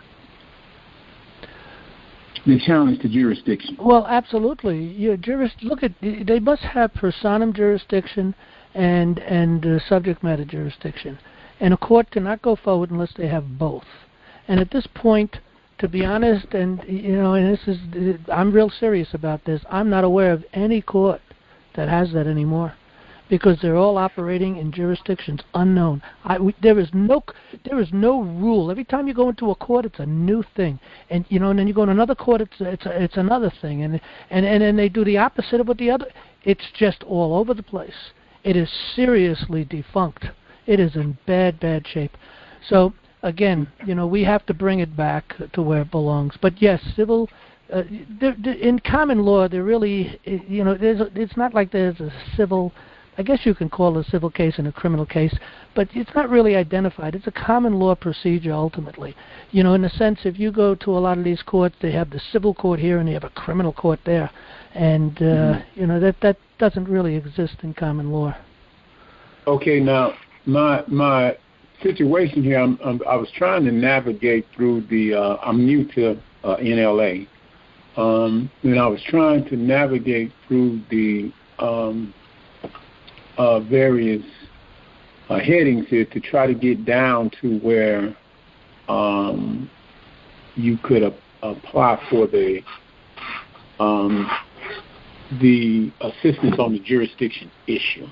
the challenge to jurisdiction. Well, absolutely. Your juris, look at, they must have personam jurisdiction and and uh, subject matter jurisdiction, and a court cannot go forward unless they have both. And at this point, to be honest, and you know, and this is, I'm real serious about this. I'm not aware of any court that has that anymore, because they're all operating in jurisdictions unknown. I, we, there is no, there is no rule. Every time you go into a court, it's a new thing, and you know, and then you go to another court, it's it's it's another thing, and and and then they do the opposite of what the other. It's just all over the place. It is seriously defunct. It is in bad, bad shape. So again, you know, we have to bring it back to where it belongs. But yes, civil. Uh, there, there, in common law, there really, you know, there's a, it's not like there's a civil. I guess you can call it a civil case and a criminal case, but it's not really identified. It's a common law procedure ultimately. You know, in a sense, if you go to a lot of these courts, they have the civil court here and they have a criminal court there, and uh, mm-hmm. you know that that doesn't really exist in common law. Okay, now my my situation here, I'm, I'm, I was trying to navigate through the. Uh, I'm new to uh, N L A, um, and I was trying to navigate through the. Um, Uh, various uh, headings here to try to get down to where um, you could uh, apply for the um, the assistance on the jurisdiction issue.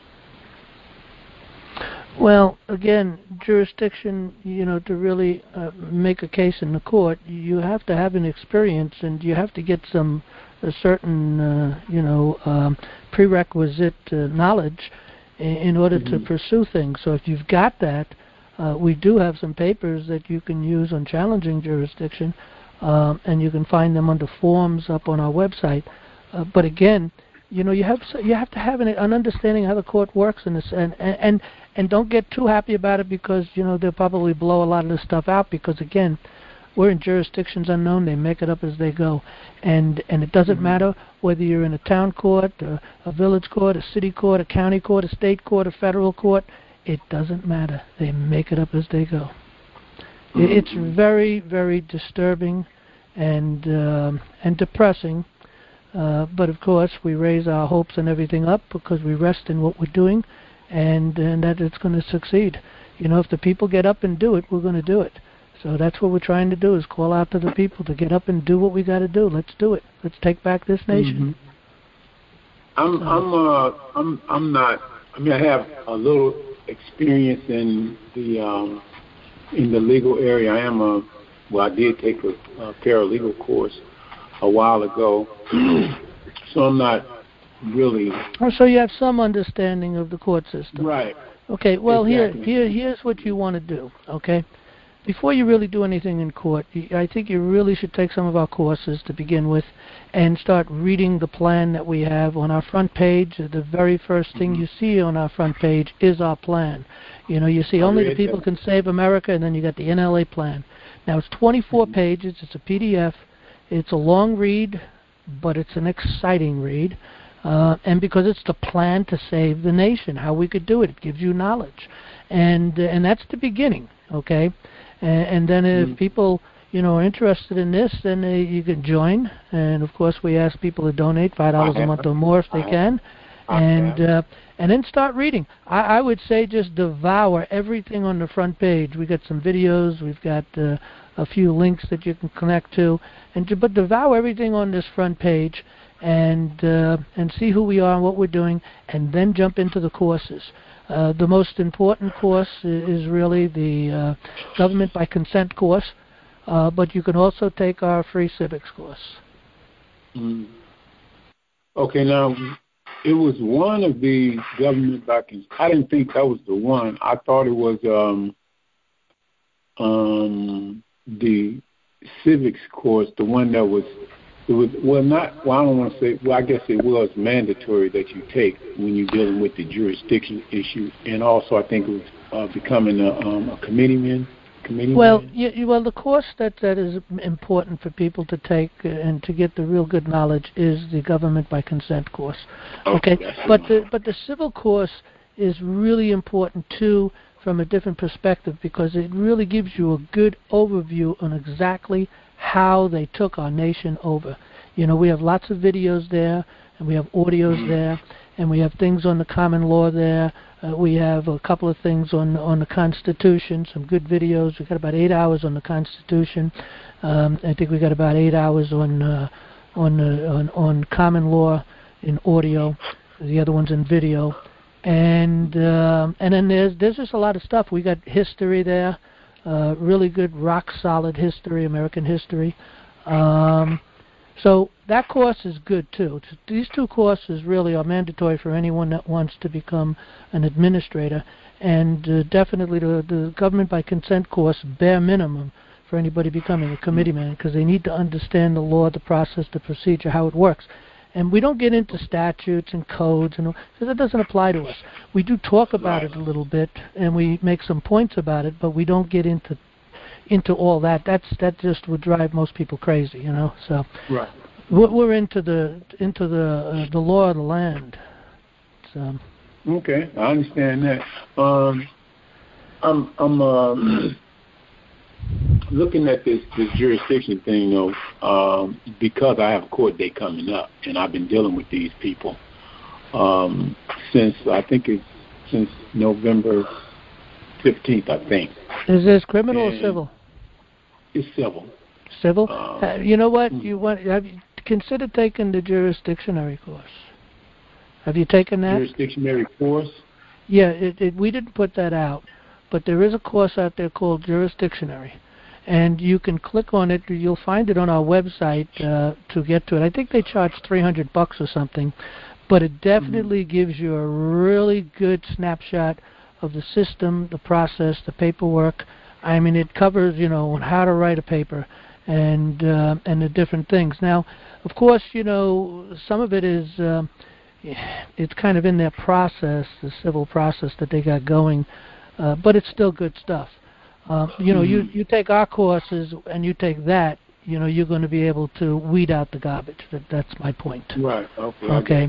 Well, again, jurisdiction, you know, to really uh, make a case in the court, you have to have an experience and you have to get some a certain, uh, you know, um, prerequisite uh, knowledge in, in order mm-hmm. to pursue things. So if you've got that, uh, we do have some papers that you can use on challenging jurisdiction, um, and you can find them under forms up on our website. Uh, but again, you know, you have you have to have an, an understanding how the court works in this, and, and and don't get too happy about it because you know they'll probably blow a lot of this stuff out because again, we're in jurisdictions unknown. They make it up as they go, and and it doesn't mm-hmm. matter whether you're in a town court, a, a village court, a city court, a county court, a state court, a federal court. It doesn't matter. They make it up as they go. Mm-hmm. It, it's very very disturbing, and um, and depressing. Uh, but of course, we raise our hopes and everything up because we rest in what we're doing, and, and that it's going to succeed. You know, if the people get up and do it, we're going to do it. So that's what we're trying to do: is call out to the people to get up and do what we got to do. Let's do it. Let's take back this nation. Mm-hmm. I'm, so. I'm, uh, I'm, I'm not. I mean, I have a little experience in the um, in the legal area. I am a. Well, I did take a, a paralegal course a while ago, so I'm not really. Oh, so you have some understanding of the court system, right? Okay. Well, exactly. here, here, here's what you want to do. Okay, before you really do anything in court, I think you really should take some of our courses to begin with, and start reading the plan that we have on our front page. The very first thing mm-hmm. you see on our front page is our plan. You know, you see I only the people that. Can save America, and then you got the N L A plan. Now it's twenty-four mm-hmm. pages. It's a P D F. It's a long read, but it's an exciting read. Uh, and because it's the plan to save the nation, how we could do it. It gives you knowledge. And uh, and that's the beginning, okay? And, and then if mm. people, you know, are interested in this, then uh, you can join. And, of course, we ask people to donate five dollars a month or more if they I can. And uh, and then start reading. I, I would say just devour everything on the front page. We got some videos. We've got uh, a few links that you can connect to, and but devour everything on this front page, and uh, and see who we are and what we're doing, and then jump into the courses. Uh, the most important course is really the uh, government by consent course, uh, but you can also take our free civics course. Mm. Okay, now. It was one of the government by consent. I didn't think that was the one. I thought it was um, um, the civics course, the one that was, it was well not. Well, I don't want to say. Well, I guess it was mandatory that you take when you're dealing with the jurisdiction issue, and also I think it was uh, becoming a, um, a committeeman. Well, you, you, well, the course that, that is important for people to take uh, and to get the real good knowledge is the government by consent course. Okay, okay. but the but the civil course is really important too from a different perspective because it really gives you a good overview on exactly how they took our nation over. You know, we have lots of videos there, and we have audios mm-hmm. there, and we have things on the common law there. Uh, we have a couple of things on on the Constitution, some good videos. We've got about eight hours on the Constitution. Um, I think we got about eight hours on uh, on, uh, on on common law in audio. The other one's in video, and uh, and then there's there's just a lot of stuff. We got history there, uh, really good rock solid history, American history. Um, So that course is good, too. These two courses really are mandatory for anyone that wants to become an administrator, and uh, definitely the, the government by consent course, bare minimum, for anybody becoming a committeeman, because they need to understand the law, the process, the procedure, how it works. And we don't get into statutes and codes, and because that doesn't apply to us. We do talk about right. it a little bit, and we make some points about it, but we don't get into into all that. That's that just would drive most people crazy, you know. So right. we're into the into the uh, the law of the land. So okay, I understand that. Um, I'm I'm uh, looking at this this jurisdiction thing, you know, um, because I have a court date coming up, and I've been dealing with these people um, since I think it's since November fifteenth, I think. Is this criminal and or civil? It's civil. Civil? Um, uh, you know what? You want? Have you considered taking the jurisdictionary course? Have you taken that? Jurisdictionary course? Yeah, it, it, we didn't put that out, but there is a course out there called jurisdictionary, and you can click on it. You'll find it on our website uh, to get to it. I think they charge three hundred bucks or something, but it definitely mm-hmm. gives you a really good snapshot of the system, the process, the paperwork. I mean, it covers, you know, how to write a paper and uh, and the different things. Now, of course, you know, some of it is uh, it's kind of in their process, the civil process that they got going, uh, but it's still good stuff. Uh, you know, mm-hmm. you you take our courses and you take that, you know, you're going to be able to weed out the garbage. That that's my point. Right. Okay. Okay.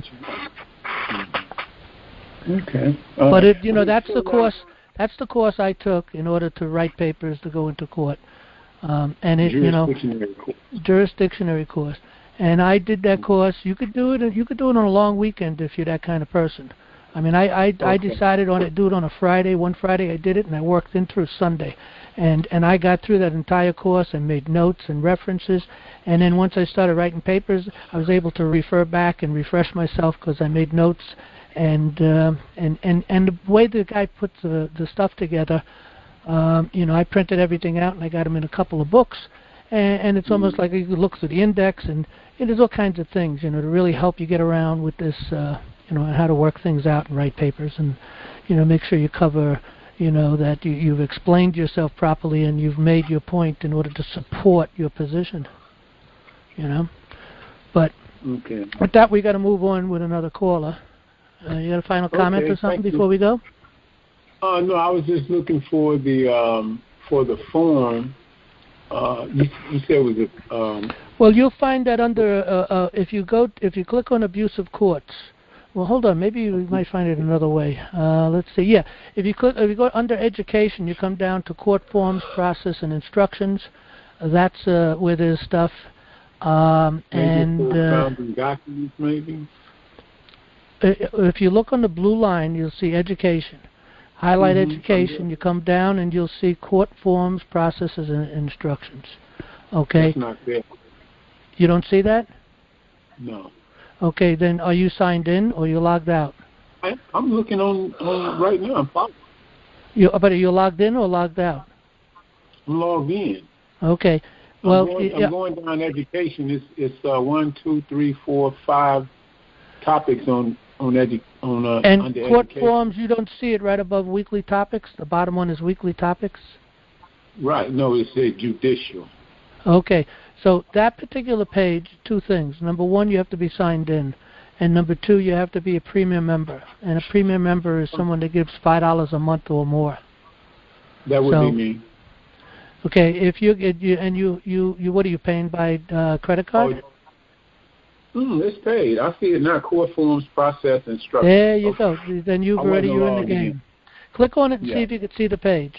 Okay. Uh, but it, you know, that's the course. That's the course I took in order to write papers to go into court. Um, and it, you know, jurisdictionary course. And I did that course. You could do it. You could do it on a long weekend if you're that kind of person. I mean, I I, okay. I decided on it. Do it on a Friday. One Friday I did it, and I worked in through Sunday, and and I got through that entire course and made notes and references. And then once I started writing papers, I was able to refer back and refresh myself because I made notes. And uh, and and and the way the guy put the the stuff together, um, you know, I printed everything out and I got them in a couple of books, and, and it's almost like you could look through the index, and you know, there's all kinds of things, you know, to really help you get around with this, uh, you know, how to work things out and write papers, and you know, make sure you cover, you know, that you, you've explained yourself properly and you've made your point in order to support your position, you know. But okay. with that, we got to move on with another caller. Uh, you got a final comment okay, or something before you. we go? Uh, no, I was just looking for the um, for the form. Uh, you, you said it was a. Um, well, you'll find that under uh, uh, if you go if you click on abusive courts. Well, hold on, maybe you might find it another way. Uh, let's see. Yeah, if you click if you go under education, you come down to court forms, process, and instructions. Uh, that's uh, where there's stuff. Um, and uh, documents, maybe. If you look on the blue line, you'll see education. Highlight mm-hmm. education. You come down and you'll see court forms, processes, and instructions. Okay? That's not there. You don't see that? No. Okay, then are you signed in or you logged out? I, I'm looking on, on right now. I'm following. You, but are you logged in or logged out? I'm logged in. Okay. Well, I'm going, I'm yeah. going down education. It's it's uh, one, two, three, four, five topics on. On edu- on, uh, and under court education. forms, you don't see it right above weekly topics? The bottom one is weekly topics? Right. No, it says judicial. Okay. So that particular page, two things. Number one, you have to be signed in. And number two, you have to be a premium member. And a premium member is someone that gives five dollars a month or more. That would so, be me. Okay. If you, you and you, you, you, what are you paying by uh, credit card? Oh, Mm, it's paid. I see it now. Court forms, process, instructions. There you okay. go. Then you've I already you're in the game. In. Click on it and yeah. see if you can see the page.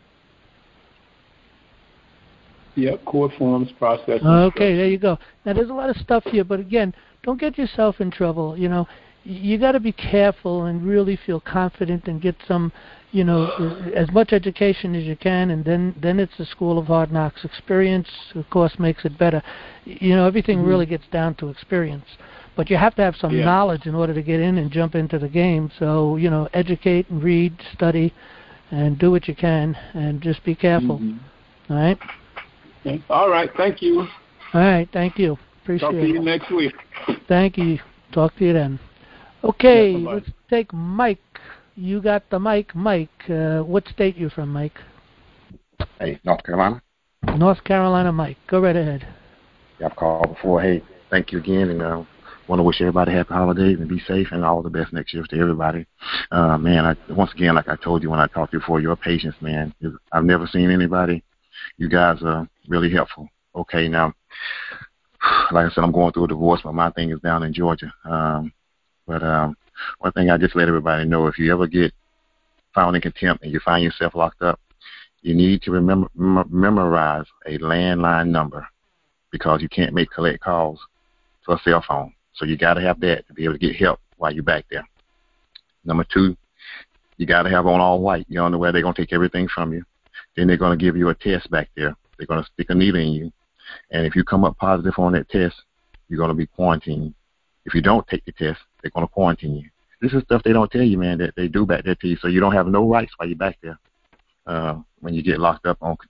Yep, court forms, process. Okay, there you go. Now there's a lot of stuff here, but again, don't get yourself in trouble. You know, you got to be careful and really feel confident and get some, you know, as much education as you can, and then then it's the School of Hard Knocks. Experience, of course, makes it better. You know, everything mm-hmm. really gets down to experience, but you have to have some yeah. knowledge in order to get in and jump into the game. So, you know, educate and read, study, and do what you can, and just be careful. Mm-hmm. All right. Okay. All right. Thank you. All right. Thank you. Appreciate it. Talk to you next week. Thank you. Talk to you then. Okay, yeah, let's take Mike. You got the mic, Mike. Uh, what state you from, Mike? Hey, North Carolina. North Carolina, Mike. Go right ahead. Yeah, I've called before. Hey, thank you again, and uh, want to wish everybody happy holidays and be safe and all the best next year to everybody. Uh, man, I, once again, like I told you when I talked to you before, your patience, man. I've never seen anybody. You guys are really helpful. Okay, now, like I said, I'm going through a divorce, but my thing is down in Georgia. Um, but um, one thing I just let everybody know, if you ever get found in contempt and you find yourself locked up, you need to remember mem- memorize a landline number because you can't make collect calls to a cell phone. So you got to have that to be able to get help while you're back there. Number two, you got to have on all white. You don't know where they're going to take everything from you. Then they're going to give you a test back there. They're going to stick a needle in you. And if you come up positive on that test, you're going to be quarantined. If you don't take the test, they're going to quarantine you. This is stuff they don't tell you, man, that they do back there to you. So you don't have no rights while you're back there uh, when you get locked up on contempt.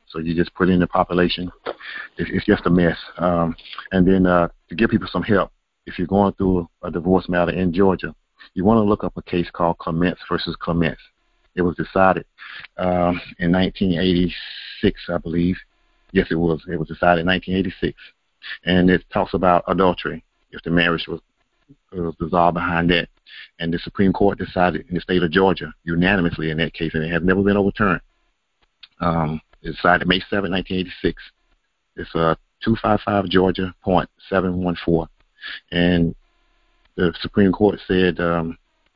So you just put in the population. It's, it's just a mess. Um, and then uh, to give people some help, if you're going through a divorce matter in Georgia, you want to look up a case called Clements versus Clements. It was decided um, in nineteen eighty-six, I believe. Yes, it was. It was decided in nineteen eighty-six. And it talks about adultery, if the marriage was, was dissolved behind that. And the Supreme Court decided in the state of Georgia unanimously in that case, and it has never been overturned. Um, it decided May seventh, nineteen eighty-six. It's uh, two fifty-five Georgia point seven one four. And the Supreme Court said um,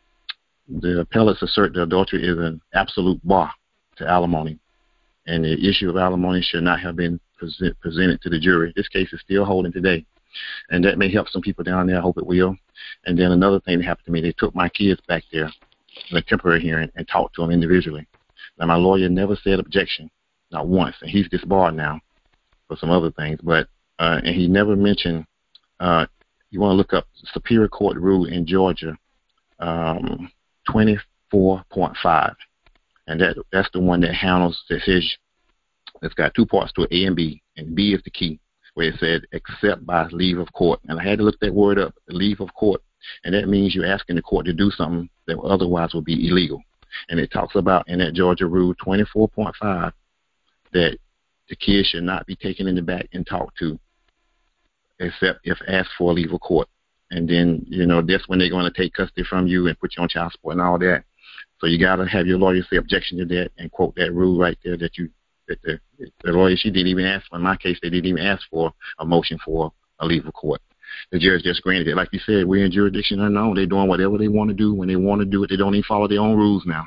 the appellates assert that adultery is an absolute bar to alimony, and the issue of alimony should not have been present, presented to the jury. This case is still holding today, and that may help some people down there. I hope it will. And then another thing that happened to me, they took my kids back there in a temporary hearing and talked to them individually. Now, my lawyer never said objection, not once, and he's disbarred now for some other things, but uh, and he never mentioned, uh, you want to look up Superior Court rule in Georgia, um, twenty-four point five, and that that's the one that handles, that says, it's got two parts to it, A and B, and B is the key, where it said except by leave of court. And I had to look that word up, leave of court, and that means you're asking the court to do something that otherwise would be illegal. And it talks about in that Georgia rule twenty-four point five that the kids should not be taken in the back and talked to except if asked for a leave of court. And then, you know, that's when they're going to take custody from you and put you on child support and all that. So you got to have your lawyer say objection to that and quote that rule right there that you, that the, the lawyer, she didn't even ask for. In my case, they didn't even ask for a motion for a leave of court. The judge just granted it. Like you said, we're in jurisdiction unknown. They're doing whatever they want to do when they want to do it. They don't even follow their own rules now.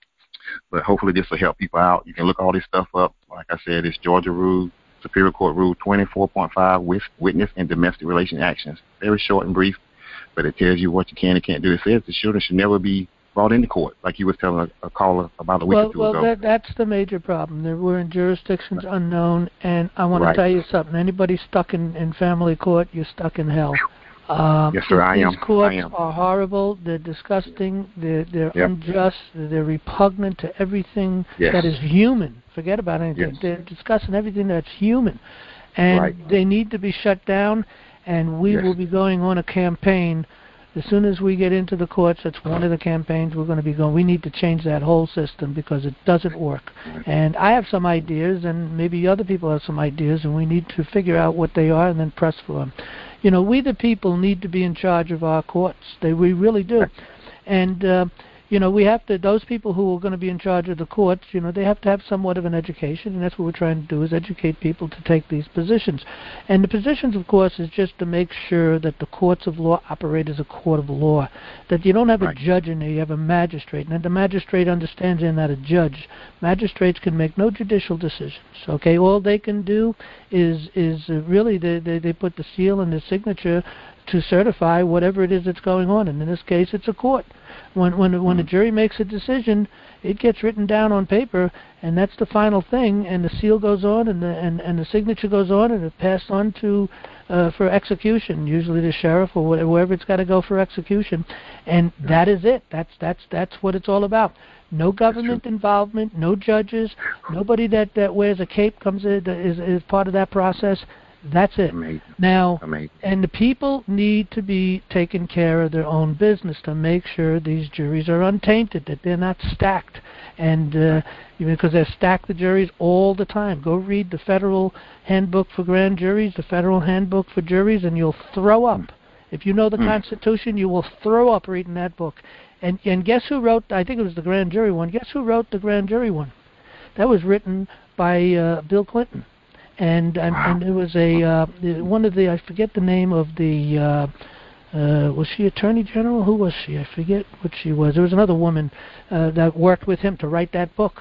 But hopefully this will help people out. You can look all this stuff up. Like I said, it's Georgia Rule, Superior Court Rule twenty-four point five, with witness and domestic relation actions. Very short and brief, but it tells you what you can and can't do. It says the children should never be brought into court, like you was telling a, a caller about a week well, or two well, ago. Well, that, that's the major problem. There, we're in jurisdictions unknown, and I want right. to tell you something. Anybody stuck in, in family court, you're stuck in hell. Um, yes, sir, I these am. These courts I am. are horrible. They're disgusting. They're, they're yep. unjust. They're repugnant to everything yes. that is human. Forget about anything. Yes. They're discussing everything that's human. And right. they need to be shut down, and we yes. will be going on a campaign. As soon as we get into the courts, that's one of the campaigns we're going to be going. We need to change that whole system because it doesn't work. And I have some ideas, and maybe other people have some ideas, and we need to figure out what they are and then press for them. You know, we the people need to be in charge of our courts. They, we really do. And, uh, you know, we have to, those people who are going to be in charge of the courts, you know, they have to have somewhat of an education, and that's what we're trying to do, is educate people to take these positions. And the positions, of course, is just to make sure that the courts of law operate as a court of law, that you don't have right. a judge in there, you have a magistrate, and that the magistrate understands they're not a judge. Magistrates can make no judicial decisions, okay? All they can do is, is uh, really, they, they, they put the seal and the signature to certify whatever it is that's going on, and in this case, it's a court. When when when a jury makes a decision, it gets written down on paper, and that's the final thing. And the seal goes on, and the and, and the signature goes on, and it's passed on to uh, for execution. Usually the sheriff or whatever, wherever it's got to go for execution, and yeah. that is it. That's that's that's what it's all about. No government involvement, no judges, nobody that, that wears a cape comes in, is is part of that process. That's it. Amazing. Now, Amazing. And the people need to be taking care of their own business to make sure these juries are untainted, that they're not stacked. And uh, because they're stacked, the juries all the time. Go read the Federal Handbook for Grand Juries, the Federal Handbook for Juries, and you'll throw up. Mm. If you know the mm. Constitution, you will throw up reading that book. And, and guess who wrote, I think it was the grand jury one, guess who wrote the grand jury one? That was written by uh, Bill Clinton. And and, wow. and it was a uh, one of the, I forget the name of the uh, uh, was she Attorney General? Who was she? I forget what she was. There was another woman uh, that worked with him to write that book,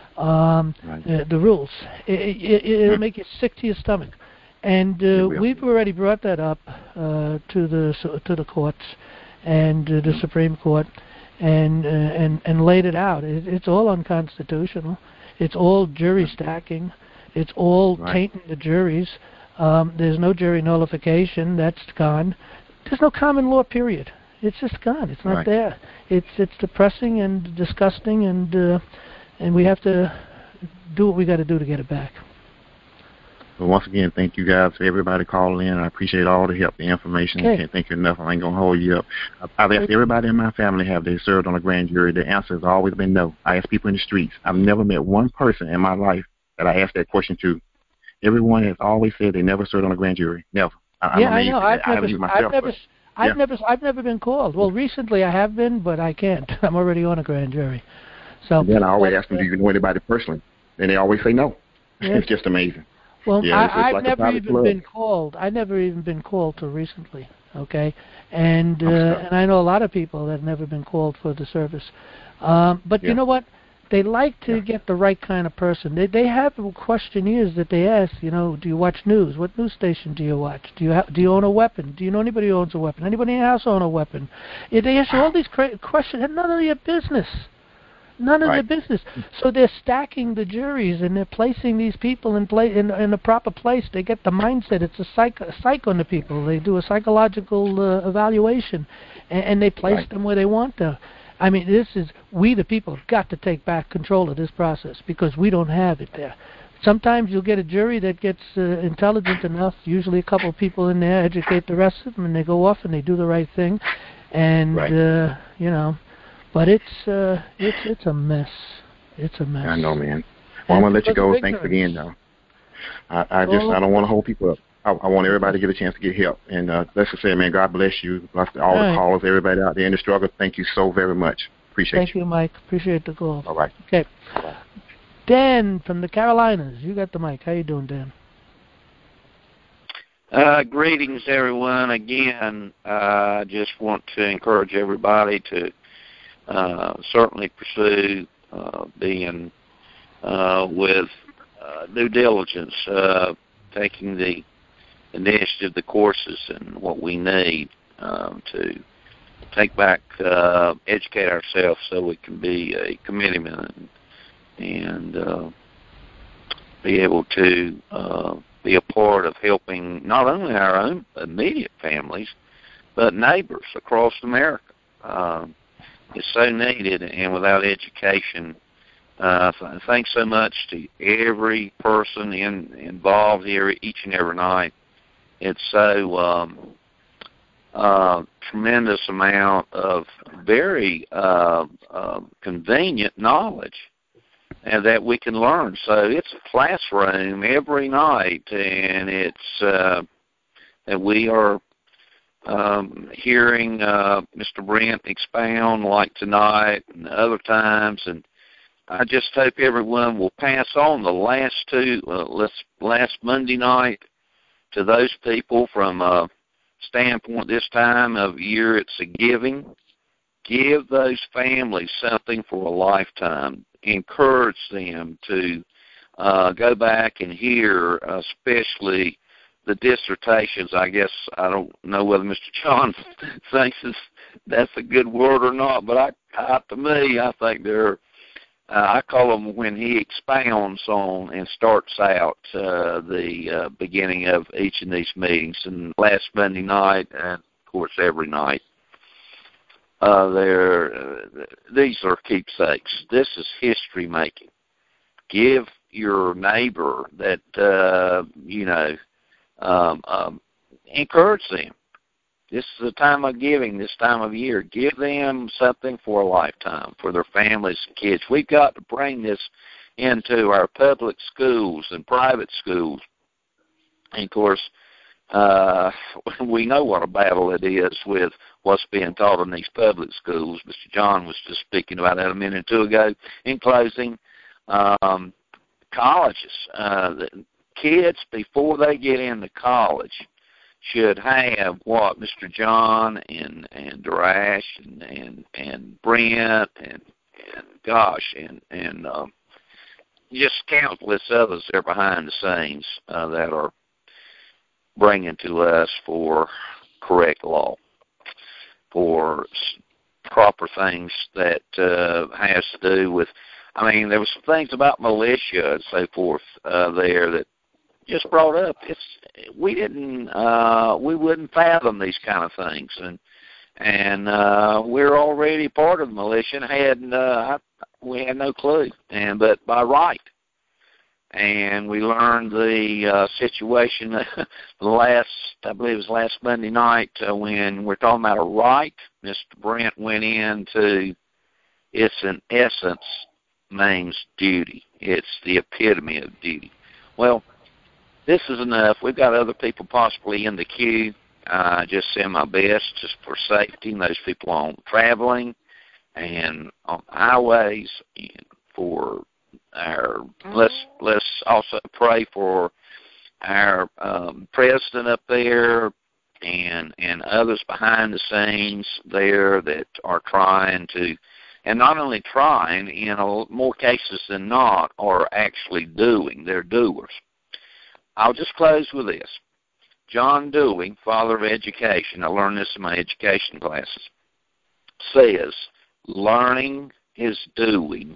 um, right. uh, the rules. It, it, it'll make you sick to your stomach. And uh, we've already brought that up uh, to the to the courts and uh, the Supreme Court, and uh, and and laid it out. It, it's all unconstitutional. It's all jury stacking. It's all right. tainting the juries. Um, there's no jury nullification. That's gone. There's no common law, period. It's just gone. It's not right. there. It's it's depressing and disgusting, and uh, and we have to do what we got to do to get it back. Well, once again, thank you guys for everybody calling in. I appreciate all the help, the information. Okay. I can't thank you enough. I ain't going to hold you up. I've asked everybody in my family, have they served on a grand jury? The answer has always been no. I ask people in the streets. I've never met one person in my life that I asked that question to. Everyone has always said they never served on a grand jury. Never. I, yeah, I'm I know. I've I never, myself, I've never, but, I've yeah. never, I've never been called. Well, recently I have been, but I can't. I'm already on a grand jury. So and then I always but, ask them, do you know anybody personally? And they always say no. Yeah. It's just amazing. Well, yeah, I, it's, it's I've like never even club. been called. I've never even been called till recently. Okay, and uh, and I know a lot of people that have never been called for the service. Um, but yeah. you know what? They like to yeah. get the right kind of person. They they have questionnaires that they ask. You know, do you watch news? What news station do you watch? Do you ha- do you own a weapon? Do you know anybody who owns a weapon? Anybody in your house own a weapon? Yeah, they ask you all these cra- questions. None of your business. None of right. their business. So they're stacking the juries and they're placing these people in play in in a proper place. They get the mindset. It's a psych a psych on the people. They do a psychological uh, evaluation, and, and they place right. them where they want to. I mean, this is we the people have got to take back control of this process because we don't have it there. Sometimes you'll get a jury that gets uh, intelligent enough. Usually, a couple of people in there educate the rest of them, and they go off and they do the right thing, and right. uh, you know. But it's uh, it's it's a mess. It's a mess. I know, man. Well, I'm gonna let you go. Thanks again, though. I, I just oh, I don't want to hold people up. I, I want everybody to get a chance to get help. And uh, let's just say, man, God bless you. Bless all, all the right. callers, everybody out there in the struggle. Thank you so very much. Appreciate Thank you. you, Mike. Appreciate the call. All right. Okay. All right. Dan from the Carolinas. You got the mic. How you doing, Dan? Uh, greetings, everyone. Again, I uh, just want to encourage everybody to Uh, certainly pursue uh, being uh, with uh, due diligence, uh, taking the initiative, the courses, and what we need um, to take back, uh, educate ourselves so we can be a committeeman and, and uh, be able to uh, be a part of helping not only our own immediate families, but neighbors across America. Um, It's so needed, and without education, uh, thanks so much to every person in, involved here each and every night. It's so um, uh, tremendous amount of very uh, uh, convenient knowledge and that we can learn. So it's a classroom every night, and it's uh, that we are Um, hearing uh, Mister Brent expound like tonight and other times, and I just hope everyone will pass on the last two, uh, last Monday night to those people from a standpoint this time of year. It's a giving. Give those families something for a lifetime. Encourage them to uh, go back and hear, especially the dissertations. I guess I don't know whether Mister John thinks that's a good word or not, but I, I to me, I think they're, uh, I call them when he expounds on and starts out uh, the uh, beginning of each of these meetings. And last Monday night, and of course every night, uh, they're, uh, these are keepsakes. This is history making. Give your neighbor that, uh, you know, Um, um, encourage them. This is the time of giving, this time of year. Give them something for a lifetime, for their families and kids. We've got to bring this into our public schools and private schools. And, of course, uh, we know what a battle it is with what's being taught in these public schools. Mister John was just speaking about that a minute or two ago. In closing, um, colleges, uh, kids, before they get into college, should have what Mister John and and Darash and and, and Brent and, and gosh and and um, just countless others there behind the scenes uh, that are bringing to us for correct law, for proper things that uh, has to do with. I mean, there was some things about militia and so forth uh, there that just brought up. It's we didn't uh, we wouldn't fathom these kind of things, and and uh, we're already part of the militia and had uh, we had no clue. And but by right, and we learned the uh, situation last, I believe it was last Monday night, uh, when we're talking about a right. Mister Brent went into, it's an essence means duty. It's the epitome of duty. Well, this is enough. We've got other people possibly in the queue. I uh, just send my best just for safety, and those people on traveling and on highways, and for our, let's let's also pray for our um, president up there and and others behind the scenes there that are trying to, and not only trying, in a, more cases than not, are actually doing. They're doers. I'll just close with this. John Dewey, father of education, I learned this in my education classes, says, learning is doing,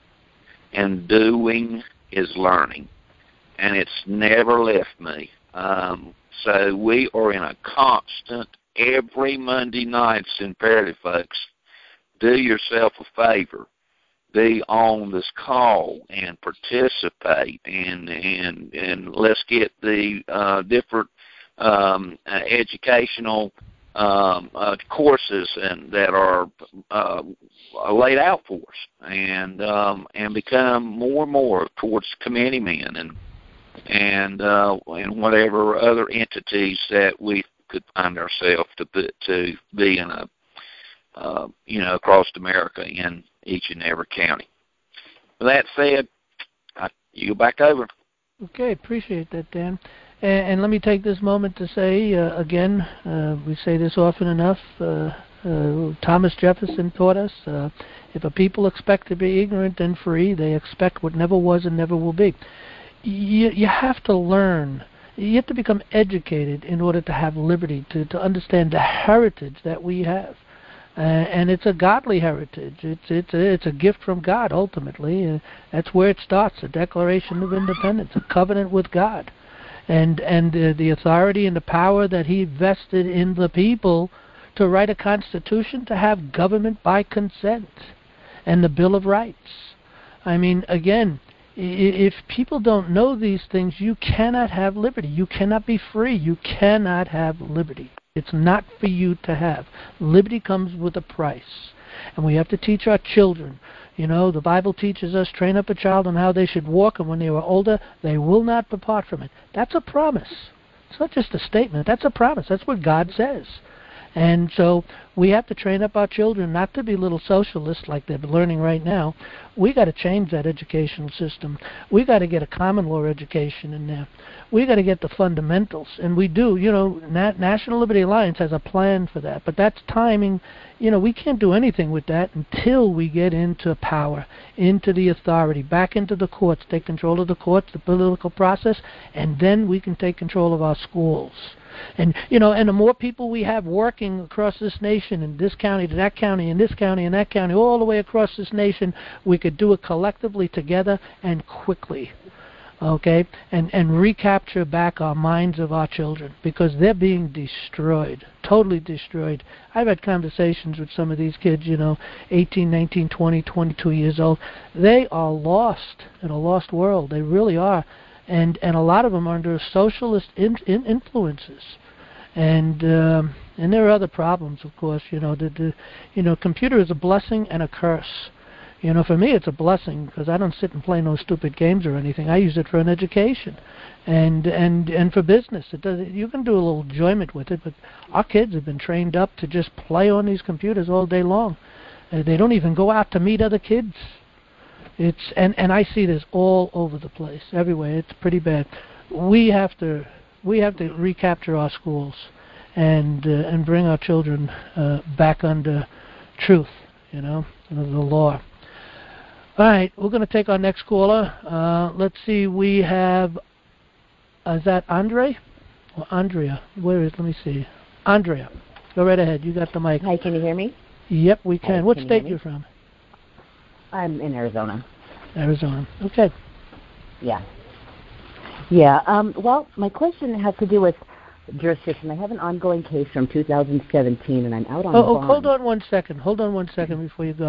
and doing is learning. And it's never left me. Um, so we are in a constant, every Monday night, it's imperative, folks, do yourself a favor. Be on this call and participate, and and and let's get the uh, different um, uh, educational um, uh, courses and that are uh, laid out for us, and um, and become more and more towards committee men and and uh, and whatever other entities that we could find ourselves to be, to be in a uh, you know across America in each and every county. With that said, I, you go back over. Okay, appreciate that, Dan. And, and let me take this moment to say, uh, again, uh, we say this often enough, uh, uh, Thomas Jefferson taught us, uh, if a people expect to be ignorant and free, they expect what never was and never will be. You, you have to learn. You have to become educated in order to have liberty, to, to understand the heritage that we have. Uh, and it's a godly heritage. It's it's a, it's a gift from God, ultimately. Uh, that's where it starts, a Declaration of Independence, a covenant with God. And, and uh, the authority and the power that he vested in the people to write a constitution, to have government by consent, and the Bill of Rights. I mean, again, if people don't know these things, you cannot have liberty. You cannot be free. You cannot have liberty. It's not for you to have. Liberty comes with a price. And we have to teach our children. You know, the Bible teaches us, train up a child on how they should walk, and when they are older, they will not depart from it. That's a promise. It's not just a statement. That's a promise. That's what God says. And so we have to train up our children not to be little socialists like they're learning right now. We got to change that educational system. We got to get a common law education in there. We got to get the fundamentals, and we do. You know, Na- National Liberty Alliance has a plan for that, but that's timing. You know, we can't do anything with that until we get into power, into the authority, back into the courts, take control of the courts, the political process, and then we can take control of our schools. And, you know, and the more people we have working across this nation, in this county to that county, in this county and that county, all the way across this nation, we could do it collectively together and quickly, okay, and, and recapture back our minds of our children, because they're being destroyed, totally destroyed. I've had conversations with some of these kids, you know, eighteen, nineteen, twenty, twenty-two years old. They are lost in a lost world. They really are. And and a lot of them are under socialist in, in influences, and um, and there are other problems, of course. You know, the, the you know, computer is a blessing and a curse. You know, for me, it's a blessing because I don't sit and play no stupid games or anything. I use it for an education, and and and for business. It does. You can do a little enjoyment with it, but our kids have been trained up to just play on these computers all day long. Uh, they don't even go out to meet other kids. It's and, and I see this all over the place, everywhere. It's pretty bad. We have to we have to recapture our schools and uh, and bring our children uh, back under truth, you know, the, the law. All right, we're going to take our next caller. Uh, let's see, we have uh, is that Andre or Andrea? Where is? Let me see. Andrea, go right ahead. You got the mic. Hi, can you hear me? Yep, we can. Hi, what can state you you from? I'm in Arizona. Arizona. Okay. Yeah. Yeah. Um, well, my question has to do with jurisdiction. I have an ongoing case from two thousand seventeen, and I'm out on oh, bond. Oh, hold on one second. Hold on one second before you go.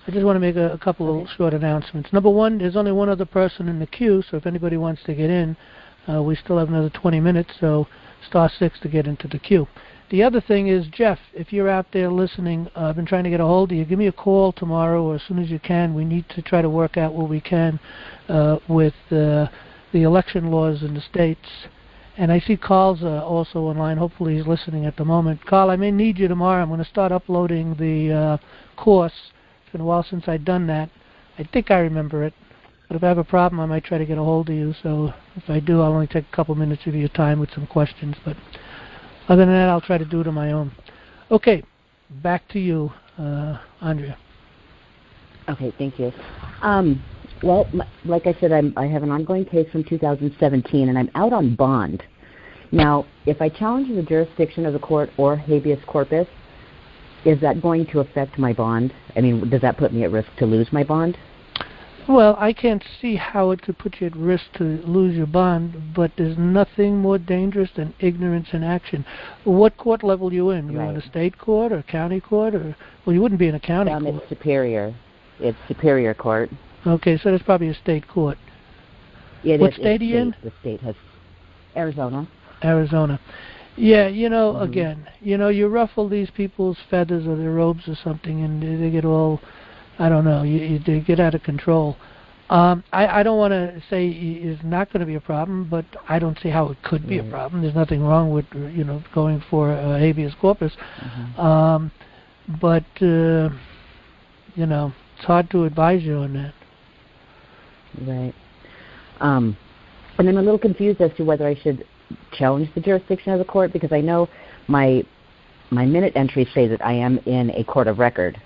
I just want to make a, a couple okay. of short announcements. Number one, there's only one other person in the queue, so if anybody wants to get in, uh, we still have another twenty minutes, so star six to get into the queue. The other thing is, Jeff, if you're out there listening, uh, I've been trying to get a hold of you. Give me a call tomorrow or as soon as you can. We need to try to work out what we can uh, with uh, the election laws in the states. And I see Carl's uh, also online. Hopefully he's listening at the moment. Carl, I may need you tomorrow. I'm going to start uploading the uh, course. It's been a while since I've done that. I think I remember it. But if I have a problem, I might try to get a hold of you. So if I do, I'll only take a couple minutes of your time with some questions. But other than that, I'll try to do it on my own. Okay, back to you, uh, Andrea. Okay, thank you. Um, well, m- like I said, I'm, I have an ongoing case from two thousand seventeen, and I'm out on bond. Now, if I challenge the jurisdiction of the court or habeas corpus, is that going to affect my bond? I mean, does that put me at risk to lose my bond? Well, I can't see how it could put you at risk to lose your bond, but there's nothing more dangerous than ignorance in action. What court level are you in? You right. in a state court or a county court? Or well, you wouldn't be in a county um, court. It's Superior. It's Superior Court. Okay, so that's probably a state court. It what is, state are you in? The state has Arizona. Arizona. Yeah, you know, mm-hmm. again, you know, you ruffle these people's feathers or their robes or something, and they, they get all, I don't know, you, you, they get out of control. Um, I, I don't want to say it's not going to be a problem, but I don't see how it could be right. a problem. There's nothing wrong with, you know, going for uh, habeas corpus. Mm-hmm. Um, but, uh, you know, it's hard to advise you on that. Right. Um, and I'm a little confused as to whether I should challenge the jurisdiction of the court, because I know my my minute entries say that I am in a court of record.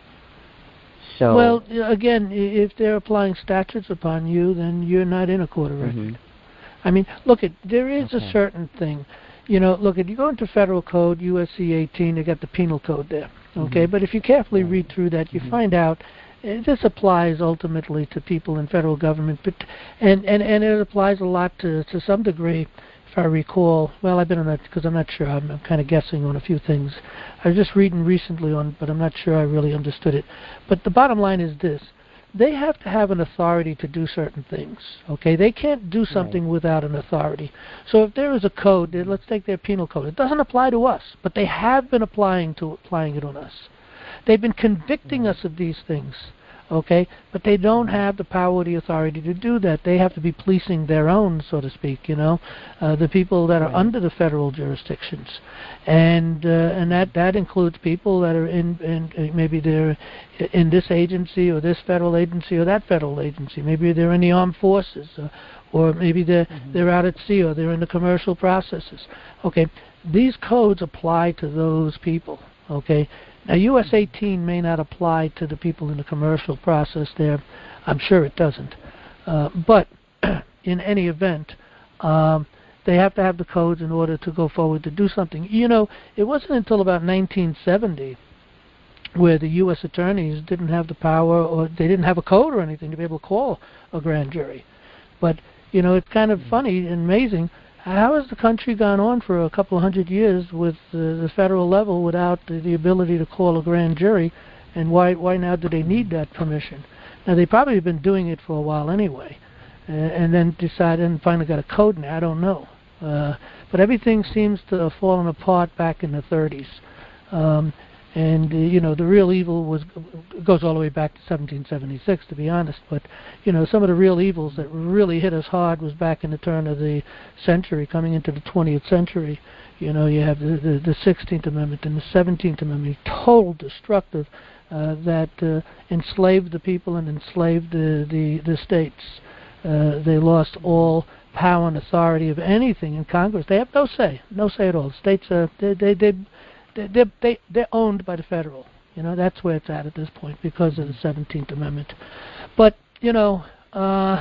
So well, again, if they're applying statutes upon you, then you're not in a court of record. Mm-hmm. I mean, look, it there is okay. a certain thing. You know, look, if you go into federal code, U S C eighteen, they got the penal code there. Okay, mm-hmm. but if you carefully right. read through that, you mm-hmm. find out uh, this applies ultimately to people in federal government, but and and and it applies a lot to to some degree. If I recall, well, I've been on that because I'm not sure. I'm, I'm kind of guessing on a few things. I was just reading recently on, but I'm not sure I really understood it. But the bottom line is this: they have to have an authority to do certain things. Okay, they can't do something right. without an authority. So if there is a code, let's take their penal code. It doesn't apply to us, but they have been applying to applying it on us. They've been convicting right. us of these things. Okay, but they don't have the power or the authority to do that. They have to be policing their own, so to speak, you know, uh, the people that are right. under the federal jurisdictions, and uh, and that, that includes people that are in, in uh, maybe they're in this agency or this federal agency or that federal agency. Maybe they're in the armed forces, uh, or maybe they're mm-hmm. they're out at sea or they're in the commercial processes. Okay, these codes apply to those people. Okay. Now, U S eighteen may not apply to the people in the commercial process there. I'm sure it doesn't. Uh, but in any event, um, they have to have the codes in order to go forward to do something. You know, it wasn't until about nineteen seventy where the U S attorneys didn't have the power or they didn't have a code or anything to be able to call a grand jury. But, you know, it's kind of funny and amazing. How has the country gone on for a couple of hundred years with uh, the federal level without the, the ability to call a grand jury, and why why now do they need that permission? Now, they probably have been doing it for a while anyway, uh, and then decided and finally got a code now. I don't know. Uh, but everything seems to have fallen apart back in the thirties. Um, And, uh, you know, the real evil was goes all the way back to seventeen seventy-six, to be honest. But, you know, some of the real evils that really hit us hard was back in the turn of the century, coming into the twentieth century. You know, you have the, the, the sixteenth Amendment and the seventeenth Amendment, total destructive, uh, that uh, enslaved the people and enslaved the, the, the states. Uh, they lost all power and authority of anything in Congress. They have no say, no say at all. States, uh, they, they, they They they they're owned by the federal. You know, that's where it's at at this point because of the seventeenth Amendment. But you know, uh,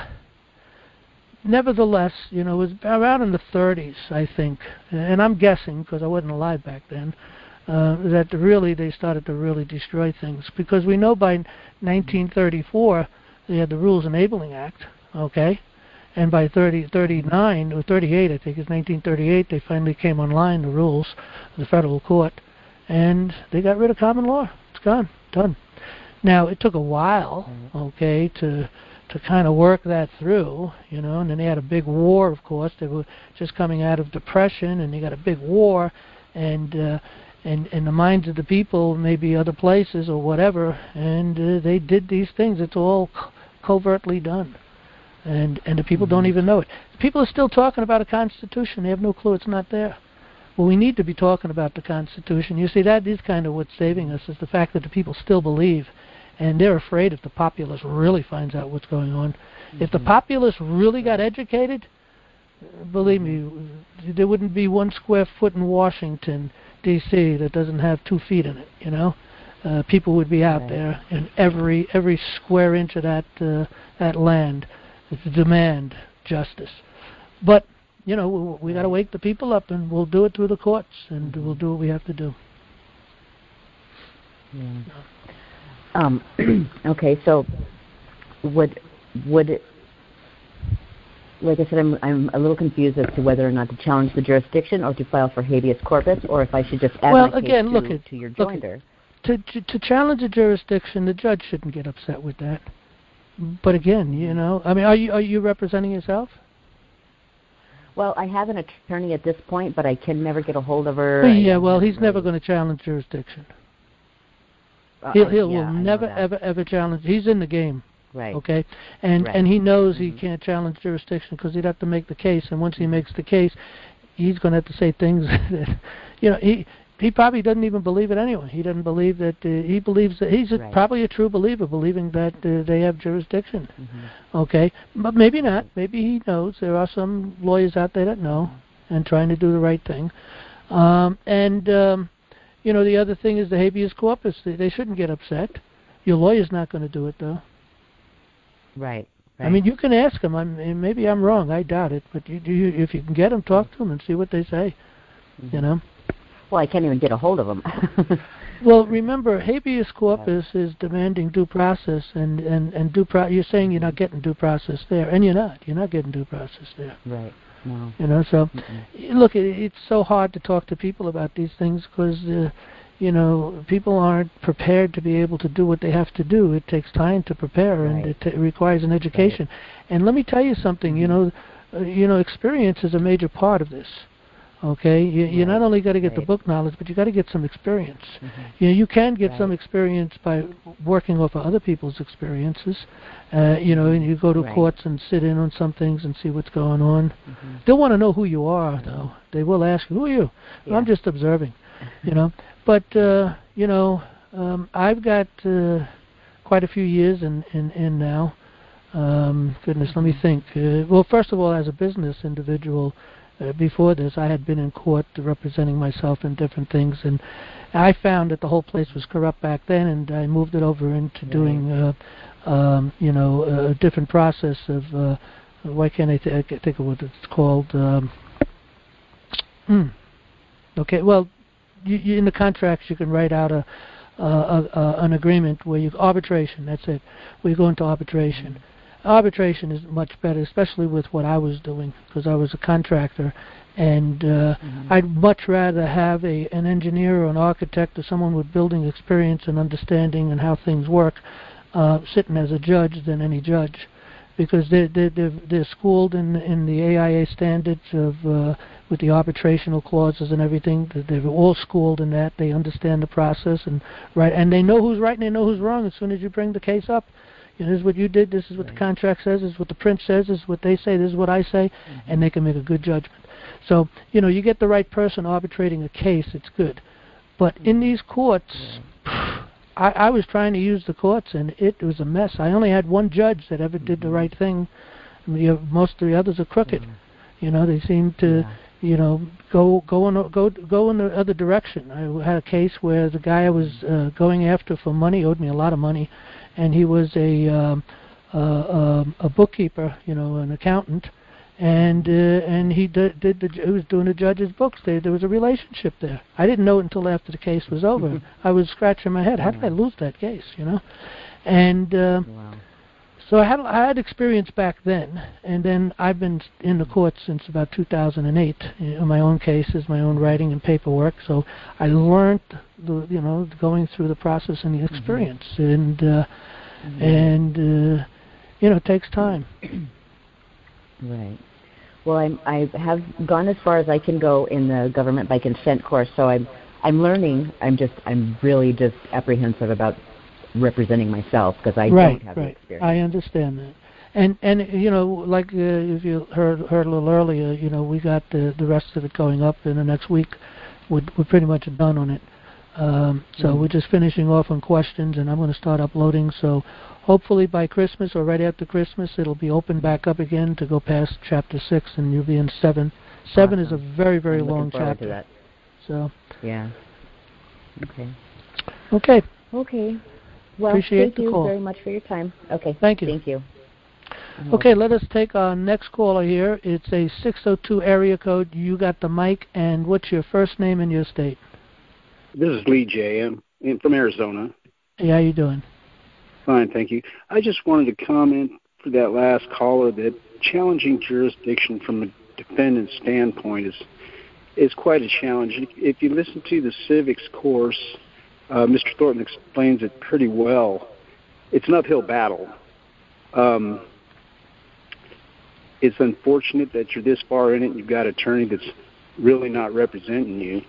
nevertheless, you know, it was around in the thirties, I think, and I'm guessing because I wasn't alive back then, uh, that really they started to really destroy things. Because we know by nineteen thirty-four they had the Rules Enabling Act, okay, and by thirty, thirty-nine or thirty-eight, I think it's nineteen thirty-eight, they finally came online, the rules, the federal court, and they got rid of common law. It's gone, done. Now, it took a while, okay, to to kind of work that through, you know, and then they had a big war, of course. They were just coming out of Depression, and they got a big war, and uh, and in the minds of the people, maybe other places or whatever, and uh, they did these things. It's all co- covertly done, and and the people mm-hmm. don't even know it. People are still talking about a Constitution. They have no clue it's not there. Well, we need to be talking about the Constitution. You see, that is kind of what's saving us, is the fact that the people still believe. And they're afraid if the populace really finds out what's going on. Mm-hmm. If the populace really got educated, believe me, there wouldn't be one square foot in Washington, D C that doesn't have two feet in it, you know? Uh, people would be out right. there in every every square inch of that, uh, that land to demand justice. But, you know, we, we got to wake the people up, and we'll do it through the courts, and mm-hmm. we'll do what we have to do. Yeah. Um, okay, so would would it, like I said, I'm I'm a little confused as to whether or not to challenge the jurisdiction or to file for habeas corpus, or if I should just add well, my again, case look to, at, to your look joinder. To, to to challenge a jurisdiction, the judge shouldn't get upset with that. But again, you know, I mean, are you are you representing yourself? Well, I have an attorney at this point, but I can never get a hold of her. Well, yeah, well, he's really never going to challenge jurisdiction. Uh, he'll he'll yeah, will never ever ever challenge. He's in the game, right? Okay, and right. and he knows mm-hmm. he can't challenge jurisdiction because he'd have to make the case, and once he makes the case, he's going to have to say things that, you know, he he probably doesn't even believe it anyway. He doesn't believe that uh, he believes that he's a, right. probably a true believer, believing that uh, they have jurisdiction. Mm-hmm. Okay, but maybe not. Maybe he knows. There are some lawyers out there that know and trying to do the right thing, um, and. Um, You know, the other thing is the habeas corpus. They, they shouldn't get upset. Your lawyer's not going to do it, though. Right. right. I mean, you can ask them. I'm, maybe I'm wrong. I doubt it. But you, you, if you can get them, talk to them and see what they say. Mm-hmm. You know. Well, I can't even get a hold of them. Well, remember, habeas corpus is demanding due process, and and and due pro- You're saying you're not getting due process there, and you're not. You're not getting due process there. Right. No. You know, so Mm-mm. look, it, it's so hard to talk to people about these things because, uh, you know, people aren't prepared to be able to do what they have to do. It takes time to prepare, right. and it, t- it requires an education. Right. And let me tell you something. Mm-hmm. You know, uh, you know, experience is a major part of this. Okay, you, right. you not only got to get right. the book knowledge, but you got to get some experience. Mm-hmm. You know, you can get right. some experience by working off of other people's experiences. Uh, you know, and you go to right. courts and sit in on some things and see what's going on. Mm-hmm. They'll want to know who you are, though. They will ask you, "Who are you?" Yeah. Well, I'm just observing. You know, but uh, you know, um, I've got uh, quite a few years in in, in now. Um, goodness, mm-hmm. let me think. Uh, well, first of all, as a business individual. Uh, before this, I had been in court representing myself in different things, and I found that the whole place was corrupt back then, and I moved it over into right. doing, uh, um, you know, a different process of, uh, why can't I, th- I can't think of what it's called? Um, hmm. Okay, well, you, you, in the contracts you can write out a, a, a, a an agreement where you, arbitration, that's it, where you go into arbitration. Mm-hmm. Arbitration is much better, especially with what I was doing, because I was a contractor, and uh, mm-hmm. I'd much rather have a an engineer or an architect or someone with building experience and understanding and how things work uh, sitting as a judge than any judge, because they're they're they're, they're schooled in in the A I A standards of uh, with the arbitrational clauses and everything. They're all schooled in that. They understand the process and right, and they know who's right and they know who's wrong as soon as you bring the case up. You know, this is what you did, this is what right. the contract says, this is what the print says, this is what they say, this is what I say, mm-hmm. and they can make a good judgment. So, you know, you get the right person arbitrating a case, it's good. But mm-hmm. in these courts, yeah. I, I was trying to use the courts, and it was a mess. I only had one judge that ever did mm-hmm. the right thing. I mean, you know, most of the others are crooked. Mm-hmm. You know, they seem to, yeah. you know, go go in go go in the other direction. I had a case where the guy I was uh, going after for money owed me a lot of money. And he was a um, uh, um, a bookkeeper, you know, an accountant, and uh, and he did, did the he was doing the judge's books. There, there was a relationship there. I didn't know it until after the case was over. I was scratching my head. How did I lose that case, you know? And uh, wow. so I had I had experience back then, and then I've been in the courts since about two thousand eight in my own cases, my own writing and paperwork. So I learned the you know going through the process and the experience, mm-hmm. and uh, mm-hmm. and uh, you know it takes time. Right. Well, I'm, I have gone as far as I can go in the government by consent course, so I'm I'm learning. I'm just I'm really just apprehensive about representing myself because I right, don't have right. the experience. I understand that, and and you know, like uh, if you heard heard a little earlier, you know, we got the the rest of it going up in the next week. We're, we're pretty much done on it, um, so mm-hmm. we're just finishing off on questions, and I'm going to start uploading. So hopefully by Christmas or right after Christmas, it'll be open back up again to go past chapter six, and you'll be in seven. Seven awesome. is a very very I'm long chapter. To that. So yeah. Okay. Okay. Okay. Well, Appreciate thank the you call. very much for your time. Okay. Thank you. Thank you. Okay, let us take our next caller here. It's a six oh two area code. You got the mic, and what's your first name and your state? This is Lee J. I'm in, from Arizona. Hey, how you doing? Fine, thank you. I just wanted to comment for that last caller that challenging jurisdiction from a defendant's standpoint is is quite a challenge. If you listen to the civics course, uh, Mister Thornton explains it pretty well. It's an uphill battle. Um, it's unfortunate that you're this far in it and you've got an attorney that's really not representing you.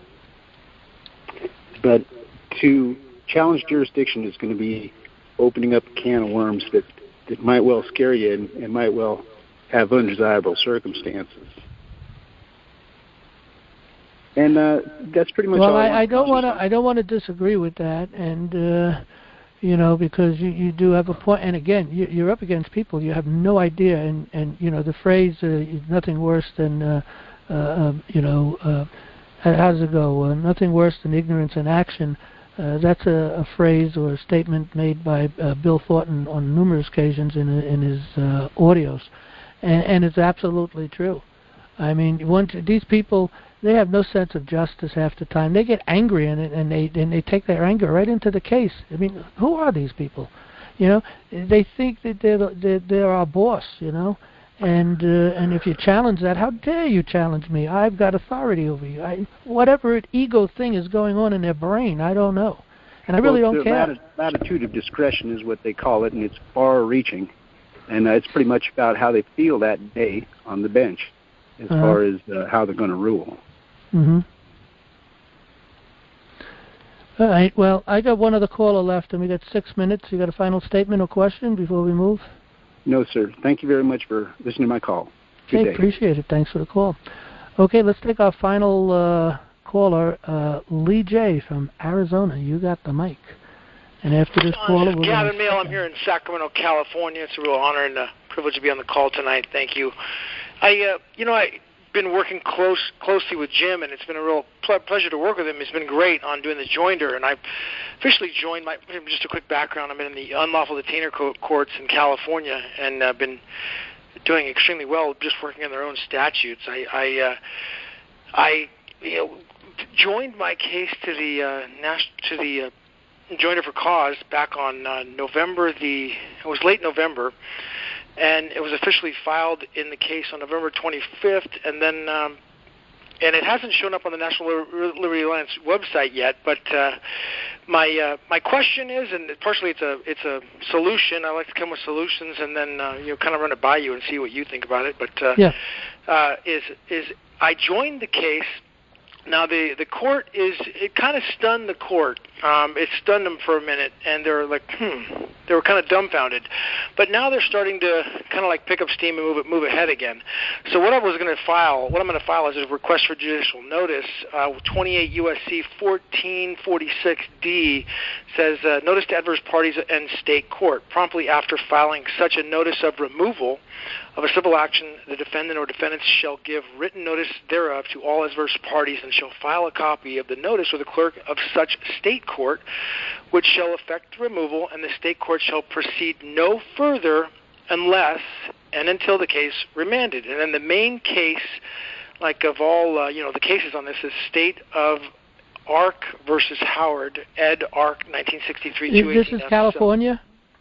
But to challenge jurisdiction is going to be opening up a can of worms that, that might well scare you and, and might well have undesirable circumstances. And uh, that's pretty much well, all I, I, I don't want to. I don't want to disagree with that, and uh, you know, because you, you do have a point. And again, you, you're up against people you have no idea, and, and you know the phrase uh, "nothing worse than uh, uh, um, you know." Uh, how does it go? Uh, nothing worse than ignorance in action. Uh, that's a, a phrase or a statement made by uh, Bill Thornton on numerous occasions in in his uh, audios, and, and it's absolutely true. I mean, once these people, they have no sense of justice half the time. They get angry and and they and they take their anger right into the case. I mean, who are these people? You know, they think that they're they're, they're our boss. You know, and uh, and if you challenge that, how dare you challenge me? I've got authority over you. I, whatever it, ego thing is going on in their brain, I don't know, and I really well, don't care. Lat- latitude of discretion is what they call it, and it's far-reaching, and uh, it's pretty much about how they feel that day on the bench, as uh-huh. far as uh, how they're going to rule. Mm-hmm. All right. Well, I got one other caller left, and we got six minutes. You got a final statement or question before we move? No, sir. Thank you very much for listening to my call. Good okay, day. Appreciate it. Thanks for the call. Okay, let's take our final uh, caller, uh, Lee J. from Arizona. You got the mic. And after this caller, we're Gavin Mail. I'm here in Sacramento, California. It's a real honor and a privilege to be on the call tonight. Thank you. I, uh, you know, I. been working close closely with Jim, and it's been a real ple- pleasure to work with him. It's been great on doing the joinder, and I officially joined my, just a quick background, I'm in the unlawful detainer co- courts in California, and I've uh, been doing extremely well just working on their own statutes. I I, uh, I you know, joined my case to the uh, nas- to the uh, joinder for cause back on uh, November the, it was late November, and it was officially filed in the case on November twenty-fifth, and then um, and it hasn't shown up on the National Liberty Alliance website yet. But uh, my uh, my question is, and partially it's a it's a solution. I like to come with solutions, and then uh, you know kind of run it by you and see what you think about it. But uh, yeah. uh, is is I joined the case. Now, the, the court is, it kind of stunned the court. Um, it stunned them for a minute, and they were like, hmm, they were kind of dumbfounded. But now they're starting to kind of like pick up steam and move it, move ahead again. So what I was going to file, what I'm going to file is a request for judicial notice. Uh, twenty-eight U S C fourteen forty-six D says, uh, notice to adverse parties and state court. Promptly after filing such a notice of removal of a civil action, the defendant or defendants shall give written notice thereof to all adverse parties and shall file a copy of the notice with the clerk of such state court, which shall effect removal, and the state court shall proceed no further unless and until the case remanded. And then the main case, like of all, uh, you know, the cases on this is State of Ark versus Howard, Ed Ark, nineteen sixty-three. This is California?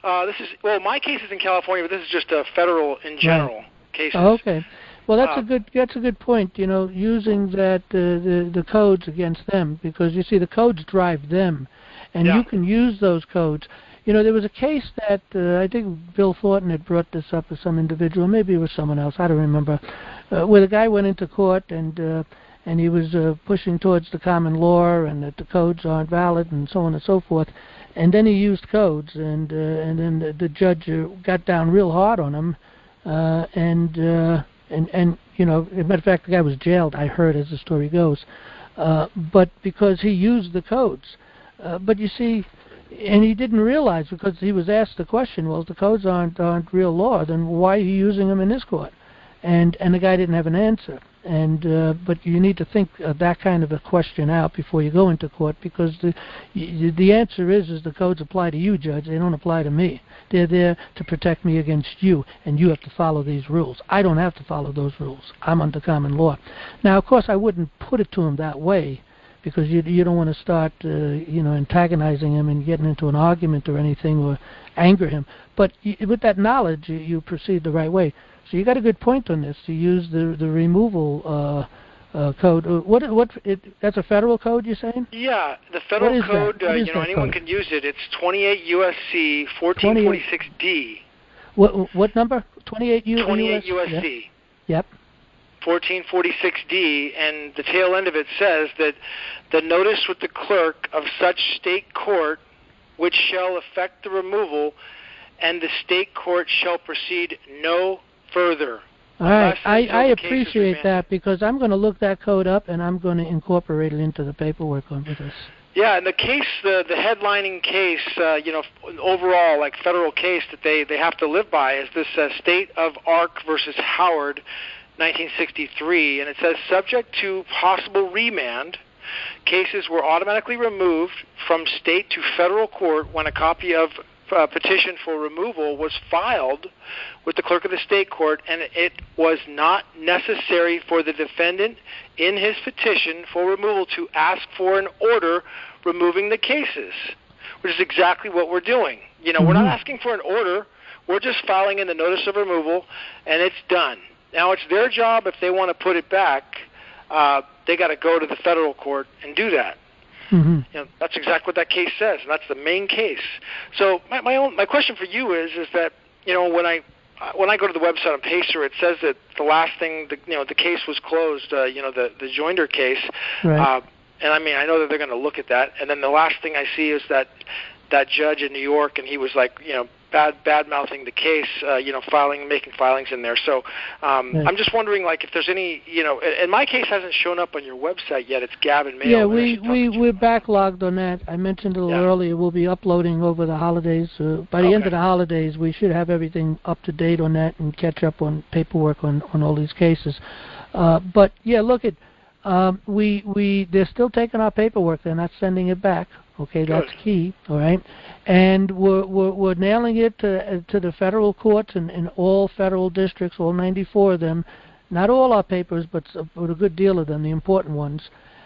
Uh, this is well, my case is in California, but this is just a federal in general right. cases. Oh, okay. Well, that's uh, a good that's a good point. You know, using that uh, the the codes against them, because you see the codes drive them, and yeah. you can use those codes. You know, there was a case that uh, I think Bill Thornton had brought this up with some individual, maybe it was someone else, I don't remember, uh, where the guy went into court and uh, and he was uh, pushing towards the common law and that the codes aren't valid and so on and so forth, and then he used codes, and uh, and then the, the judge uh, got down real hard on him, uh, and uh, and and you know, as a matter of fact, the guy was jailed, I heard, as the story goes, uh, but because he used the codes, uh, but you see. And he didn't realize, because he was asked the question, well, if the codes aren't aren't real law, then why are you using them in this court? And and the guy didn't have an answer. And uh, but you need to think of that kind of a question out before you go into court, because the y- the answer is is the codes apply to you, Judge. They don't apply to me. They're there to protect me against you, and you have to follow these rules. I don't have to follow those rules. I'm under common law. Now, of course, I wouldn't put it to him that way, because you you don't want to start uh, you know antagonizing him and getting into an argument or anything, or anger him. But y- with that knowledge, you, you proceed the right way. So you got a good point on this, to use the the removal uh, uh, code. Uh, what what it, that's a federal code, you're saying? Yeah, the federal code. Uh, you know, anyone code? can use it. It's twenty-eight U S C fourteen forty-six D. What what number? twenty-eight U S C. twenty-eight U S C. Yep. fourteen forty-six D, and the tail end of it says that the notice with the clerk of such state court which shall effect the removal, and the state court shall proceed no further. All right, I, I appreciate that, because I'm going to look that code up and I'm going to incorporate it into the paperwork on with us. Yeah, and the case, the the headlining case, uh, you know, overall, like federal case that they, they have to live by is this uh, State of Ark versus Howard, nineteen sixty-three, and it says, subject to possible remand, cases were automatically removed from state to federal court when a copy of uh, petition for removal was filed with the clerk of the state court, and it was not necessary for the defendant in his petition for removal to ask for an order removing the cases, which is exactly what we're doing. You know, mm-hmm. We're not asking for an order. We're just filing in the notice of removal, and it's done. Now, it's their job, if they want to put it back, uh, they got to go to the federal court and do that. Mm-hmm. You know, that's exactly what that case says, and that's the main case. So my, my own my question for you is is that, you know, when I when I go to the website on Pacer, it says that the last thing, the, you know, the case was closed. Uh, you know, the the Joinder case. Right. Uh, and I mean, I know that they're going to look at that. And then the last thing I see is that that judge in New York, and he was like, you know, bad bad mouthing the case, uh, you know, filing, making filings in there. So um, yeah. I'm just wondering, like, if there's any, you know, and my case hasn't shown up on your website yet. It's Gavin Mail. Yeah, we we we're backlogged on that. I mentioned a little yeah. earlier. We'll be uploading over the holidays. Uh, by the okay. end of the holidays, we should have everything up to date on that and catch up on paperwork on on all these cases. Uh, but yeah, look at. Um, we we they're still taking our paperwork. They're not sending it back. Okay, Good. That's key. All right, and we're we're, we're nailing it to, to the federal courts in, in all federal districts, all ninety-four of them. Not all our papers, but, but a good deal of them, the important ones.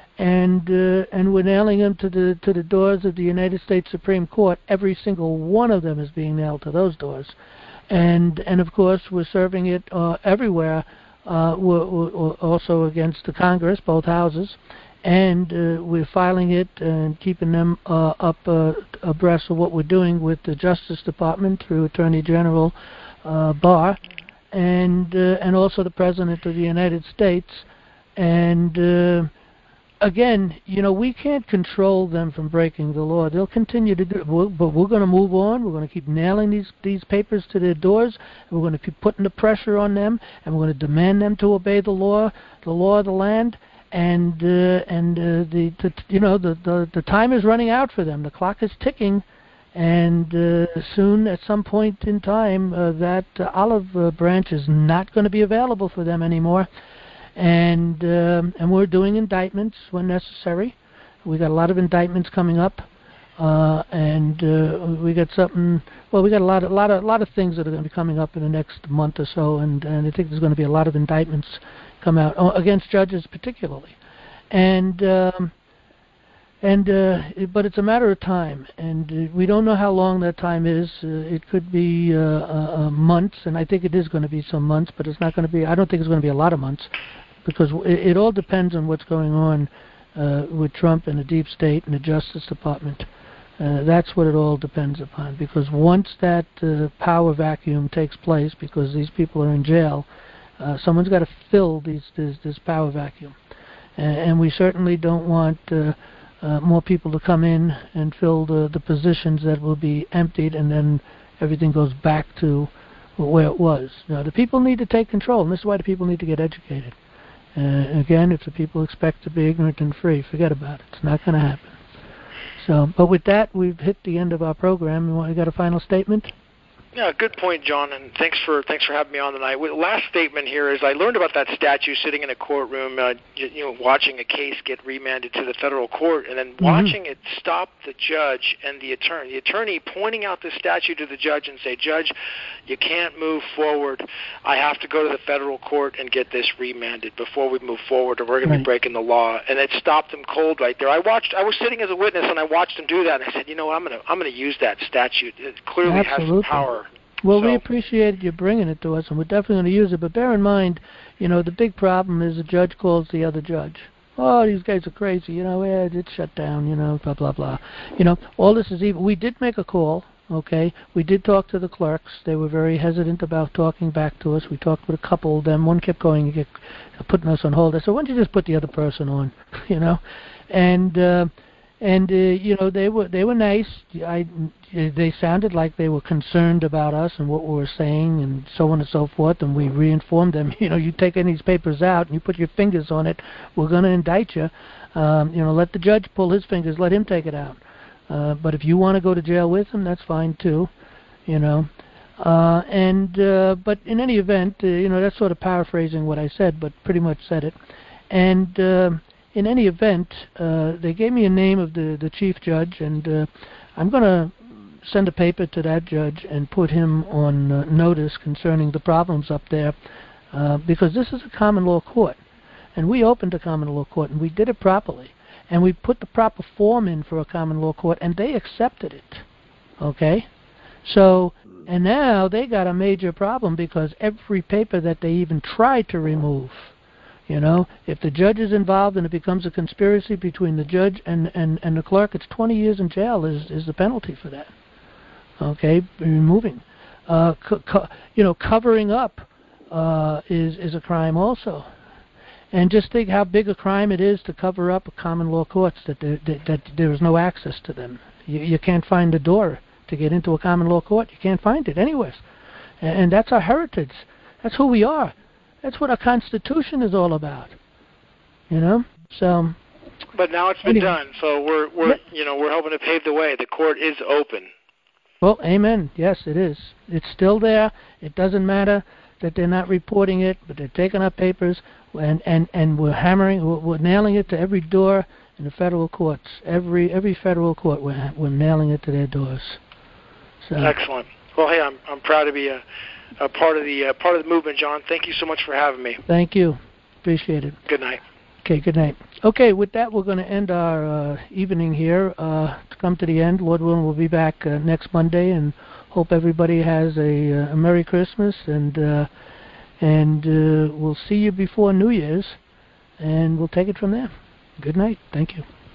And uh, and we're nailing them to the to the doors of the United States Supreme Court. Every single one of them is being nailed to those doors, and and of course we're serving it uh, everywhere. Uh, we're, we're also against the Congress, both houses, and uh, we're filing it and keeping them uh, up uh, abreast of what we're doing with the Justice Department through Attorney General uh, Barr, and uh, and also the President of the United States. And uh, again, you know, we can't control them from breaking the law. They'll continue to do it, we'll, but we're going to move on. We're going to keep nailing these, these papers to their doors. And we're going to keep putting the pressure on them, and we're going to demand them to obey the law, the law of the land. And uh, and uh, the, the you know the, the the time is running out for them. The clock is ticking, and uh, soon, at some point in time, uh, that uh, olive uh, branch is not going to be available for them anymore. And um, and we're doing indictments when necessary. We got a lot of indictments coming up, uh, and uh, we got something. Well, we got a lot of lot of lot of things that are going to be coming up in the next month or so, and and I think there's going to be a lot of indictments come out against judges particularly. And um, and uh, it, but it's a matter of time, and uh, we don't know how long that time is. Uh, it could be uh, uh, uh, months, and I think it is going to be some months, but it's not going to be. I don't think it's going to be a lot of months, because it, it all depends on what's going on uh, with Trump and the deep state and the Justice Department. Uh, that's what it all depends upon. Because once that uh, power vacuum takes place, because these people are in jail, uh, someone's got to fill these this, this power vacuum, and, and we certainly don't want. Uh, Uh, more people to come in and fill the, the positions that will be emptied, and then everything goes back to where it was. Now, the people need to take control, and this is why the people need to get educated. Uh, again, if the people expect to be ignorant and free, forget about it. It's not going to happen. So, but with that, we've hit the end of our program. You want, you got a final statement? Yeah, good point, John, and thanks for thanks for having me on tonight. Last statement here is I learned about that statue sitting in a courtroom, uh, you, you know, watching a case get remanded to the federal court, and then mm-hmm. watching it stop the judge and the attorney. The attorney pointing out the statue to the judge and say, "Judge, you can't move forward. I have to go to the federal court and get this remanded before we move forward, or we're going right. to be breaking the law." And it stopped him cold right there. I watched. I was sitting as a witness, and I watched him do that, and I said, "You know what? I'm going to I'm going to use that statute. It clearly Absolutely. has some power." Well, so. we appreciated you bringing it to us, and we're definitely going to use it. But bear in mind, you know, the big problem is the judge calls the other judge. Oh, these guys are crazy. You know, yeah, it's shut down. You know, blah blah blah. You know, all this is even. We did make a call. Okay, we did talk to the clerks. They were very hesitant about talking back to us. We talked with a couple of them. One kept going, get, putting us on hold. I said, "Why don't you just put the other person on?" You know, and. Uh, And uh, you know, they were they were nice. I they sounded like they were concerned about us and what we were saying, and so on and so forth. And we reinformed them. You know, you take any of these papers out and you put your fingers on it, we're going to indict you. Um, you know, let the judge pull his fingers, let him take it out. Uh, but if you want to go to jail with him, that's fine too. You know, uh, and uh, but in any event, uh, you know, that's sort of paraphrasing what I said, but pretty much said it. And uh, in any event, uh, they gave me a name of the, the chief judge, and uh, I'm going to send a paper to that judge and put him on uh, notice concerning the problems up there, uh, because this is a common law court, and we opened a common law court, and we did it properly, and we put the proper form in for a common law court, and they accepted it, okay? So, and now they got a major problem because every paper that they even tried to remove, you know, if the judge is involved and it becomes a conspiracy between the judge and, and, and the clerk, it's twenty years in jail is, is the penalty for that. Okay, removing. Uh, co- co- you know, covering up uh, is, is a crime also. And just think how big a crime it is to cover up common law courts, that there, that, that there is no access to them. You, you can't find a door to get into a common law court. You can't find it anywhere. And, and that's our heritage. That's who we are. That's what our Constitution is all about, you know. So, but now it's been anyway. done. So we're we're yeah. you know we're hoping to pave the way. The court is open. Well, amen. Yes, it is. It's still there. It doesn't matter that they're not reporting it, but they're taking up papers, and and and we're hammering, we're, we're nailing it to every door in the federal courts. Every every federal court, we're we're nailing it to their doors. So. Excellent. Well, hey, I'm I'm proud to be a. A part of the uh, part of the movement, John. Thank you so much for having me. Thank you. Appreciate it. Good night. Okay, good night. Okay, with that, we're going to end our uh, evening here. Uh, to come to the end, Lord willing, we'll be back uh, next Monday, and hope everybody has a, uh, a Merry Christmas, and uh, and uh, we'll see you before New Year's, and we'll take it from there. Good night. Thank you.